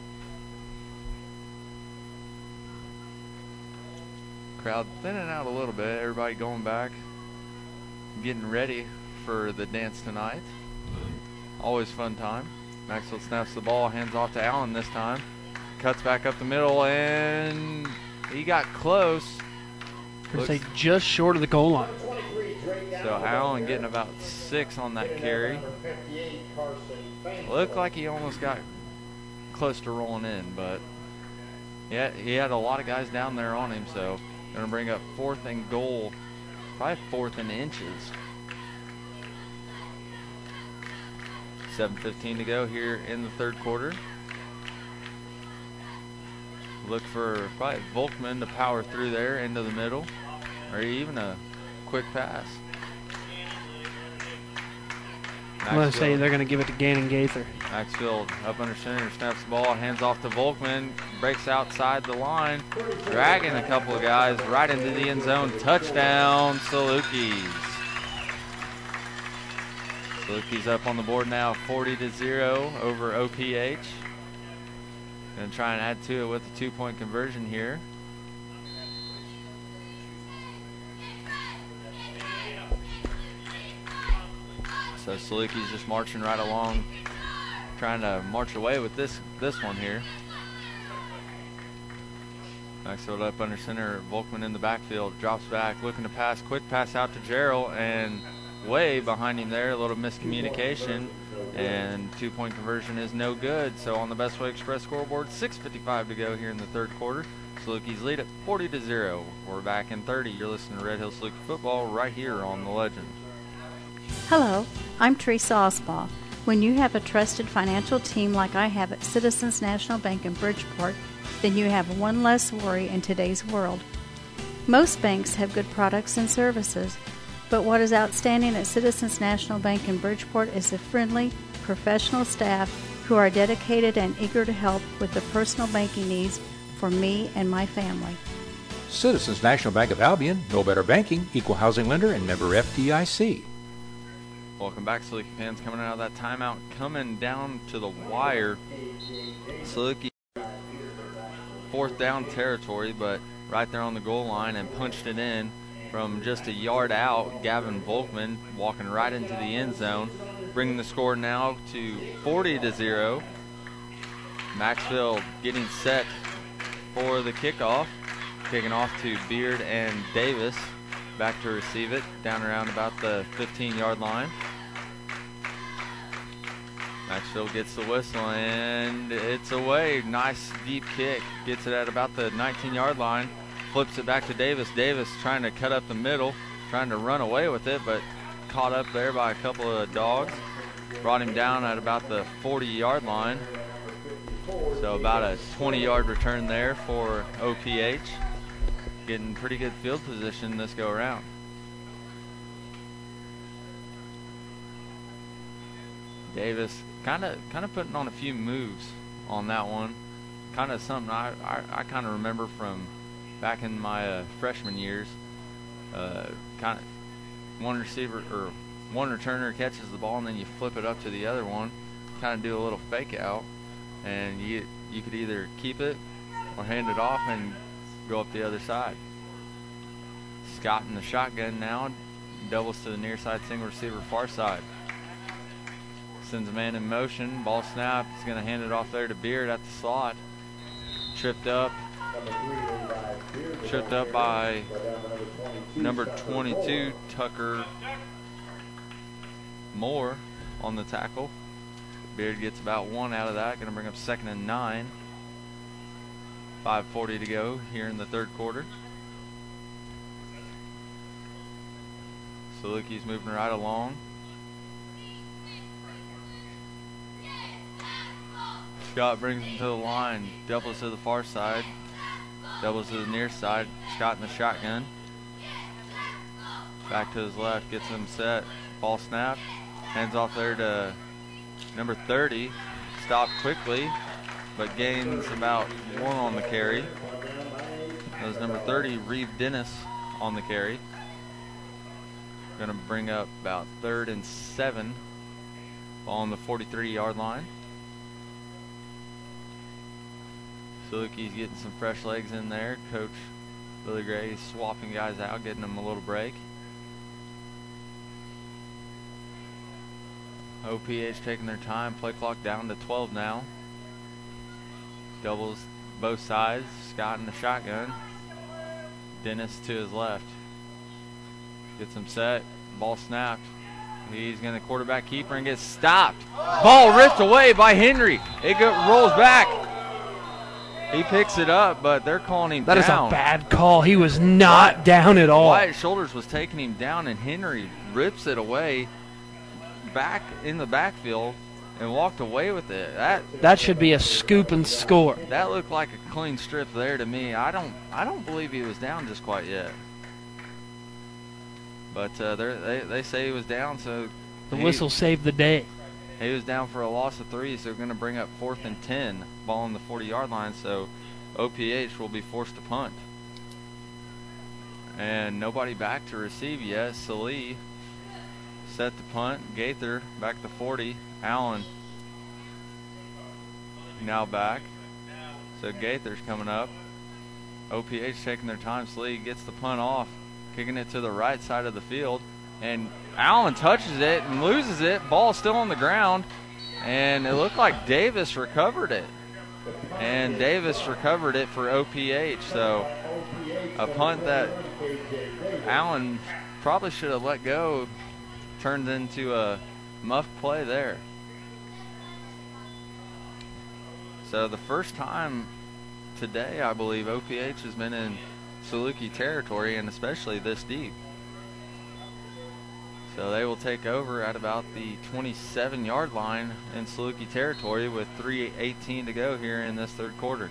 Crowd thinning out a little bit. Everybody going back, getting ready for the dance tonight. Always fun time. Maxwell snaps the ball, hands off to Allen this time. Cuts back up the middle, and he got close. Say just short of the goal line. So Allen getting about 6 on that carry. Looked like he almost got close to rolling in, but yeah, he had a lot of guys down there on him. So going to bring up 4th and goal, probably 4th and inches. 7:15 to go here in the 3rd quarter. Look for probably Volkman to power through there into the middle, or even a quick pass. I'm going to say they're going to give it to Gannon Gaither. Maxfield up under center, snaps the ball, hands off to Volkman, breaks outside the line, dragging a couple of guys right into the end zone. Touchdown, Salukis. Salukis up on the board now, 40-0 over OPH. Going to try and add to it with a 2-point conversion here. So Salukis just marching right along, trying to march away with this one here. Maxfield up under center. Volkman in the backfield. Drops back, looking to pass. Quick pass out to Gerald, and way behind him there. A little miscommunication, and 2-point conversion is no good. So on the Best Way Express scoreboard, 6:55 to go here in the third quarter. Salukis lead at 40-0. We're back in 30. You're listening to Red Hill Saluki football right here on The Legend. Hello, I'm Teresa Osbaugh. When you have a trusted financial team like I have at Citizens National Bank in Bridgeport, then you have one less worry in today's world. Most banks have good products and services, but what is outstanding at Citizens National Bank in Bridgeport is the friendly, professional staff who are dedicated and eager to help with the personal banking needs for me and my family. Citizens National Bank of Albion, no better banking, equal housing lender, and member FDIC. Welcome back, Saluki fans. Coming out of that timeout, coming down to the wire. Saluki, fourth down territory, but right there on the goal line, and punched it in from just a yard out. Gavin Volkman walking right into the end zone, bringing the score now to 40-0. Maxfield getting set for the kickoff. Kicking off to Beard and Davis. Back to receive it, down around about the 15-yard line. Maxfield gets the whistle, and it's away. Nice deep kick. Gets it at about the 19-yard line. Flips it back to Davis. Davis trying to cut up the middle, trying to run away with it, but caught up there by a couple of dogs. Brought him down at about the 40-yard line. So about a 20-yard return there for OPH. Getting pretty good field position this go around. Davis kind of putting on a few moves on that one. Kind of something I kind of remember from back in my freshman years. Kind of one receiver or one returner catches the ball, and then you flip it up to the other one. Kind of do a little fake out, and you could either keep it or hand it off and go up the other side. Scott in the shotgun now, doubles to the near side, single receiver far side. Sends a man in motion, ball snap, he's going to hand it off there to Beard at the slot. Tripped up by number 22, Tucker Moore on the tackle. Beard gets about one out of that, going to bring up 2nd and 9. 5:40 to go here in the third quarter. Salukis moving right along. Scott brings him to the line, doubles to the far side, doubles to the near side. Scott in the shotgun. Back to his left, gets him set. Ball snap, hands off there to number 30. Stopped quickly, but gains about 1 on the carry. That was number 30, Reeve Dennis, on the carry. Going to bring up about 3rd and 7 on the 43-yard line. Salukis getting some fresh legs in there. Coach Billy Gray swapping guys out, getting them a little break. OPH taking their time. Play clock down to 12 now. Doubles both sides. Scott in the shotgun. Dennis to his left. Gets him set. Ball snapped. He's going to quarterback keeper and gets stopped. Ball ripped away by Henry. It rolls back. He picks it up, but they're calling him down. That is a bad call. He was not down at all. Wyatt Shoulders was taking him down, and Henry rips it away back in the backfield and walked away with it. That should be a scoop and score. That looked like a clean strip there to me. I don't believe he was down just quite yet. But they say he was down, so the whistle saved the day. He was down for a loss of 3, so they're going to bring up 4th and 10, ball on the 40-yard line, so OPH will be forced to punt. And nobody back to receive yet. Salee set to punt. Gaither back to 40. Allen now back. So Gaither's coming up. OPH taking their time. Salee gets the punt off, kicking it to the right side of the field. And Allen touches it and loses it. Ball still on the ground. And it looked like Davis recovered it. And Davis recovered it for OPH. So a punt that Allen probably should have let go turned into a muff play there. So the first time today, I believe, OPH has been in Saluki territory, and especially this deep. So they will take over at about the 27-yard line in Saluki territory with 3:18 to go here in this third quarter.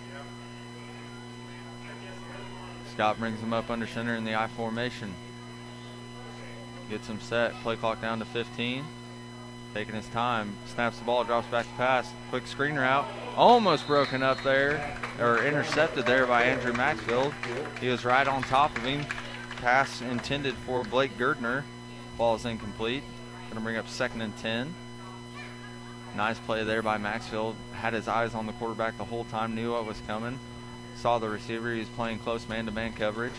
Scott brings them up under center in the I formation. Gets them set, play clock down to 15. Taking his time, snaps the ball, drops back to pass. Quick screen route, almost broken up there, or intercepted there by Andrew Maxfield. He was right on top of him. Pass intended for Blake Girdner. Ball is incomplete. Going to bring up 2nd and 10. Nice play there by Maxfield. Had his eyes on the quarterback the whole time, knew what was coming. Saw the receiver, he was playing close man-to-man coverage.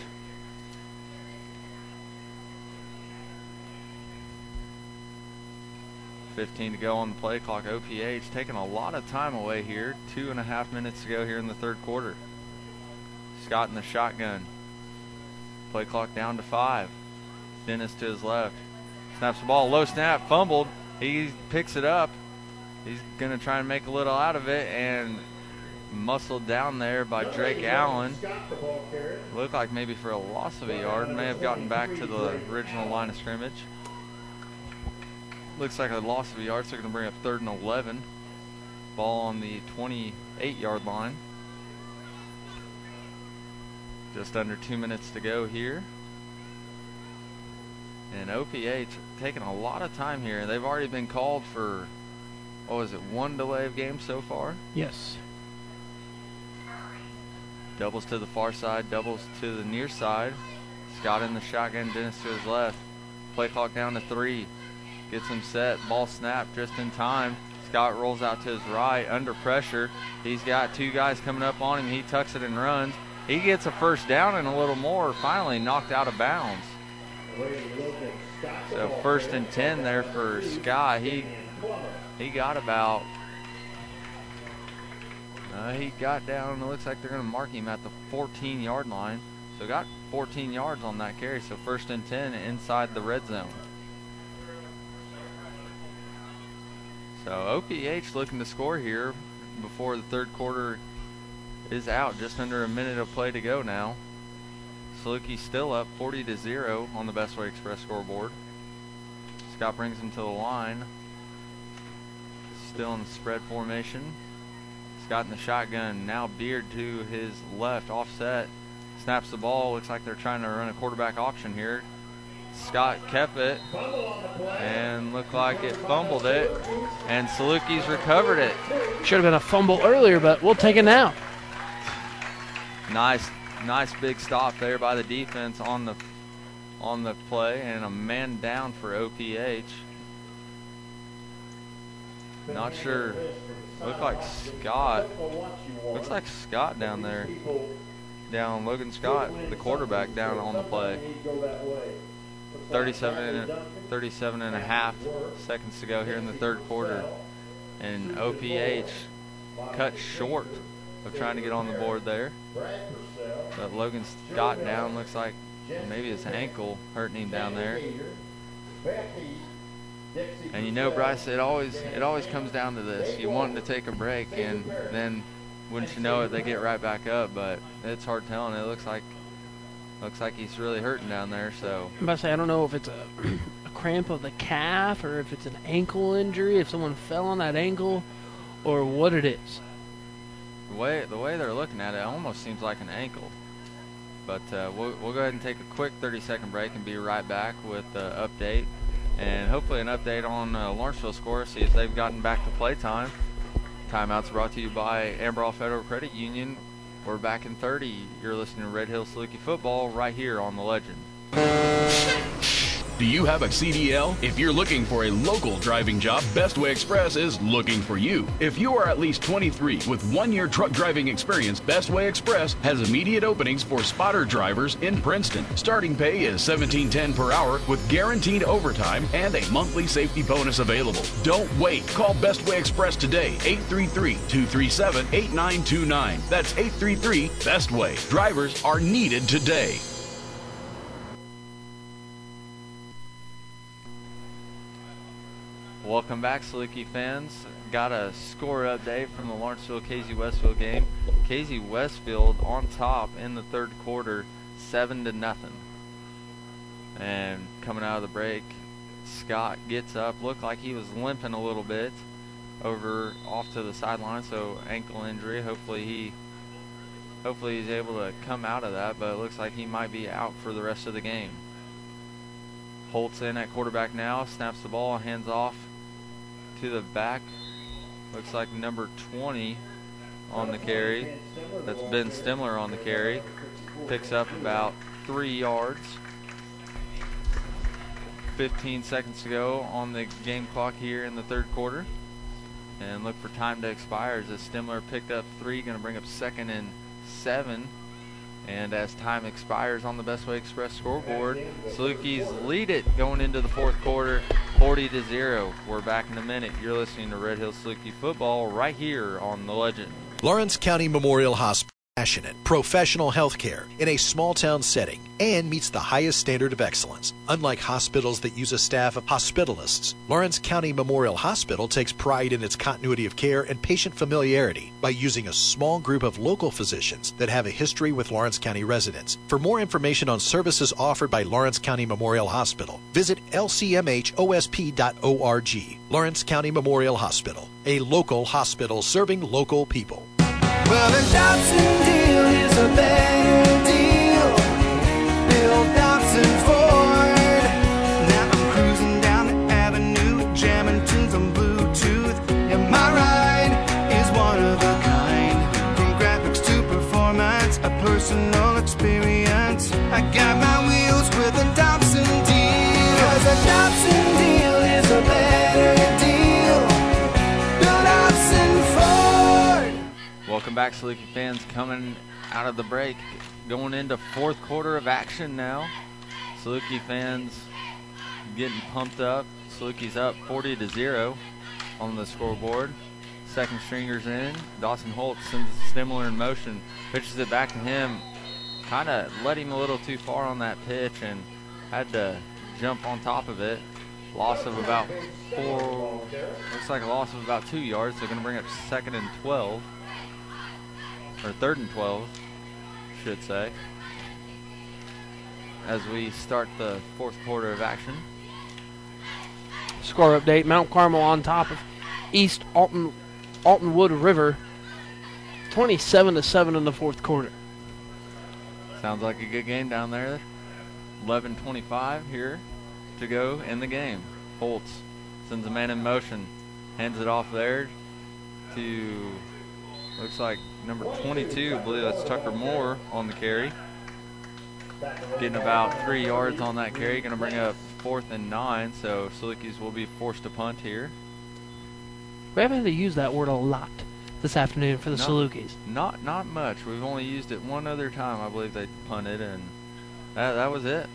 .15 to go on the play clock. OPH taking a lot of time away here. 2.5 minutes to go here in the third quarter. Scott in the shotgun. Play clock down to 5. Dennis to his left. Snaps the ball, low snap, fumbled. He picks it up. He's going to try and make a little out of it, and muscled down there by Drake Allen. Looked like maybe for a loss of a yard. May have gotten back to the original line of scrimmage. Looks like a loss of a yard, so they're going to bring up 3rd and 11. Ball on the 28-yard line. Just under 2 minutes to go here. And OPH taking a lot of time here. They've already been called for, what was it, 1 delay of game so far? Yes. Doubles to the far side, doubles to the near side. Scott in the shotgun, Dennis to his left. Play clock down to 3. Gets him set, ball snapped just in time. Scott rolls out to his right, under pressure. He's got 2 guys coming up on him. He tucks it and runs. He gets a first down and a little more, finally knocked out of bounds. So 1st and 10 there for Scott. He got about, he got down, it looks like they're going to mark him at the 14-yard line. So got 14 yards on that carry, so 1st and 10 inside the red zone. So OPH looking to score here before the third quarter is out. Just under a minute of play to go now. Saluki still up 40-0 on the Best Way Express scoreboard. Scott brings him to the line. Still in the spread formation. Scott in the shotgun. Now Beard to his left, offset. Snaps the ball. Looks like they're trying to run a quarterback option here. Scott kept it and looked like it fumbled it, and Saluki's recovered it. Should have been a fumble earlier, but we'll take it now. Nice big stop there by the defense on the play, and a man down for OPH. Not sure. Looks like Scott down there. Down Logan Scott, the quarterback, down on the play. 37 and a half seconds to go here in the third quarter. And OPH cut short of trying to get on the board there. But Logan Scott down, looks like maybe his ankle hurting him down there. And you know, Bryce, it always comes down to this. You want to take a break, and then wouldn't you know it, they get right back up. But it's hard telling. It looks like he's really hurting down there. So I'm about to say, I don't know if it's a cramp of the calf or if it's an ankle injury, if someone fell on that ankle, or what it is. The way they're looking at it, it almost seems like an ankle. But we'll go ahead and take a quick 30-second break and be right back with the update. And hopefully an update on Lawrenceville score, see if they've gotten back to playtime. Timeout's brought to you by Amberall Federal Credit Union. We're back in 30. You're listening to Red Hill Saluki Football right here on The Legend. Do you have a CDL? If you're looking for a local driving job, Best Way Express is looking for you. If you are at least 23 with 1 year truck driving experience, Best Way Express has immediate openings for spotter drivers in Princeton. Starting pay is $17.10 per hour with guaranteed overtime and a monthly safety bonus available. Don't wait. Call Best Way Express today, 833-237-8929. That's 833-BEST WAY. Drivers are needed today. Welcome back, Saluki fans. Got a score update from the Lawrenceville-Casey Westfield game. Casey Westfield on top in the third quarter, 7-0. And coming out of the break, Scott gets up. Looked like he was limping a little bit off to the sideline, so ankle injury. Hopefully he's able to come out of that, but it looks like he might be out for the rest of the game. Holtz in at quarterback now, snaps the ball, hands off to the back. Looks like number 20 on the carry. That's Ben Stimler on the carry. Picks up about 3 yards. 15 seconds to go on the game clock here in the third quarter. And look for time to expire as Stimler picked up 3, going to bring up 2nd and 7. And as time expires on the Best Way Express scoreboard, Salukis lead it going into the fourth quarter, 40-0. We're back in a minute. You're listening to Red Hill Saluki football right here on The Legend. Lawrence County Memorial Hospital. Passionate, professional health care in a small town setting and meets the highest standard of excellence. Unlike hospitals that use a staff of hospitalists, Lawrence County Memorial Hospital takes pride in its continuity of care and patient familiarity by using a small group of local physicians that have a history with Lawrence County residents. For more information on services offered by Lawrence County Memorial Hospital, visit lcmhosp.org. Lawrence County Memorial Hospital, a local hospital serving local people. Well, the Dobson deal is a better deal. Bill Dobson Ford. Now I'm cruising down the avenue, jamming tunes on Bluetooth. Yeah, my ride is one of a kind. From graphics to performance, a personal experience. I got my wheels with a Dobson deal. 'Cause a Dobson deal is a better deal. Bill Dobson Ford. Welcome back, Saluki fans. Coming out of the break, going into fourth quarter of action now. Saluki fans getting pumped up. Saluki's up 40-0 on the scoreboard. Second stringers in. Dawson Holt sends Stimler in motion, pitches it back to him. Kind of let him a little too far on that pitch and had to jump on top of it. Loss of about 4, looks like a loss of about 2 yards. They're going to bring up 2nd and 12. Or 3rd and 12, should say, as we start the fourth quarter of action. Score update, Mount Carmel on top of East Altonwood River, 27-7 in the fourth quarter. Sounds like a good game down there. 11:25 here to go in the game. Holtz sends a man in motion, hands it off there to, looks like number 22, I believe that's Tucker Moore on the carry. Getting about 3 yards on that carry. Going to bring up 4th and 9, so Salukis will be forced to punt here. We haven't had to use that word a lot this afternoon for the Salukis. Not much. We've only used it one other time. I believe they punted, and that was it.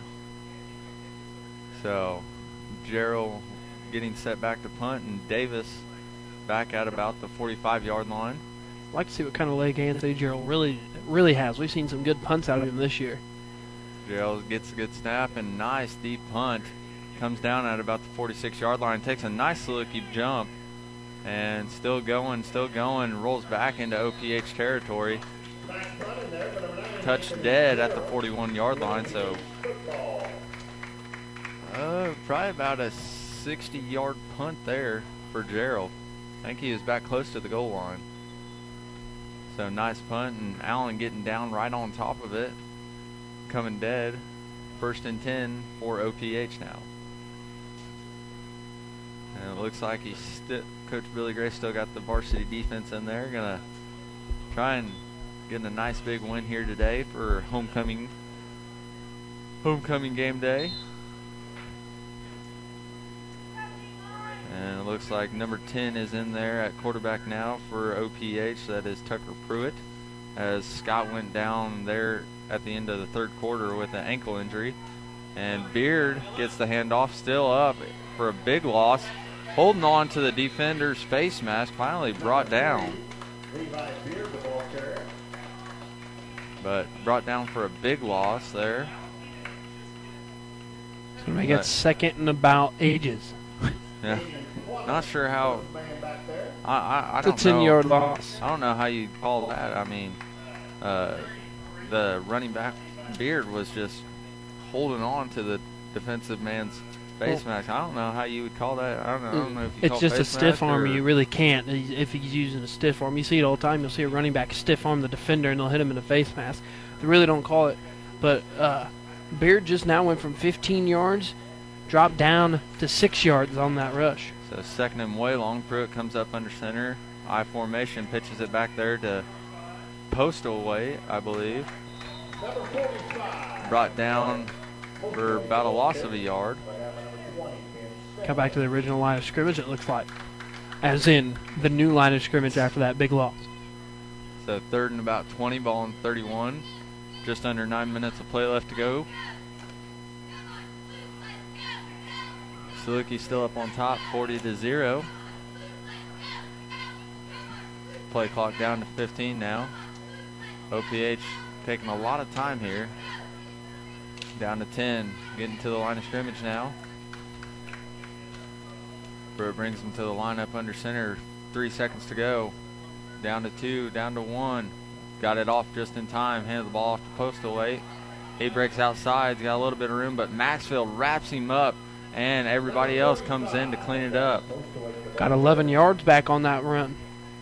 So Gerald getting set back to punt, and Davis back at about the 45-yard line. I'd like to see what kind of leg Anthony Gerald really has. We've seen some good punts out of him this year. Gerald gets a good snap and nice deep punt. Comes down at about the 46-yard line. Takes a nice Saluki jump and still going. Rolls back into OPH territory. Touched dead at the 41-yard line. So probably about a 60-yard punt there for Gerald. I think he was back close to the goal line. So nice punt, and Allen getting down right on top of it. Coming dead. 1st and 10 for OPH now. And it looks like Coach Billy Gray still got the varsity defense in there. Gonna try and get a nice big win here today for homecoming game day. Looks like number 10 is in there at quarterback now for OPH. That is Tucker Pruitt, as Scott went down there at the end of the third quarter with an ankle injury. And Beard gets the handoff, still up for a big loss, holding on to the defender's face mask, finally brought down. But brought down for a big loss there. So make it second in about ages. Yeah. Not sure how. I don't it's a know. 10-yard loss. I don't know how you call that. I mean, the running back Beard was just holding on to the defensive man's face mask. I don't know how you would call that. I don't know if you call it's just a face stiff mask arm. or- You really can't if he's using a stiff arm. You see it all the time. You'll see a running back stiff arm the defender, and they'll hit him in the face mask. They really don't call it. But Beard just now went from 15 yards, dropped down to 6 yards on that rush. So second and way long. Pruitt comes up under center. I formation, pitches it back there to Postal Way, I believe. Brought down for about a loss of a yard. Come back to the original line of scrimmage, it looks like. As in the new line of scrimmage after that big loss. So third and about 20, ball on 31. Just under 9 minutes of play left to go. Saluki still up on top, 40-0. Play clock down to 15 now. OPH taking a lot of time here. Down to 10, getting to the line of scrimmage now. Pruitt brings them to the lineup under center, 3 seconds to go. Down to 2, down to 1. Got it off just in time, handed the ball off to Postal Way. He breaks outside, he's got a little bit of room, but Maxfield wraps him up, and everybody else comes in to clean it up. Got 11 yards back on that run.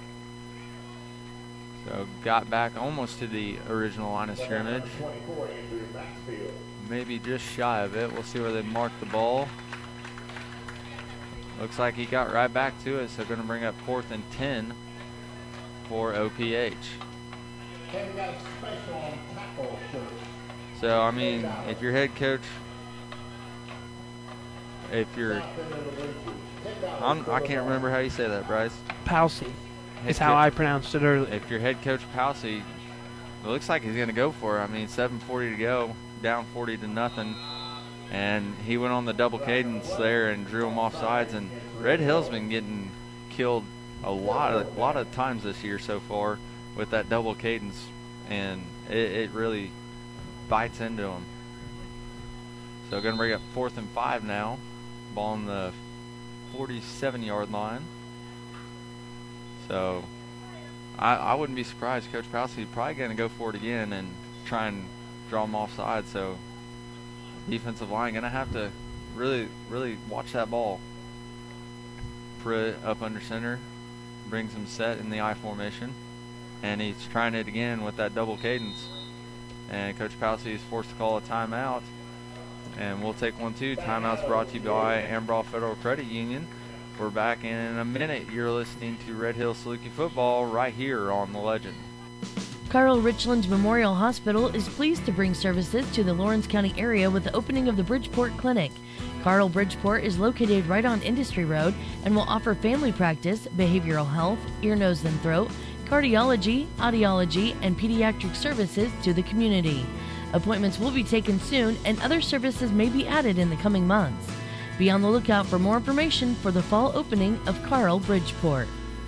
So got back almost to the original line of scrimmage. Maybe just shy of it. We'll see where they mark the ball. Looks like he got right back to it, so going to bring up 4th and 10 for OPH. So, I mean, if your head coach, I can't remember how you say that, Bryce. Palsy is how I pronounced it earlier. If your head coach Palsy, it looks like he's going to go for it. I mean, 7:40 to go, down 40-0, and he went on the double cadence there and drew him off sides. And Red Hill's been getting killed a lot of times this year so far with that double cadence, and it really bites into them. So going to bring up 4th and 5 now. Ball on the 47-yard line. So I wouldn't be surprised. Coach Palsy probably going to go for it again and try and draw them offside. So defensive line going to have to really, really watch that ball. Pruitt up under center, brings him set in the I formation, and he's trying it again with that double cadence. And Coach Palsy is forced to call a timeout. And we'll take 1-2. Timeout's brought to you by Ambraw Federal Credit Union. We're back in a minute. You're listening to Red Hill Saluki football right here on The Legend. Carl Richland Memorial Hospital is pleased to bring services to the Lawrence County area with the opening of the Bridgeport Clinic. Carl Bridgeport is located right on Industry Road and will offer family practice, behavioral health, ear, nose, and throat, cardiology, audiology, and pediatric services to the community. Appointments will be taken soon, and other services may be added in the coming months. Be on the lookout for more information for the fall opening of Carl Bridgeport.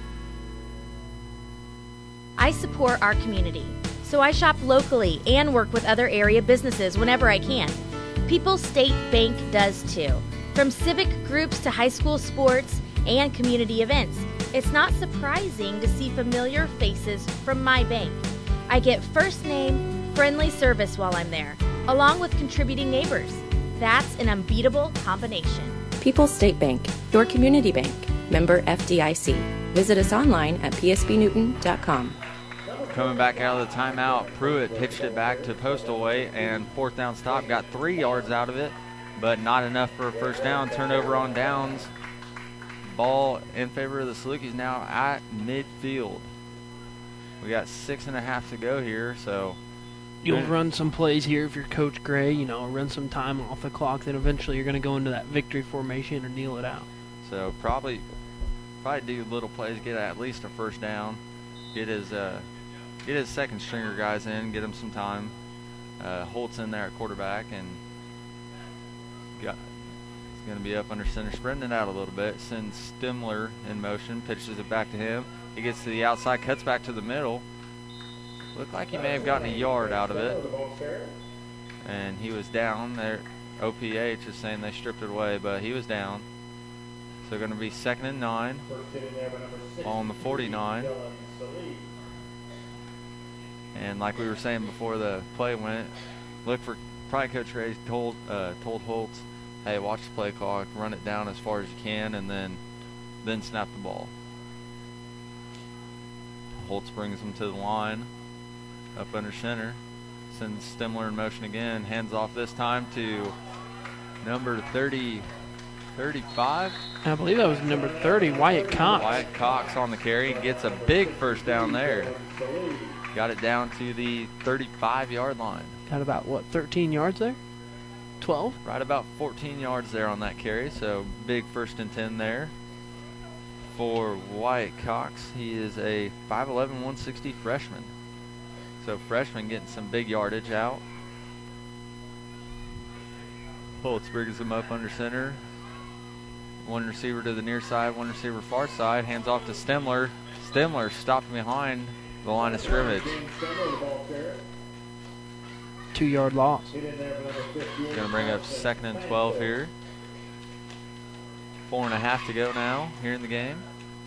I support our community, so I shop locally and work with other area businesses whenever I can. People's State Bank does too. From civic groups to high school sports and community events, it's not surprising to see familiar faces from my bank. I get first name, friendly service while I'm there, along with contributing neighbors. That's an unbeatable combination. People's State Bank, your community bank. Member FDIC. Visit us online at psbnewton.com. Coming back out of the timeout, Pruitt pitched it back to Postal Way, and 4th down stop, got 3 yards out of it, but not enough for a first down. Turnover on downs. Ball in favor of the Salukis now at midfield. We got 6.5 to go here, so You'll run some plays here if you're Coach Gray, run some time off the clock. Then eventually you're going to go into that victory formation and kneel it out. So probably probably do little plays, get at least a first down, get his second stringer guys in, get him some time. Holt's in there at quarterback, and he's going to be up under center, sprinting it out a little bit. Sends Stimler in motion, pitches it back to him. He gets to the outside, cuts back to the middle. Looked like he may have gotten a yard out of it, and he was down there. OPH is saying they stripped it away, but he was down. So going to be 2nd and 9 on the 49. And like we were saying before the play went, look for, probably Coach Ray told Holtz, hey, watch the play clock, run it down as far as you can, and then snap the ball. Holtz brings him to the line, up under center, sends Stimler in motion again, hands off this time to number 35. I believe that was number 30, Wyatt Cox. Wyatt Cox on the carry, gets a big first down there. Got it down to the 35-yard line. Got about, 13 yards there? 12? Right about 14 yards there on that carry, so big 1st and 10 there for Wyatt Cox. He is a 5'11", 160 freshman. So freshman getting some big yardage out. Holtz brings him up under center. One receiver to the near side, one receiver far side. Hands off to Stimler. Stimler stopped behind the line of scrimmage. 2-yard loss. Going to bring up 2nd and 12 here. 4.5 to go now here in the game.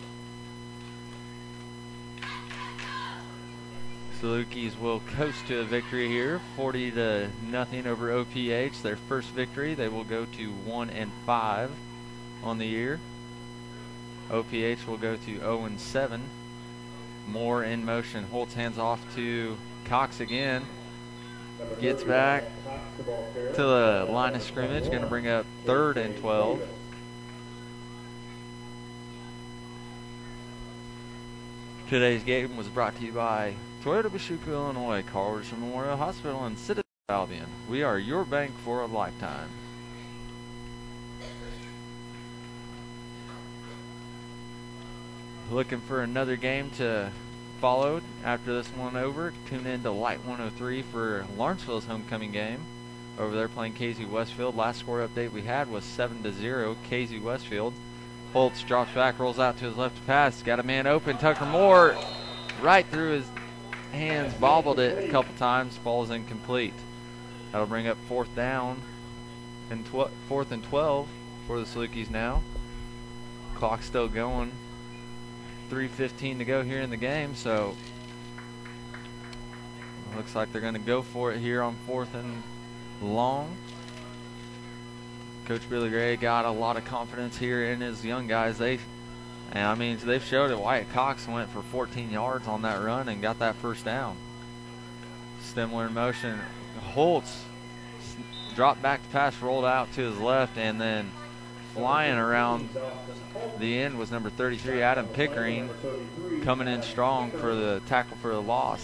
Salukis will coast to a victory here, 40-0 over OPH. Their first victory. They will go to 1-5 on the year. OPH will go to 0-7. Moore in motion. Holtz hands off to Cox again. Gets back to the line of scrimmage. Going to bring up 3rd and 12. Today's game was brought to you by Toyota Bashuku, Illinois, Carl Richland Memorial Hospital, and Citizens Albion. We are your bank for a lifetime. Looking for another game to follow after this one over. Tune in to Light 103 for Lawrenceville's homecoming game. Over there playing KZ Westfield. Last score update we had was 7-0 KZ Westfield. Holtz drops back, rolls out to his left pass. Got a man open. Tucker Moore right through his hands, bobbled it a couple times. Ball's incomplete. That'll bring up 4th down and 4th and 12 for the Salukis now. Clock's still going. 3:15 to go here in the game, so looks like they're going to go for it here on 4th and long. Coach Billy Gray got a lot of confidence here in his young guys. They've showed it. Wyatt Cox went for 14 yards on that run and got that first down. Stimler in motion. Holtz dropped back to pass, rolled out to his left, and then flying around the end was number 33, Adam Pickering, coming in strong for the tackle for the loss.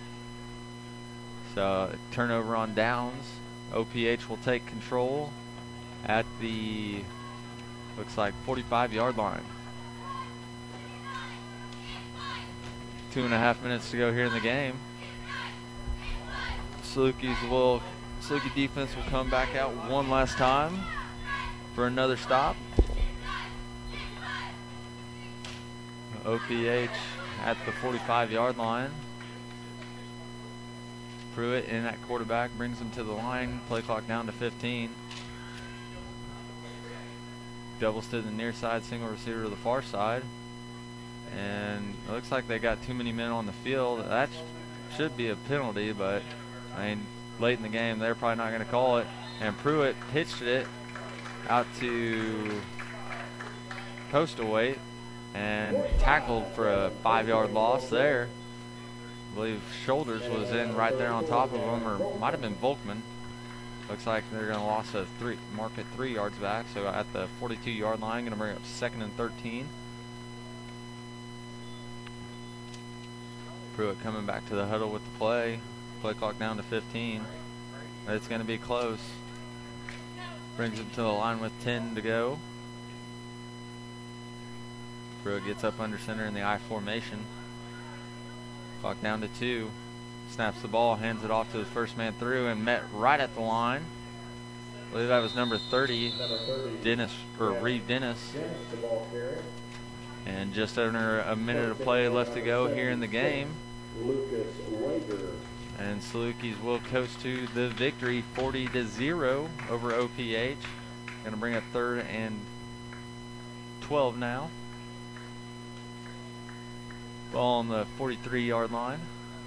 So turnover on downs. OPH will take control at the, looks like 45-yard line. 2.5 minutes to go here in the game. Saluki defense will come back out one last time for another stop. OPH at the 45-yard line. Pruitt in at quarterback, brings him to the line. Play clock down to 15. Doubles to the near side, single receiver to the far side. And it looks like they got too many men on the field. That should be a penalty, but late in the game, they're probably not going to call it. And Pruitt pitched it out to postal weight and tackled for a 5-yard loss there. I believe Shoulders was in right there on top of him, or might have been Volkman. Looks like they're going to loss a mark at 3 yards back. So at the 42-yard line, going to bring up 2nd and 13. Pruitt coming back to the huddle with the play. Play clock down to 15. It's going to be close. Brings him to the line with 10 to go. Pruitt gets up under center in the I formation. Clock down to 2. Snaps the ball, hands it off to his first man through, and met right at the line. I believe that was number 30, Reeve Dennis. And just under a minute of play left to go here in the game. And Salukis will coast to the victory 40-0 over OPH. Going to bring up 3rd and 12 now. Ball on the 43-yard line.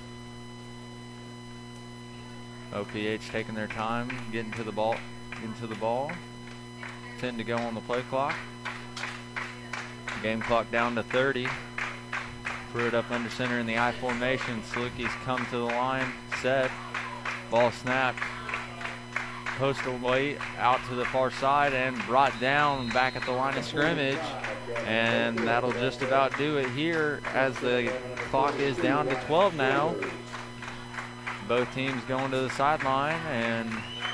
OPH taking their time, getting to the ball. 10 to go on the play clock. Game clock down to 30. Pruitt up under center in the I formation. Salukis come to the line, set. Ball snapped. Postal weight out to the far side and brought down back at the line of scrimmage. And that'll just about do it here as the clock is down to 12 now. Both teams going to the sideline, and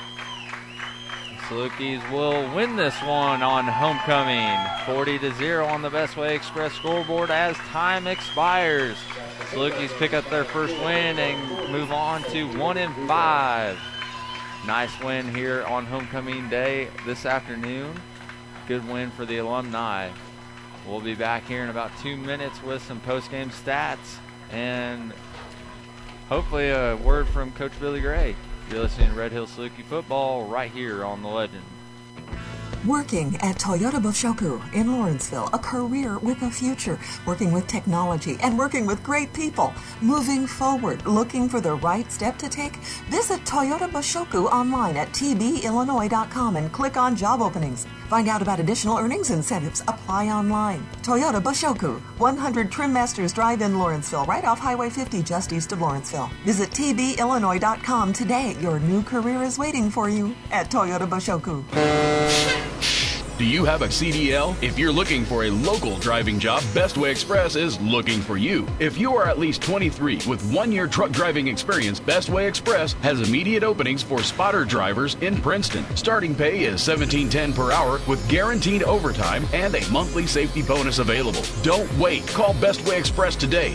Salukis will win this one on homecoming. 40-0 on the Bestway Express scoreboard as time expires. Salukis pick up their first win and move on to 1-5. Nice win here on homecoming day this afternoon. Good win for the alumni. We'll be back here in about 2 minutes with some post-game stats and hopefully a word from Coach Billy Gray. You're listening to Red Hill Saluki football right here on The Legend. Working at Toyota Boshoku in Lawrenceville, a career with a future, working with technology and working with great people, moving forward, looking for the right step to take. Visit Toyota Boshoku online at tbillinois.com and click on job openings. Find out about additional earnings incentives. Apply online. Toyota Boshoku, 100 Trim Masters Drive in Lawrenceville, right off Highway 50 just east of Lawrenceville. Visit tbillinois.com today. Your new career is waiting for you at Toyota Boshoku. Do you have a CDL? If you're looking for a local driving job, Bestway Express is looking for you. If you are at least 23 with 1 year truck driving experience, Bestway Express has immediate openings for spotter drivers in Princeton. Starting pay is $17.10 per hour with guaranteed overtime and a monthly safety bonus available. Don't wait. Call Bestway Express today,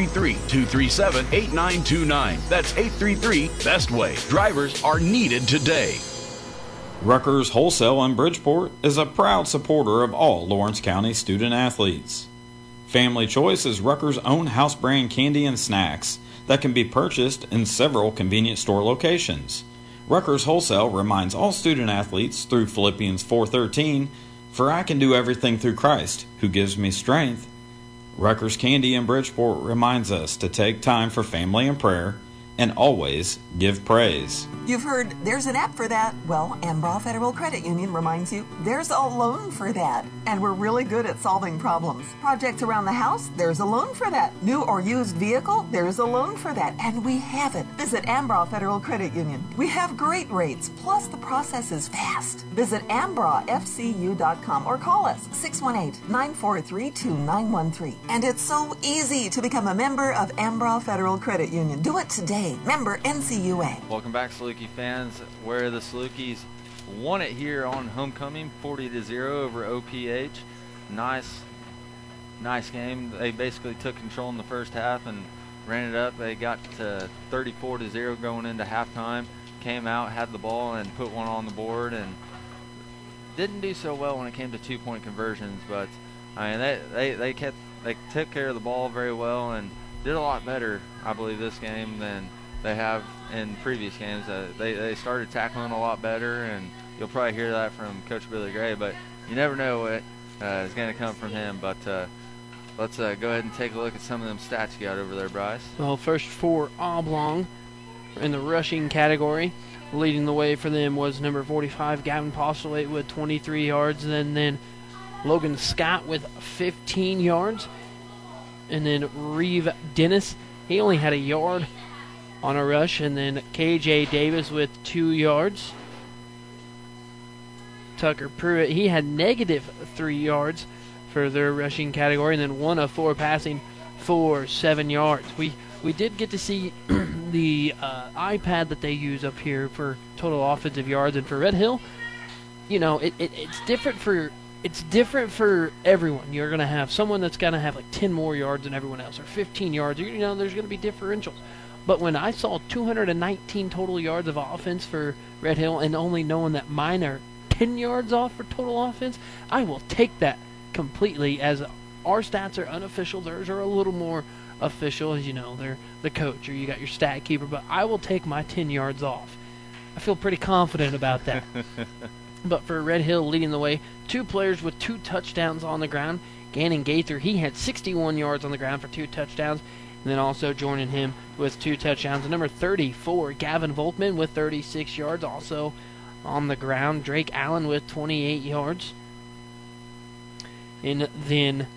833-237-8929. That's 833-BESTWAY. Drivers are needed today. Rutgers Wholesale in Bridgeport is a proud supporter of all Lawrence County student athletes. Family Choice is Rutgers' own house brand candy and snacks that can be purchased in several convenience store locations. Rutgers Wholesale reminds all student athletes through Philippians 4:13, "For I can do everything through Christ, who gives me strength." Rutgers Candy in Bridgeport reminds us to take time for family and prayer and always give praise. You've heard there's an app for that. Well, Ambra Federal Credit Union reminds you there's a loan for that. And we're really good at solving problems. Projects around the house, there's a loan for that. New or used vehicle, there's a loan for that. And we have it. Visit Ambra Federal Credit Union. We have great rates, plus the process is fast. Visit AmbraFCU.com or call us 618-943-2913. And it's so easy to become a member of Ambra Federal Credit Union. Do it today. Member NCUA. Welcome back, Saluki fans, where the Salukis won it here on homecoming, 40-0 over OPH. Nice game. They basically took control in the first half and ran it up. They got to 34-0 going into halftime. Came out, had the ball, and put one on the board, and didn't do so well when it came to 2-point conversions. But I mean, they took care of the ball very well and did a lot better, I believe, this game than they have in previous games. They started tackling a lot better, and you'll probably hear that from Coach Billy Gray, but you never know what is going to come from him. But let's go ahead and take a look at some of them stats you got over there, Bryce. Well, first for Oblong in the rushing category, leading the way for them was number 45, Gavin Postulate, with 23 yards, and then Logan Scott with 15 yards, and then Reeve Dennis, he only had a yard on a rush, and then KJ Davis with 2 yards. Tucker Pruitt, he had -3 yards for their rushing category, and then 1 of 4 passing for 7 yards. We did get to see the iPad that they use up here for total offensive yards, and for Red Hill, you know, it's different for it's different for everyone. You're going to have someone that's going to have like 10 more yards than everyone else, or 15 yards. You know, there's going to be differentials. But when I saw 219 total yards of offense for Red Hill, and only knowing that mine are 10 yards off for total offense, I will take that completely, as our stats are unofficial. Theirs are a little more official, as you know. They're the coach, or you got your stat keeper. But I will take my 10 yards off. I feel pretty confident about that. But for Red Hill leading the way, 2 players with 2 touchdowns on the ground. Gannon Gaither, he had 61 yards on the ground for 2 touchdowns. And then also joining him with 2 touchdowns, number 34, Gavin Volkman with 36 yards, also on the ground. Drake Allen with 28 yards. And then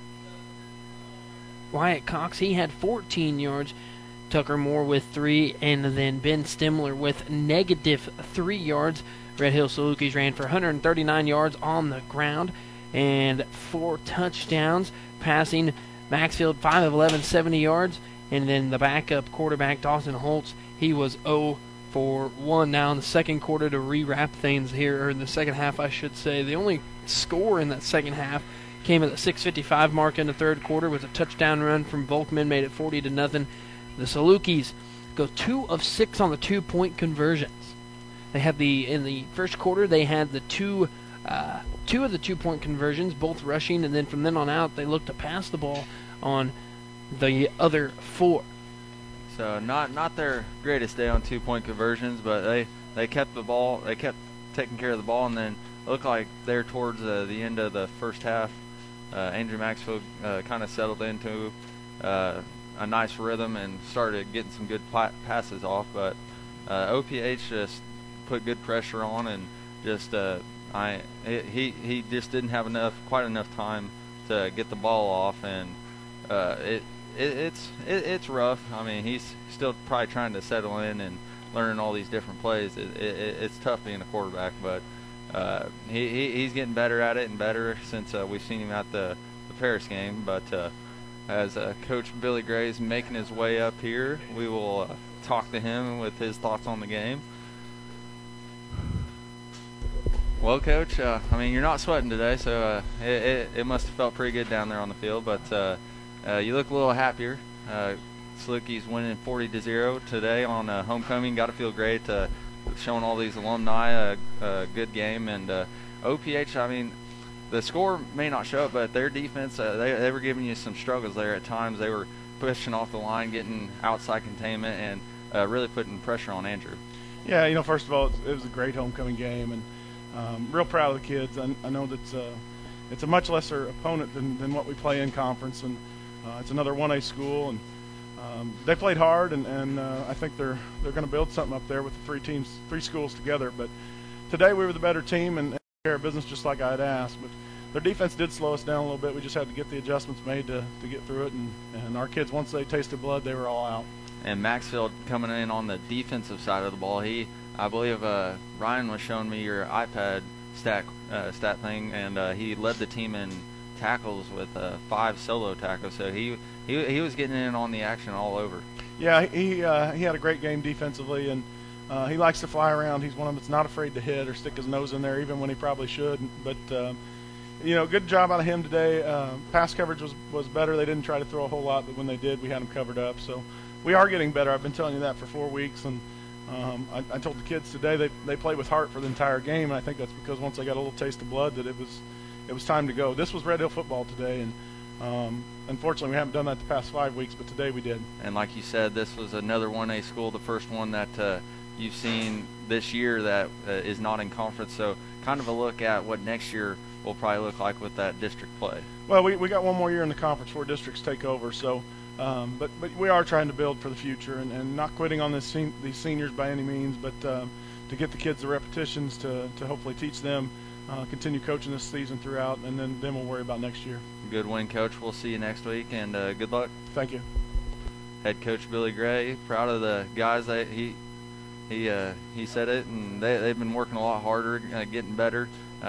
Wyatt Cox, he had 14 yards. Tucker Moore with 3, and then Ben Stimler with -3 yards. Red Hill Salukis ran for 139 yards on the ground and 4 touchdowns, passing Maxfield 5 of 11, 70 yards. And then the backup quarterback, Dawson Holtz, he was 0 for 1. Now in the second quarter, to rewrap things here, or in the second half, I should say, the only score in that second half came at the 6:55 mark in the third quarter with a touchdown run from Volkman, made it 40-0. The Salukis go 2 of 6 on the 2-point conversions. They had in the first quarter, they had the two of the 2-point conversions, both rushing, and then from then on out, they looked to pass the ball on the other 4. So not their greatest day on 2-point conversions, but they kept the ball, they kept taking care of the ball, and then it looked like there towards the end of the first half, Andrew Maxfield kind of settled into a nice rhythm and started getting some good passes off, but OPH just put good pressure on, and just he just didn't have quite enough time to get the ball off, and it's rough. I mean, he's still probably trying to settle in and learn all these different plays. It's tough being a quarterback, but he's getting better at it and better since we've seen him at the Paris game. But as Coach Billy Gray is making his way up here, we will talk to him with his thoughts on the game. Well, Coach, I mean, you're not sweating today, so it must have felt pretty good down there on the field, but you look a little happier. Salukis winning 40-0 today on homecoming. Got to feel great showing all these alumni a good game. And OPH, I mean, the score may not show it, but their defense, they were giving you some struggles there at times. They were pushing off the line, getting outside containment, and really putting pressure on Andrew. Yeah, you know, first of all, it was a great homecoming game, and real proud of the kids. I know that it's a much lesser opponent than what we play in conference, and it's another 1A school, and they played hard, and I think they're going to build something up there with the 3 schools together. But today we were the better team and took care of business just like I had asked. But their defense did slow us down a little bit. We just had to get the adjustments made to get through it, and our kids, once they tasted blood, they were all out. And Maxfield coming in on the defensive side of the ball, I believe Ryan was showing me your iPad stat thing, and he led the team in tackles with 5 solo tackles. So he was getting in on the action all over. Yeah, he had a great game defensively, and he likes to fly around. He's one of them that's not afraid to hit or stick his nose in there, even when he probably should. But you know, good job out of him today. Pass coverage was better. They didn't try to throw a whole lot, but when they did, we had them covered up. So we are getting better. I've been telling you that for 4 weeks, and I told the kids today they played with heart for the entire game, and I think that's because once they got a little taste of blood, that it was time to go. This was Red Hill football today, and unfortunately we haven't done that the past 5 weeks, but today we did. And like you said, this was another 1A school, the first one that you've seen this year that is not in conference. So kind of a look at what next year will probably look like with that district play. Well, we got one more year in the conference before districts take over, so but we are trying to build for the future and not quitting on these seniors by any means, but to get the kids the repetitions to hopefully teach them, continue coaching this season throughout, and then we'll worry about next year. Good win, Coach. We'll see you next week, and good luck. Thank you. Head Coach Billy Gray, proud of the guys. He said it, and they've been working a lot harder, getting better.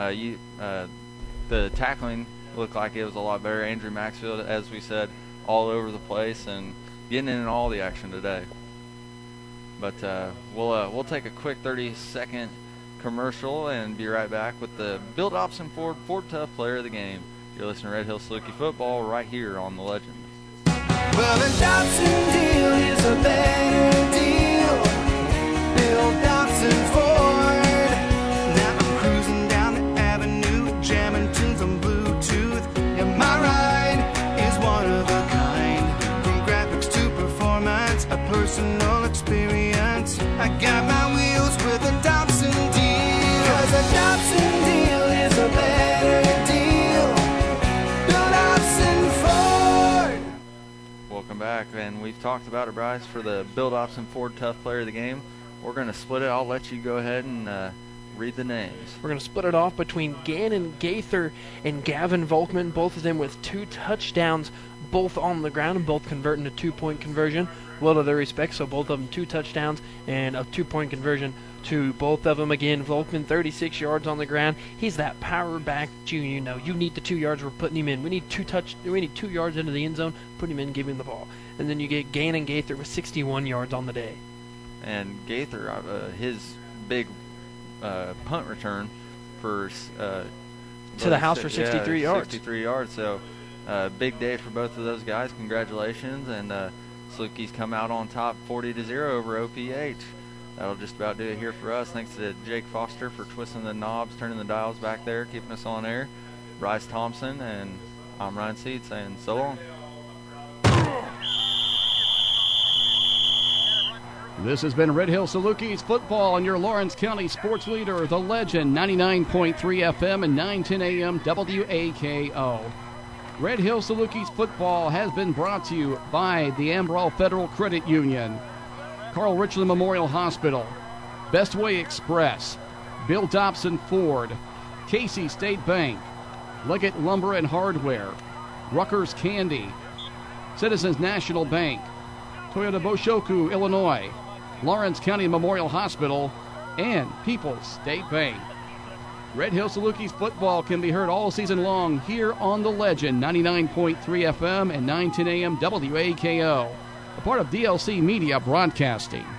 The tackling looked like it was a lot better. Andrew Maxfield, as we said, all over the place and getting in all the action today. But we'll take a quick 30-second commercial and be right back with the Bill Dobson Ford Tough Player of the Game. You're listening to Red Hill Saluki Football right here on The Legend. Well, the Dobson deal is a better deal. Bill Dobson Ford. Now I'm cruising down the avenue, jamming tunes on Bluetooth. Yeah, my ride is one of a kind. From graphics to performance, a personal experience. I got my wheels with a Dobson deal. 'Cause a Dobson deal is a better deal. Bill Dobson Ford. Welcome back, and we've talked about it, Bryce, for the Bill Dobson Ford Tough Player of the Game. We're going to split it. I'll let you go ahead and read the names. We're going to split it off between Gannon Gaither and Gavin Volkman, both of them with 2 touchdowns, both on the ground and both converting a 2-point conversion. Well to their respect, so both of them 2 touchdowns and a 2-point conversion to both of them. Again, Volkman 36 yards on the ground. He's that power back junior. You know, you need the 2 yards, we're putting him in. We need 2 yards into the end zone, put him in, give him the ball. And then you get Gannon Gaither with 61 yards on the day. And Gaither, his big punt return for to the house for 63 yards. 63 yards. So big day for both of those guys. Congratulations. And Salukis come out on top 40-0 over OPH. That'll just about do it here for us. Thanks to Jake Foster for twisting the knobs, turning the dials back there, keeping us on air. Bryce Thompson, and I'm Ryan Seed saying so long. This has been Red Hill Salukis football and your Lawrence County sports leader, The Legend, 99.3 FM and 910 AM WAKO. Red Hill Salukis football has been brought to you by the Ambrol Federal Credit Union, Carl Richland Memorial Hospital, Best Way Express, Bill Dobson Ford, Casey State Bank, Leggett Lumber and Hardware, Ruckers Candy, Citizens National Bank, Toyota Boshoku, Illinois, Lawrence County Memorial Hospital, and People's State Bank. Red Hill Salukis football can be heard all season long here on The Legend, 99.3 FM and 910 AM WAKO, a part of DLC Media Broadcasting.